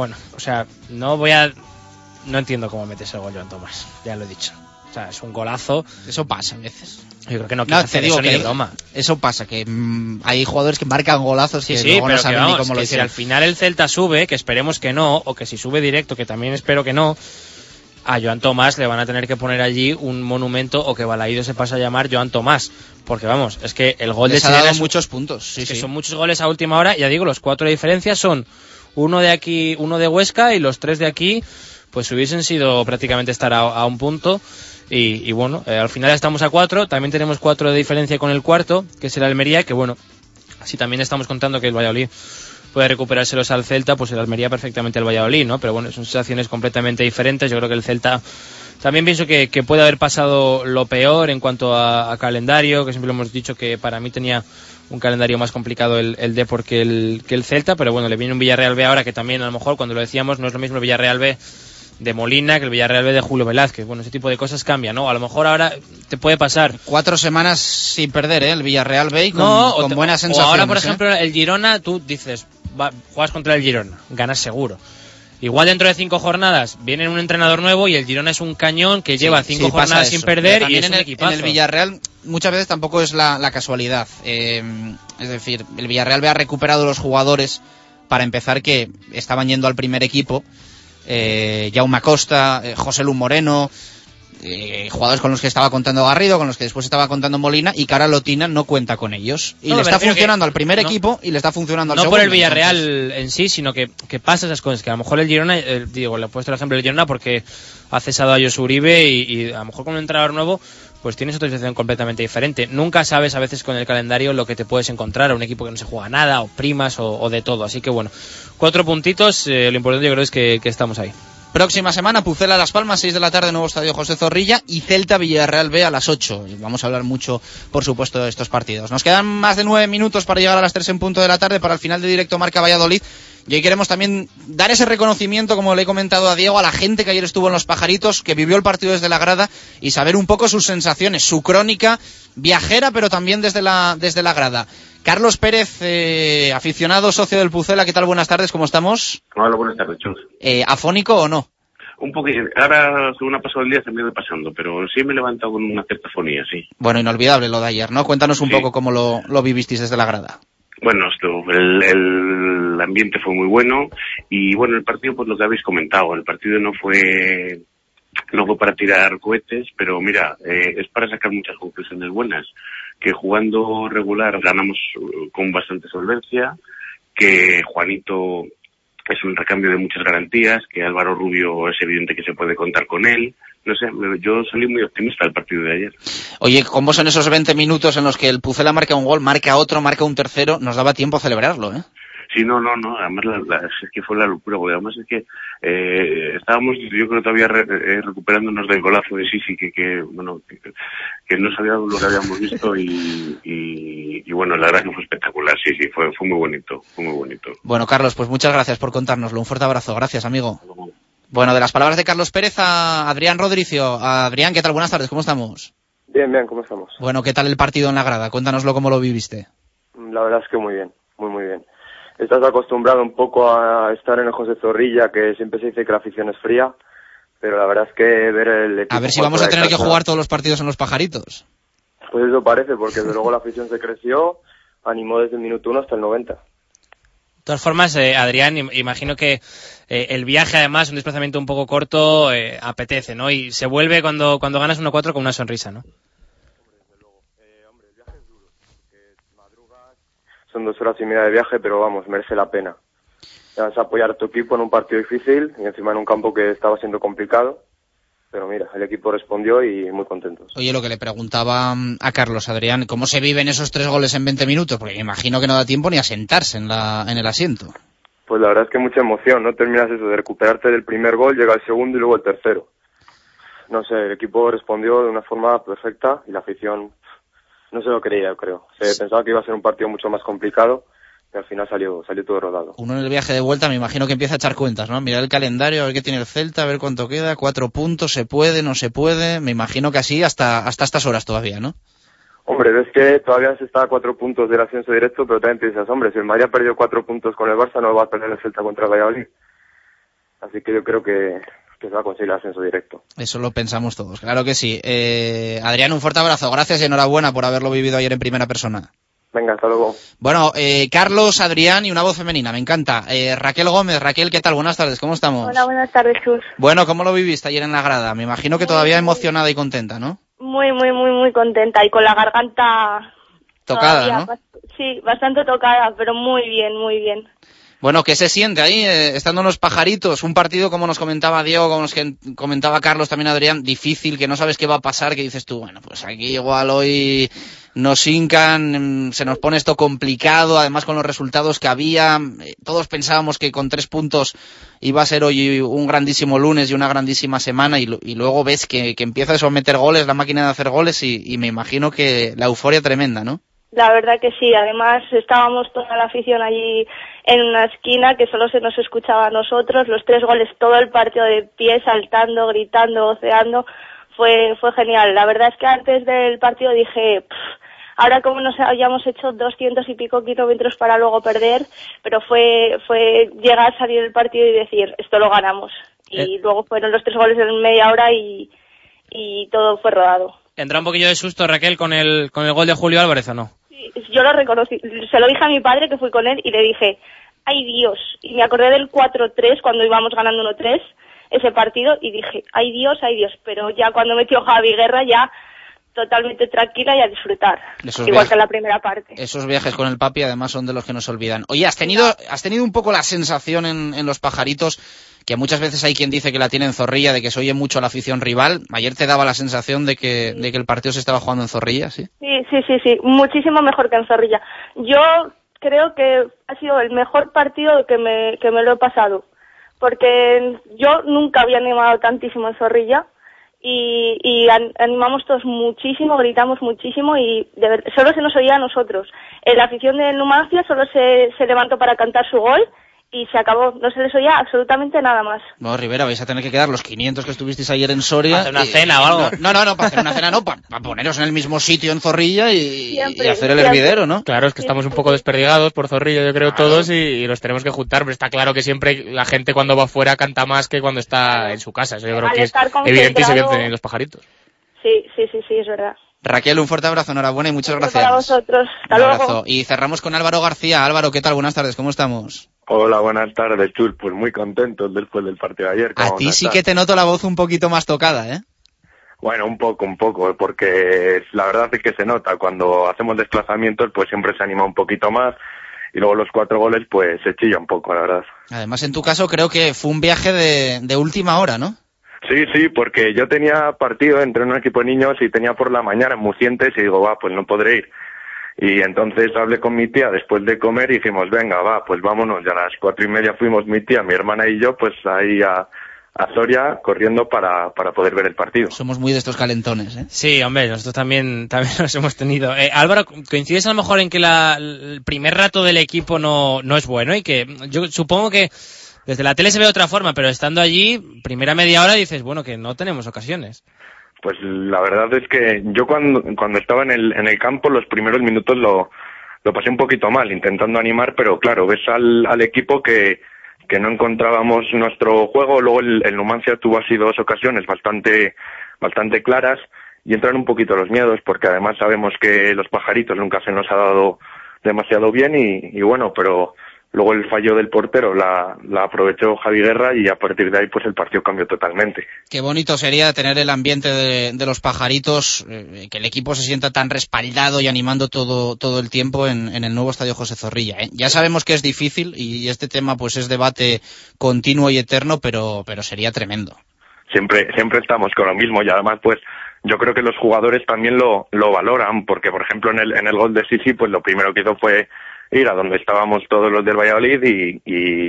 no entiendo cómo metes el gol Joan Tomás, ya lo he dicho. O sea, es un golazo. Eso pasa a veces. Yo creo que no quiero hacer eso ni de broma. Eso pasa, que hay jugadores que marcan golazos que sí, luego pero no saben ni cómo lo hicieron. Si al final el Celta sube, que esperemos que no, o que si sube directo, que también espero que no, a Joan Tomás le van a tener que poner allí un monumento, o que Balaído se pase a llamar Joan Tomás, porque es que el gol les de ha Chilena dado muchos puntos. Que son muchos goles a última hora. Ya digo, los 4 de diferencia son uno de aquí, uno de Huesca, y los 3 de aquí pues hubiesen sido prácticamente estar a un punto. Y al final estamos a 4, también tenemos 4 de diferencia con el cuarto, que es el Almería, que si también estamos contando que el Valladolid puede recuperárselos al Celta, pues el Almería perfectamente al Valladolid, ¿no? Pero son sensaciones completamente diferentes. Yo creo que el Celta también pienso que puede haber pasado lo peor en cuanto a calendario, que siempre lo hemos dicho, que para mí tenía un calendario más complicado el Depor que el Celta, pero le viene un Villarreal B ahora, que también a lo mejor, cuando lo decíamos, no es lo mismo el Villarreal B de Molina que el Villarreal B de Julio Velázquez. Ese tipo de cosas cambian, ¿no? A lo mejor ahora te puede pasar 4 semanas sin perder, el Villarreal B, con buenas sensaciones. O ahora, por ejemplo, el Girona, tú dices, juegas contra el Girona, ganas seguro. Igual dentro de 5 jornadas viene un entrenador nuevo y el Girona es un cañón que lleva 5 jornadas sin perder, y es un equipazo. En el Villarreal muchas veces tampoco es la casualidad. Es decir, el Villarreal B ha recuperado los jugadores, para empezar, que estaban yendo al primer equipo. Jaume Acosta, José Lu Moreno, jugadores con los que estaba contando Garrido, con los que después estaba contando Molina, y que ahora Lotina no cuenta con ellos. Y le está funcionando al primer equipo y le está funcionando al segundo. No por el Villarreal en sí, sino que pasa esas cosas, que a lo mejor el Girona, le he puesto el ejemplo del Girona porque ha cesado a Josu Uribe y a lo mejor con un entrenador nuevo pues tienes otra situación completamente diferente. Nunca sabes a veces con el calendario lo que te puedes encontrar, a un equipo que no se juega nada, o primas, o de todo. Así que 4 puntitos, lo importante yo creo es que estamos ahí. Próxima semana, Pucela Las Palmas, 6 de la tarde, nuevo estadio José Zorrilla, y Celta Villarreal B a las 8. Y vamos a hablar mucho, por supuesto, de estos partidos. Nos quedan más de 9 minutos para llegar a las 3 en punto de la tarde, para el final de Directo Marca Valladolid. Y hoy queremos también dar ese reconocimiento, como le he comentado a Diego, a la gente que ayer estuvo en Los Pajaritos, que vivió el partido desde la grada, y saber un poco sus sensaciones, su crónica viajera, pero también desde la grada. Carlos Pérez, aficionado, socio del Pucela, ¿qué tal? Buenas tardes, ¿cómo estamos? Hola, buenas tardes, Chus. ¿Afónico o no? Un poquito. Ahora, según ha pasado el día, se me ha ido pasando, pero sí me he levantado con una cierta fonía, sí. Bueno, inolvidable lo de ayer, ¿no? Cuéntanos un poco cómo lo vivisteis desde la grada. Bueno, el ambiente fue muy bueno y el partido, pues lo que habéis comentado, el partido no fue para tirar cohetes, pero mira, es para sacar muchas conclusiones buenas, que jugando regular ganamos con bastante solvencia, que Juanito es un recambio de muchas garantías, que Álvaro Rubio es evidente que se puede contar con él. No sé, yo salí muy optimista del partido de ayer. Oye, ¿cómo son esos 20 minutos en los que el Pucela marca un gol, marca otro, marca un tercero? Nos daba tiempo a celebrarlo, ¿eh? Sí, no, además es que fue la locura, porque además es que estábamos, yo creo, todavía recuperándonos del golazo de Sisi, que no sabíamos lo que habíamos visto y la verdad que fue espectacular, sí, fue muy bonito. Bueno, Carlos, pues muchas gracias por contárnoslo, un fuerte abrazo, gracias, amigo. Bueno, de las palabras de Carlos Pérez a Adrián Rodricio. Adrián, ¿qué tal? Buenas tardes, ¿cómo estamos? Bien, ¿cómo estamos? Bueno, ¿qué tal el partido en la grada? Cuéntanoslo, ¿cómo lo viviste? La verdad es que muy bien, muy bien. Estás acostumbrado un poco a estar en el José Zorrilla, que siempre se dice que la afición es fría, pero la verdad es que ver el equipo... A ver si vamos a tener que jugar todos los partidos en Los Pajaritos. Pues eso parece, porque desde luego la afición se creció, animó desde el minuto 1 hasta el 90. De todas formas, Adrián, imagino que el viaje, además, un desplazamiento un poco corto, apetece, ¿no? Y se vuelve cuando ganas 1-4 con una sonrisa, ¿no? Hombre, el viaje es duro, porque madrugas, son 2 horas y media de viaje, pero vamos, merece la pena. es apoyar a tu equipo en un partido difícil y encima en un campo que estaba siendo complicado. Pero mira, el equipo respondió y muy contentos. Oye, lo que le preguntaba a Carlos, Adrián, ¿cómo se viven esos 3 goles en 20 minutos? Porque me imagino que no da tiempo ni a sentarse en el asiento. Pues la verdad es que mucha emoción, ¿no? Terminas eso de recuperarte del primer gol, llega el segundo y luego el tercero. No sé, el equipo respondió de una forma perfecta y la afición no se lo creía, yo creo. Pensaba que iba a ser un partido mucho más complicado y al final salió todo rodado. Uno en el viaje de vuelta me imagino que empieza a echar cuentas, ¿no? Mirar el calendario, a ver qué tiene el Celta, a ver cuánto queda, 4 puntos, se puede, no se puede. Me imagino que así hasta estas horas todavía, ¿no? Hombre, ves que todavía se está a 4 puntos del ascenso directo, pero también te dices, hombre, si el Madrid ha perdido 4 puntos con el Barça, no va a perder el Celta contra el Valladolid. Así que yo creo que se va a conseguir el ascenso directo. Eso lo pensamos todos, claro que sí. Adrián, un fuerte abrazo, gracias y enhorabuena por haberlo vivido ayer en primera persona. Venga, hasta luego. Bueno, Carlos, Adrián y una voz femenina, me encanta. Raquel Gómez. Raquel, ¿qué tal? Buenas tardes, ¿cómo estamos? Hola, buenas tardes, Chus. Bueno, ¿cómo lo viviste ayer en la grada? Me imagino que todavía emocionada y contenta, ¿no? Muy contenta y con la garganta tocada, todavía, ¿no? Sí, bastante tocada, pero muy bien. Bueno, ¿qué se siente ahí, estando en los Pajaritos? Un partido, como nos comentaba Diego, como nos comentaba Carlos, también Adrián, difícil, que no sabes qué va a pasar, que dices tú, bueno, pues aquí igual hoy nos hincan, se nos pone esto complicado, además con los resultados que había. Todos pensábamos que con 3 puntos iba a ser hoy un grandísimo lunes y una grandísima semana, y luego ves que empieza eso a meter goles, la máquina de hacer goles, y me imagino que la euforia tremenda, ¿no? La verdad que sí, además estábamos toda la afición allí en una esquina que solo se nos escuchaba a nosotros, los 3 goles, todo el partido de pie, saltando, gritando, oceando, fue genial. La verdad es que antes del partido dije, ahora como nos habíamos hecho 200 y pico kilómetros para luego perder, pero fue llegar, salir del partido y decir, esto lo ganamos. Y luego fueron los 3 goles en media hora y todo fue rodado. ¿Entra un poquillo de susto, Raquel, con el gol de Julio Álvarez o no? Yo lo reconocí, se lo dije a mi padre, que fui con él, y le dije, ¡ay Dios! Y me acordé del 4-3 cuando íbamos ganando 1-3 ese partido y dije, ¡ay Dios! Pero ya cuando metió Javi Guerra ya totalmente tranquila y a disfrutar, igual que en la primera parte. Esos viajes con el papi además son de los que nos olvidan. Oye, ¿has tenido un poco la sensación en los Pajaritos, que muchas veces hay quien dice que la tiene en Zorrilla, de que se oye mucho a la afición rival? Ayer te daba la sensación de que el partido se estaba jugando en Zorrilla, ¿sí? Sí, muchísimo mejor que en Zorrilla. Yo creo que ha sido el mejor partido que me lo he pasado, porque yo nunca había animado tantísimo en Zorrilla y animamos todos muchísimo, gritamos muchísimo y de verdad, solo se nos oía a nosotros. La afición de Numancia solo se levantó para cantar su gol y se acabó, no se les oía absolutamente nada más. No, Rivera, vais a tener que quedar los 500 que estuvisteis ayer en Soria. ¿Para hacer una cena o algo? No, para hacer una cena no, para poneros en el mismo sitio en Zorrilla y hacer el siempre. hervidero, ¿no? Claro, es que estamos un poco desperdigados por Zorrilla, yo creo, todos, y los tenemos que juntar, pero está claro que siempre la gente cuando va afuera canta más que cuando está en su casa. Eso yo creo que es evidente y se ve en los Pajaritos. Sí, es verdad. Raquel, un fuerte abrazo, enhorabuena y muchas gracias. Para vosotros, hasta luego. Y cerramos con Álvaro García. Álvaro, ¿qué tal? Buenas tardes, ¿cómo estamos? Hola, buenas tardes, Chus. Pues muy contentos después del partido de ayer. A ti sí que te noto la voz un poquito más tocada, ¿eh? Bueno, un poco, porque la verdad es que se nota. Cuando hacemos desplazamientos, pues siempre se anima un poquito más. Y luego los 4 goles, pues se chilla un poco, la verdad. Además, en tu caso, creo que fue un viaje de última hora, ¿no? Sí, porque yo tenía partido entre un equipo de niños y tenía por la mañana en Mucientes y digo, pues no podré ir. Y entonces hablé con mi tía después de comer y dijimos, venga, pues vámonos. Y a las 4:30 fuimos mi tía, mi hermana y yo, pues ahí a Soria corriendo para poder ver el partido. Somos muy de estos calentones, ¿eh? Sí, hombre, nosotros también los hemos tenido. Álvaro, ¿coincides a lo mejor en que el primer rato del equipo no es bueno? Y que yo supongo que desde la tele se ve de otra forma, pero estando allí, primera media hora dices, bueno, que no tenemos ocasiones. Pues la verdad es que yo cuando estaba en el campo los primeros minutos lo pasé un poquito mal, intentando animar, pero claro, ves al equipo que no encontrábamos nuestro juego. Luego el Numancia tuvo así 2 ocasiones bastante claras y entran un poquito los miedos, porque además sabemos que los Pajaritos nunca se nos ha dado demasiado bien y bueno, pero luego el fallo del portero la aprovechó Javi Guerra y a partir de ahí pues el partido cambió totalmente. Qué bonito sería tener el ambiente de los pajaritos, que el equipo se sienta tan respaldado y animando todo el tiempo en el nuevo Estadio José Zorrilla, ¿eh? Ya sabemos que es difícil y este tema pues es debate continuo y eterno, pero sería tremendo. Siempre estamos con lo mismo y además pues yo creo que los jugadores también lo valoran, porque por ejemplo en el gol de Sisi pues lo primero que hizo fue ir a donde estábamos todos los del Valladolid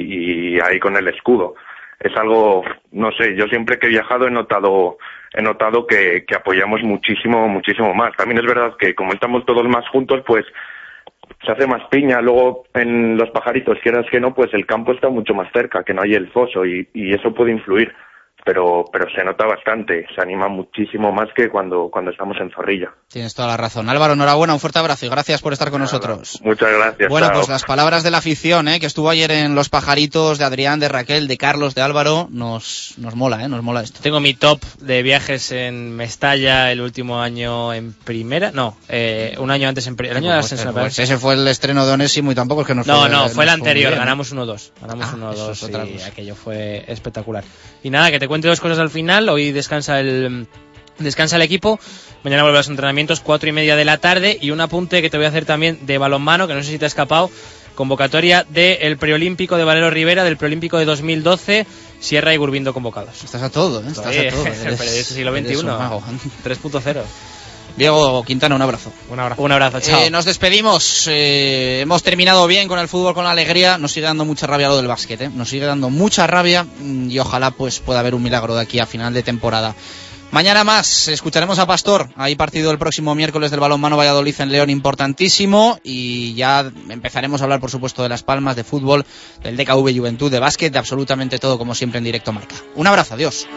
y ahí con el escudo. Es algo, no sé, yo siempre que he viajado he notado que apoyamos muchísimo más. También es verdad que como estamos todos más juntos, pues se hace más piña. Luego en los pajaritos, quieras que no, pues el campo está mucho más cerca, que no hay el foso y eso puede influir. Pero se nota bastante, se anima muchísimo más que cuando estamos en Zorrilla. Tienes toda la razón. Álvaro, enhorabuena, un fuerte abrazo y gracias por estar con nosotros. Muchas gracias. Bueno, chao. pues las palabras de la afición, que estuvo ayer en Los Pajaritos, de Adrián, de Raquel, de Carlos, de Álvaro, nos mola, nos mola esto. Tengo mi top de viajes en Mestalla el último año en primera, un año antes en primera. El año de ascenso, pues ese fue el estreno de Onésimo y tampoco es que nos fue el anterior, ganamos 1-2. Ganamos 1-2 y aquello fue espectacular. Y nada, que te cuente dos cosas al final. Hoy descansa el equipo. Mañana vuelve a los entrenamientos, 4:30 de la tarde. Y un apunte que te voy a hacer también de balonmano, que no sé si te ha escapado. Convocatoria del preolímpico de Valero Rivera, del preolímpico de 2012. Sierra y Gurbindo convocados. Estás a todo, Estás a todo. Periodista siglo XXI. 3.0. Diego Quintana, un abrazo. Un abrazo, chao. Nos despedimos. Hemos terminado bien con el fútbol, con la alegría. Nos sigue dando mucha rabia lo del básquet, Nos sigue dando mucha rabia y ojalá pues pueda haber un milagro de aquí a final de temporada. Mañana más, escucharemos a Pastor. Hay partido el próximo miércoles del balonmano Valladolid en León, importantísimo. Y ya empezaremos a hablar, por supuesto, de Las Palmas, de fútbol, del DKV Juventud, de básquet, de absolutamente todo, como siempre, en Directo Marca. Un abrazo, adiós.